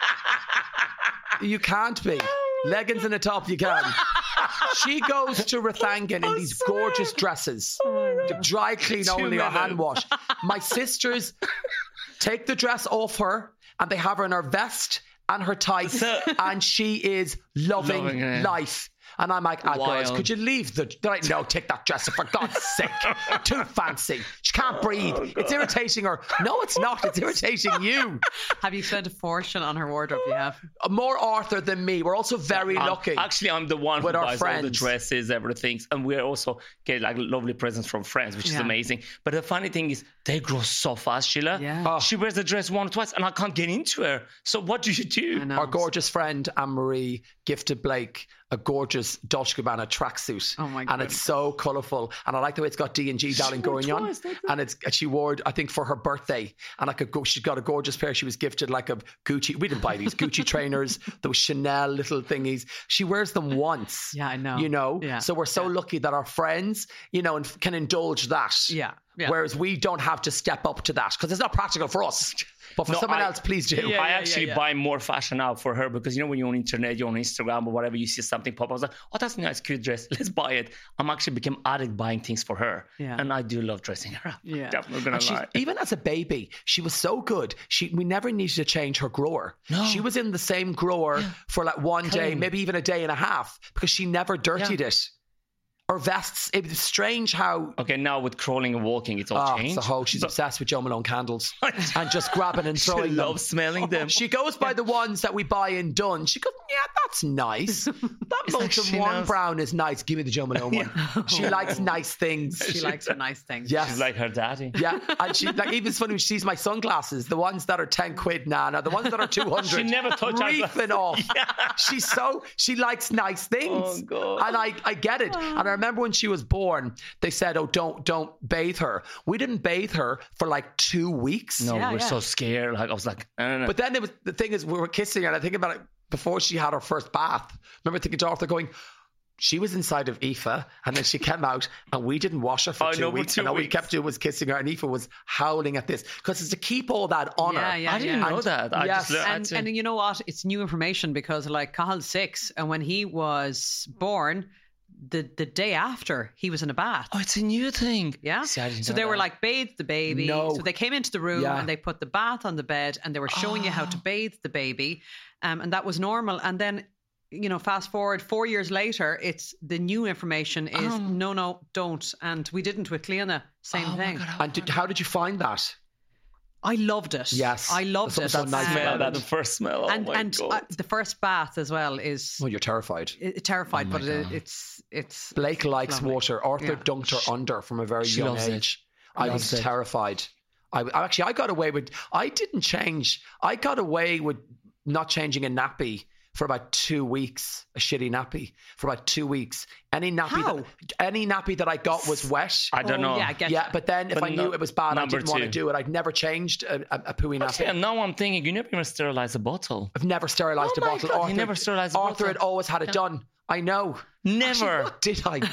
E: You can't be. Leggings and a top, you can. She goes to Rathangan in these gorgeous dresses. The dry clean
G: Two
E: only or
G: minutes.
E: hand wash. My sisters take the dress off her and they have her in her vest and her tights,
G: So-
E: and she is loving,
G: Loving it.
E: life. And I'm like, ah, girls,
G: Wild.
E: could you leave the... They're like, no, take that dress off, for God's sake. Too fancy. She can't breathe. It's irritating her. No, it's not. It's irritating you.
F: Have you spent a fortune on her wardrobe? You have.
E: More Arthur than me. We're also very
G: Um,
E: lucky.
G: Actually, I'm the one
E: with
G: who
E: our
G: buys all the
E: friends.
G: dresses, everything, and we're also get like lovely presents from friends, which is
F: Yeah.
G: amazing. But the funny thing is, they grow so fast, Sheila.
F: Yeah.
E: Oh.
G: She wears the dress one or twice, and I can't get into her. So what do you do?
F: I know.
E: Our gorgeous friend Anne-Marie gifted Blake a gorgeous Dolce and Gabbana tracksuit.
F: Oh my
E: And
F: goodness.
E: it's so colourful. And I like the way it's got D and G down in Goignon. And it's and she wore it, I think, for her birthday. And like a, go- she's got a gorgeous pair. She was gifted like a Gucci. We didn't buy these Gucci trainers, those Chanel little thingies. She wears them once.
F: Yeah, I know.
E: You know?
F: Yeah.
E: So we're so
F: Yeah.
E: lucky that our friends, you know, and can indulge that.
F: Yeah. Yeah.
E: Whereas we don't have to step up to that because it's not practical for us. But for
G: No,
E: someone
G: I-
E: else, please do.
F: Yeah,
G: I
F: yeah,
G: actually
F: yeah.
G: buy more fashion now for her because, you know, when you're on internet, you're on Instagram or whatever, you see something pop up. I was like, oh, that's a nice, cute dress. Let's buy it. I'm actually become addict buying things for her.
F: Yeah.
G: And I do love dressing her up.
F: Yeah.
G: Definitely gonna
E: And she,
G: lie.
E: even as a baby, she was so good. She we never needed to change her grower.
G: No.
E: She was in the same grower for like one day,
G: Clean.
E: maybe even a day and a half, because she never dirtied it. Her vests, it was strange how.
G: Okay, now with crawling and walking, it's all
E: Oh,
G: changed.
E: it's a whole. She's obsessed with Joe Malone candles and just grabbing and
G: She
E: throwing them.
G: loves smelling them.
E: She goes by the ones that we buy in Dunn. She goes, yeah, that's nice. That
G: It's like
E: Mountain
G: she
E: One
G: knows.
E: Brown is nice. Give me the Joe Malone one. She likes nice things.
F: She likes the nice things.
E: Yes.
G: She's like her daddy.
E: Yeah, and she like even it's funny when she sees my sunglasses, the ones that are ten quid now, now the ones that are two hundred.
G: She never touched our
E: reefing off. She's so she likes nice things,
G: Oh, God.
E: and I I get it. And I remember when she was born, they said, "Oh, don't don't bathe her." We didn't bathe her for like two weeks.
G: No,
F: Yeah,
G: we're
F: yeah.
G: so scared. Like I was like, I don't know.
E: But then it was the thing is we were kissing her, and I think about it before she had her first bath. I remember thinking to Arthur going. She was inside of Aoife and then she came out and we didn't wash her for
G: Oh,
E: two
G: no, for
E: weeks.
G: two
E: and all we
G: weeks.
E: kept doing was kissing her and Aoife was howling at this because it's to keep all that on
F: Yeah,
E: her.
F: yeah,
G: I didn't
F: yeah.
G: know that. I
E: yes,
G: just learned
F: And,
G: to-
F: and you know what? It's new information because like Cahill's six, and when he was born, the the day after he was in a bath.
G: oh, it's a new thing.
F: Yeah.
G: See, I didn't
F: So
G: know
F: they were
G: that.
F: like, bathe the baby.
E: No.
F: So they came into the room
E: Yeah.
F: and they put the bath on the bed and they were showing you how to bathe the baby. Um, and that was normal. And then, you know, fast forward four years later, it's the new information is
G: Um.
F: no, no, don't. And we didn't with Cleona. Same
G: Oh my
F: thing.
G: God, how
E: And did, how did you find that?
F: I loved it.
E: Yes.
F: I loved
E: There's
F: it.
E: something so nice
F: Um,
G: smell,
E: about
G: that the first smell. Oh
F: and
G: my
F: and
G: God.
F: uh, the first bath as well is
E: Well, you're terrified.
F: uh, terrified,
G: Oh my
F: but it,
G: God.
F: it's it's
E: Blake likes
F: lovely.
E: water. Arthur
F: Yeah.
E: dunked her under from a very
G: She
E: young
G: loves it.
E: age. I
G: Loves
E: was
G: it.
E: terrified. I I- actually I got away with. I didn't change. I got away with not changing a nappy for about two weeks. A shitty nappy for about two weeks. Any nappy
F: How?
E: that any nappy that I got was wet.
G: I don't
F: Oh,
G: know.
F: yeah, I get
E: yeah,
F: you.
E: but then if
G: But
E: I knew
G: no-
E: it was bad, I
G: number
E: didn't want to
G: two.
E: do it. I'd never changed a, a, a pooey nappy.
G: Okay, and now I'm thinking, you never even sterilize a bottle.
E: I've never sterilised
G: Oh
E: a
G: my
E: bottle.
G: God, you
E: Arthur,
G: never sterilised a
E: Arthur
G: bottle.
E: had always had it done. I know.
G: Never.
E: Actually, what did I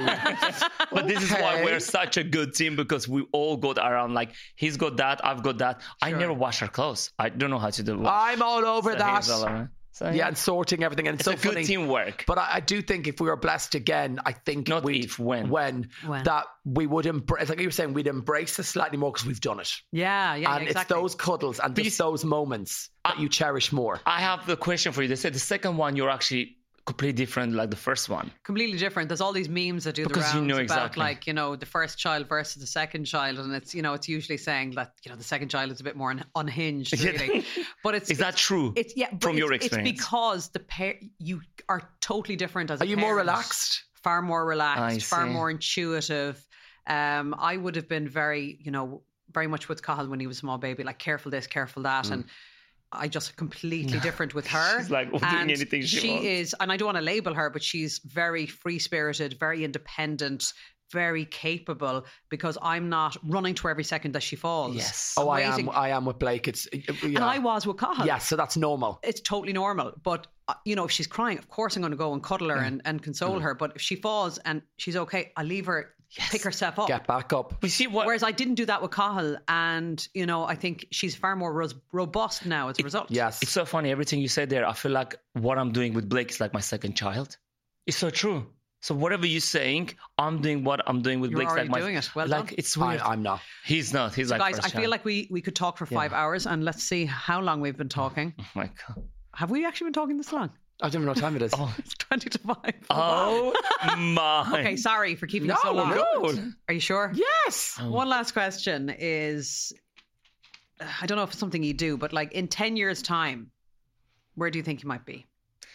E: do?
G: But this is why
E: Okay.
G: we're such a good team because we all got around. Like he's got that, I've got that. I
F: Sure.
G: never wash our clothes. I don't know how to do. Wash.
E: I'm all over
G: So
E: that.
G: he's all around. So,
E: Yeah, and sorting everything. And it's,
G: it's
E: so
G: a good
E: funny.
G: teamwork.
E: But I, I do think if we were blessed again, I think
G: Not
E: we'd,
G: if, when.
E: when,
F: When.
E: that we would embrace, like you were saying, we'd embrace it slightly more because we've done it.
F: yeah, yeah,
E: and
F: exactly.
E: it's those cuddles and
G: But
E: just
G: you-
E: those moments that you cherish more.
G: I have the question for you. They said the second one you're actually completely different like the first one.
F: completely different. There's all these memes that do
G: Because
F: the
G: you
F: rounds
G: know
F: about
G: exactly.
F: like, you know, the first child versus the second child. And it's, you know, it's usually saying that, you know, the second child is a bit more un- unhinged, really. But it's
G: Is that true?
F: It's yeah, but
G: from
F: it's,
G: your
F: it's
G: experience?
F: because the pair you are totally different as
E: Are
F: a
E: you more
F: parent.
E: relaxed?
F: Far more relaxed,
G: I
F: far
G: see.
F: more intuitive. Um, I would have been very, you know, very much with Cahill when he was a small baby, like careful this, careful that, and I just completely different with her.
G: She's like doing
F: And
G: anything she wants.
F: is, and I don't want to label her, but she's very free spirited, very independent, very capable. Because I'm not running to her every second that she falls.
G: Yes.
E: Oh, I
F: Waiting.
E: am. I am with Blake. It's yeah.
F: And I was with Cahill.
E: Yeah, so that's normal.
F: It's totally normal. But, uh, you know, if she's crying, of course I'm going to go and cuddle her and, and console her. But if she falls and she's okay, I leave her pick herself up.
E: Get back up.
G: We see what
F: Whereas I didn't do that with Cahill. And, you know, I think she's far more ros- robust now as a result.
E: Yes.
G: it's so funny. Everything you said there, I feel like what I'm doing with Blake is like my second child. It's so true. So whatever you're saying, I'm doing what I'm doing with
F: You're
G: Blake.
F: already
G: like my,
F: doing it. Well
G: like
F: done.
G: it's
E: I,
G: weird.
E: I'm not.
G: He's not. He's
F: So
G: like
F: guys,
G: first
F: I feel
G: child.
F: like we, we could talk for five hours and let's see how long we've been talking.
G: Oh my God.
F: Have we actually been talking this long?
E: I don't even know what time it is.
F: It's twenty to five.
G: Oh my.
F: Okay, sorry for keeping you
E: No,
F: so long.
E: no.
F: Are you sure?
E: Yes.
F: One last question is, I don't know if it's something you do, but like in ten years' time, where do you think you might be?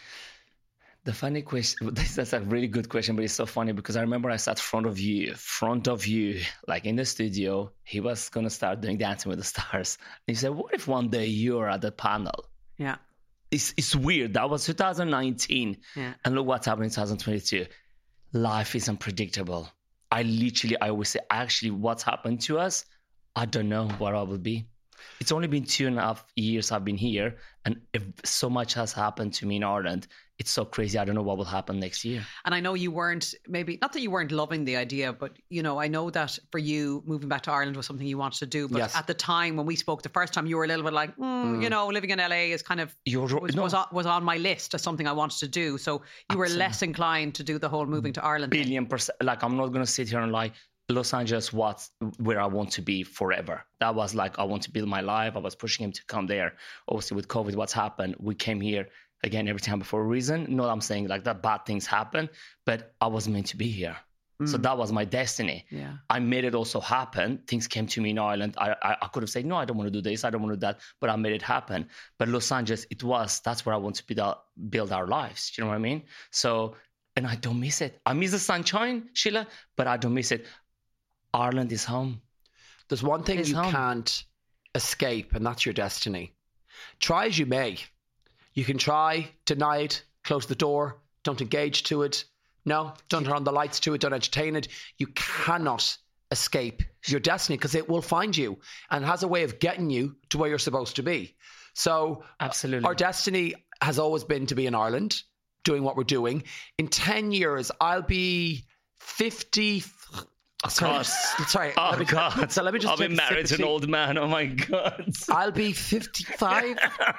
G: The funny question, that's a really good question, but it's so funny because I remember I sat front of you, front of you, like in the studio. He was going to start doing Dancing with the Stars. And he said, what if one day you're at the panel?
F: Yeah.
G: it's it's weird. That was two thousand nineteen,
F: Yeah.
G: and look what's happening in twenty twenty-two. Life is unpredictable. I literally, I always say, actually, what's happened to us, I don't know what I will be. It's only been two and a half years I've been here, and if so much has happened to me in Ireland. It's so crazy. I don't know what will happen next year.
F: And I know you weren't, maybe, not that you weren't loving the idea, but, you know, I know that for you, moving back to Ireland was something you wanted to do. But
E: Yes.
F: at the time when we spoke the first time, you were a little bit like, mm, you know, living in L A is kind of,
G: You're ro-
F: was,
G: no.
F: was, on, was on my list as something I wanted to do. So you were less inclined to do the whole moving to Ireland thing.
G: Billion percent. Like, I'm not going to sit here and lie. Los Angeles was where I want to be forever. That was like, I want to build my life. I was pushing him to come there. Obviously, with COVID, what's happened? We came here again every time for a reason. No, I'm saying like that bad things happen, but I was meant to be here. So that was my destiny.
F: Yeah.
G: I made it also happen. Things came to me in Ireland. I, I, I could have said, no, I don't want to do this. I don't want to do that. But I made it happen. But Los Angeles, it was, that's where I want to build, build our lives. Do you know what I mean? So, and I don't miss it. I miss the sunshine, Sheila, but I don't miss it. Ireland is home.
E: There's one thing
G: It's
E: you
G: home.
E: can't escape, and that's your destiny. Try as you may. You can try, deny it, close the door, don't engage to it. No, don't turn on the lights to it, don't entertain it. You cannot escape your destiny because it will find you and has a way of getting you to where you're supposed to be. So
G: Absolutely.
E: our destiny has always been to be in Ireland, doing what we're doing. In ten years, I'll be fifty... Sorry,
G: God.
E: sorry.
G: Oh,
E: let me,
G: God.
E: So let me just
G: I've been
E: take a sip
G: married
E: of
G: to an
E: tea.
G: old man. Oh, my God.
E: I'll be fifty-five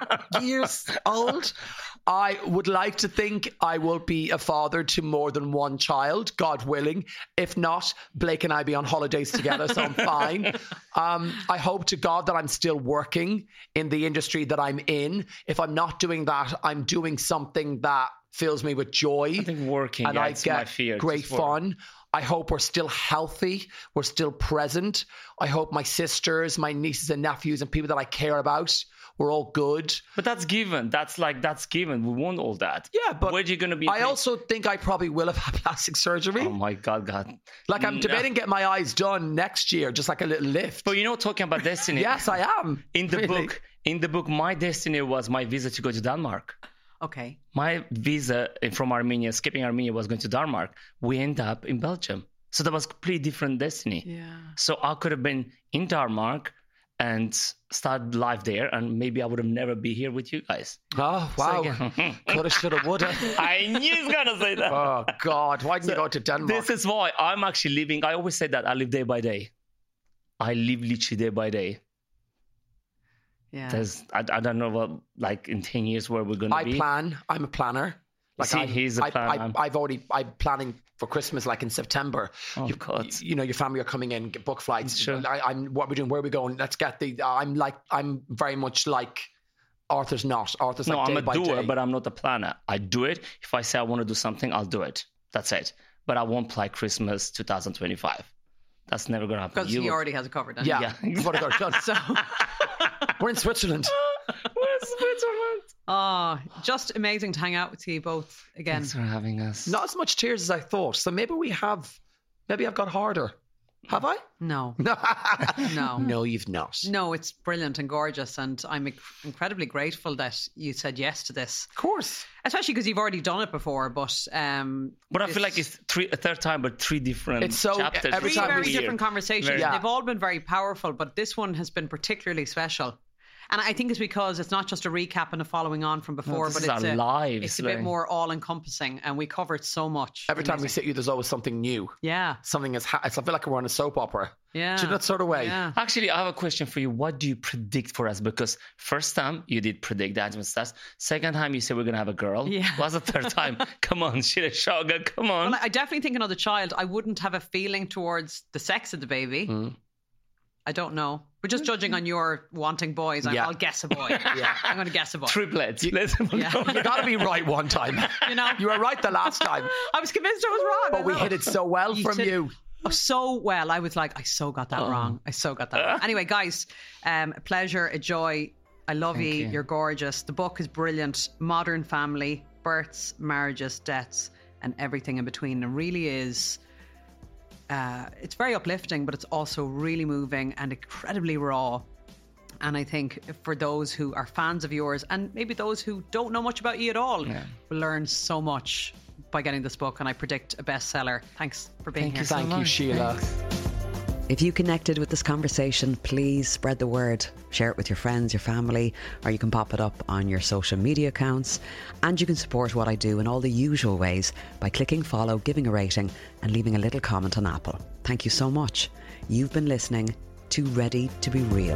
E: years old. I would like to think I will be a father to more than one child, God willing. If not, Blake and I be on holidays together, so I'm fine. Um, I hope to God that I'm still working in the industry that I'm in. If I'm not doing that, I'm doing something that fills me with joy.
G: I think working,
E: and
G: yeah,
E: I
G: it's
E: get
G: my fear.
E: great
G: Just work.
E: fun. I hope we're still healthy. We're still present. I hope my sisters, my nieces and nephews and people that I care about, we're all good.
G: But that's given. That's like, that's given. We want all that.
E: Yeah, but
G: where are you going to be?
E: I also think I probably will have had plastic surgery.
G: Oh, my God, God.
E: like I'm
G: No.
E: debating getting my eyes done next year, just like a little lift.
G: But you know, talking about destiny.
E: Yes, I am.
G: In the
E: Really.
G: book, in the book, my destiny was my visa to go to Denmark.
F: Okay.
G: My visa from Armenia, skipping Armenia, was going to Denmark. We end up in Belgium. So that was a completely different destiny.
F: Yeah.
G: So I could have been in Denmark and started life there, and maybe I would have never be here with you guys.
E: Oh, wow. Coulda, shoulda, woulda.
G: I knew he was going to say that.
E: Oh, God. Why didn't you go to Denmark?
G: This is why I'm actually living. I always say that I live day by day. I live literally day by day.
F: Yeah.
G: There's, I, I don't know what, like in ten years where we're going to
E: I
G: be.
E: plan. I'm a planner. Like
G: See,
E: I'm,
G: he's a
E: I,
G: planner.
E: I, I've already. I'm planning for Christmas, like in September.
G: Oh,
E: you,
G: God.
E: you know, your family are coming in, get book flights.
G: Sure.
E: I, I'm. What we're doing? Where are we going? Let's get the. I'm like. I'm very much like. Arthur's not. Arthur's
G: No,
E: like
G: I'm
E: day
G: a
E: by
G: doer,
E: day.
G: but I'm not a planner. I do it. If I say I want to do something, I'll do it. That's it. But I won't play Christmas twenty twenty-five. That's never going to happen.
F: Because
G: You
F: he
G: will-
F: already has it covered. doesn't
E: yeah.
G: Yeah.
E: I've already got it done.
F: So,
E: We're in Switzerland.
G: Where's Switzerland?
F: oh, just amazing to hang out with you both again.
G: Thanks for having us.
E: Not as much tears as I thought. So maybe we have. Maybe I've got harder. Have I?
F: No,
E: No.
F: no.
E: No, you've not.
F: No, it's brilliant and gorgeous, and I'm inc- incredibly grateful that you said yes to this.
E: Of course.
F: Especially because you've already done it before, but um,
G: But I feel like it's three, a third time, but three different
E: It's so-
G: chapters.
E: every
F: three
E: time
F: very
E: we-
F: different conversations.
G: Very-
E: Yeah.
F: They've all been very powerful, but this one has been particularly special. And I think it's because it's not just a recap and a following on from before,
G: this
F: but
G: is
F: it's
G: our
F: a,
G: lives,
F: it's a bit
G: like-
F: more all-encompassing, and we covered so much.
E: Every time we
F: Amazing.
E: sit you, there's always something new.
F: Yeah,
E: Something is. Ha- I feel like we're on a soap opera.
F: yeah.
E: Do you know that sort of way?
F: Yeah.
G: Actually, I have a question for you. What do you predict for us? Because first time you did predict that and stuff. Second time you said we're gonna have a girl.
F: Yeah.
G: What's the third time? Come on, Sheila Shoga, come on.
F: Well, I definitely think another child. I wouldn't have a feeling towards the sex of the baby.
E: Mm.
F: I don't know. But just judging on your wanting boys, I-
E: Yeah.
F: I'll guess a boy.
E: Yeah.
F: I'm going to guess a boy.
G: Triplets. Let's
F: Yeah.
E: You got to be right one time.
F: You know?
E: You were right the last time,
F: I was convinced I was wrong.
E: but
F: I
E: we
F: know.
E: hit it so well
F: You
E: from
F: did-
E: you.
F: Oh, so well. I was like, I so got that wrong. I so got that wrong. Anyway, guys, um, a pleasure, a joy. I love you.
G: you.
F: You're gorgeous. The book is brilliant. Modern family, births, marriages, deaths, and everything in between. It really is. Uh, it's very uplifting, but it's also really moving and incredibly raw. And I think for those who are fans of yours, and maybe those who don't know much about you at all, yeah. will learn so much by getting this book, and I predict a bestseller. Thanks for being
E: Thank
F: here.
E: You, thank so you, Sheila.
F: Thanks.
D: If you connected with this conversation, please spread the word. Share it with your friends, your family, or you can pop it up on your social media accounts. And you can support what I do in all the usual ways by clicking follow, giving a rating, and leaving a little comment on Apple. Thank you so much. You've been listening to Ready to Be Real.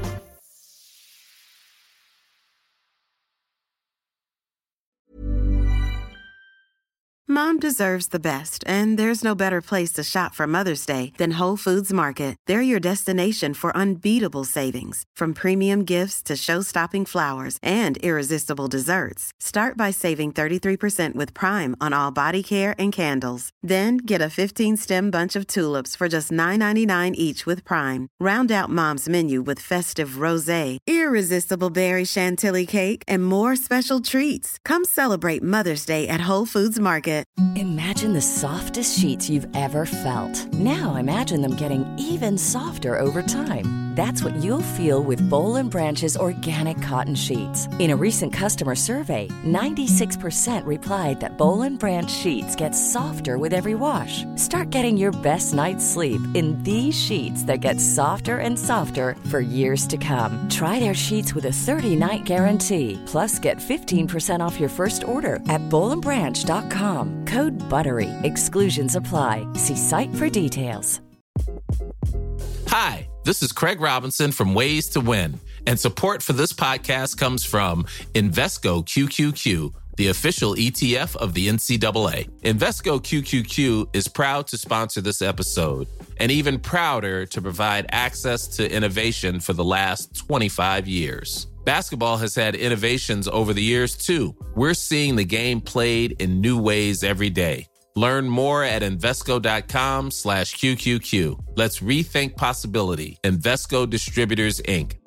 C: Mom deserves the best, and there's no better place to shop for Mother's Day than Whole Foods Market. They're your destination for unbeatable savings, from premium gifts to show-stopping flowers and irresistible desserts. Start by saving thirty-three percent with Prime on all body care and candles. Then get a fifteen-stem bunch of tulips for just nine ninety-nine each with Prime. Round out Mom's menu with festive rosé, irresistible berry chantilly cake, and more special treats. Come celebrate Mother's Day at Whole Foods Market.
K: Imagine the softest sheets you've ever felt. Now imagine them getting even softer over time. That's what you'll feel with Boll and Branch's organic cotton sheets. In a recent customer survey, ninety-six percent replied that Boll and Branch sheets get softer with every wash. Start getting your best night's sleep in these sheets that get softer and softer for years to come. Try their sheets with a thirty-night guarantee. Plus, get fifteen percent off your first order at boll and branch dot com. Code BUTTERY. Exclusions apply. See site for details.
L: Hi, this is Craig Robinson from Ways to Win, and support for this podcast comes from Invesco Q Q Q, the official E T F of the N C double A. Invesco Q Q Q is proud to sponsor this episode, and even prouder to provide access to innovation for the last twenty-five years. Basketball has had innovations over the years, too. We're seeing the game played in new ways every day. Learn more at Invesco.com slash QQQ. Let's rethink possibility. Invesco Distributors, Incorporated.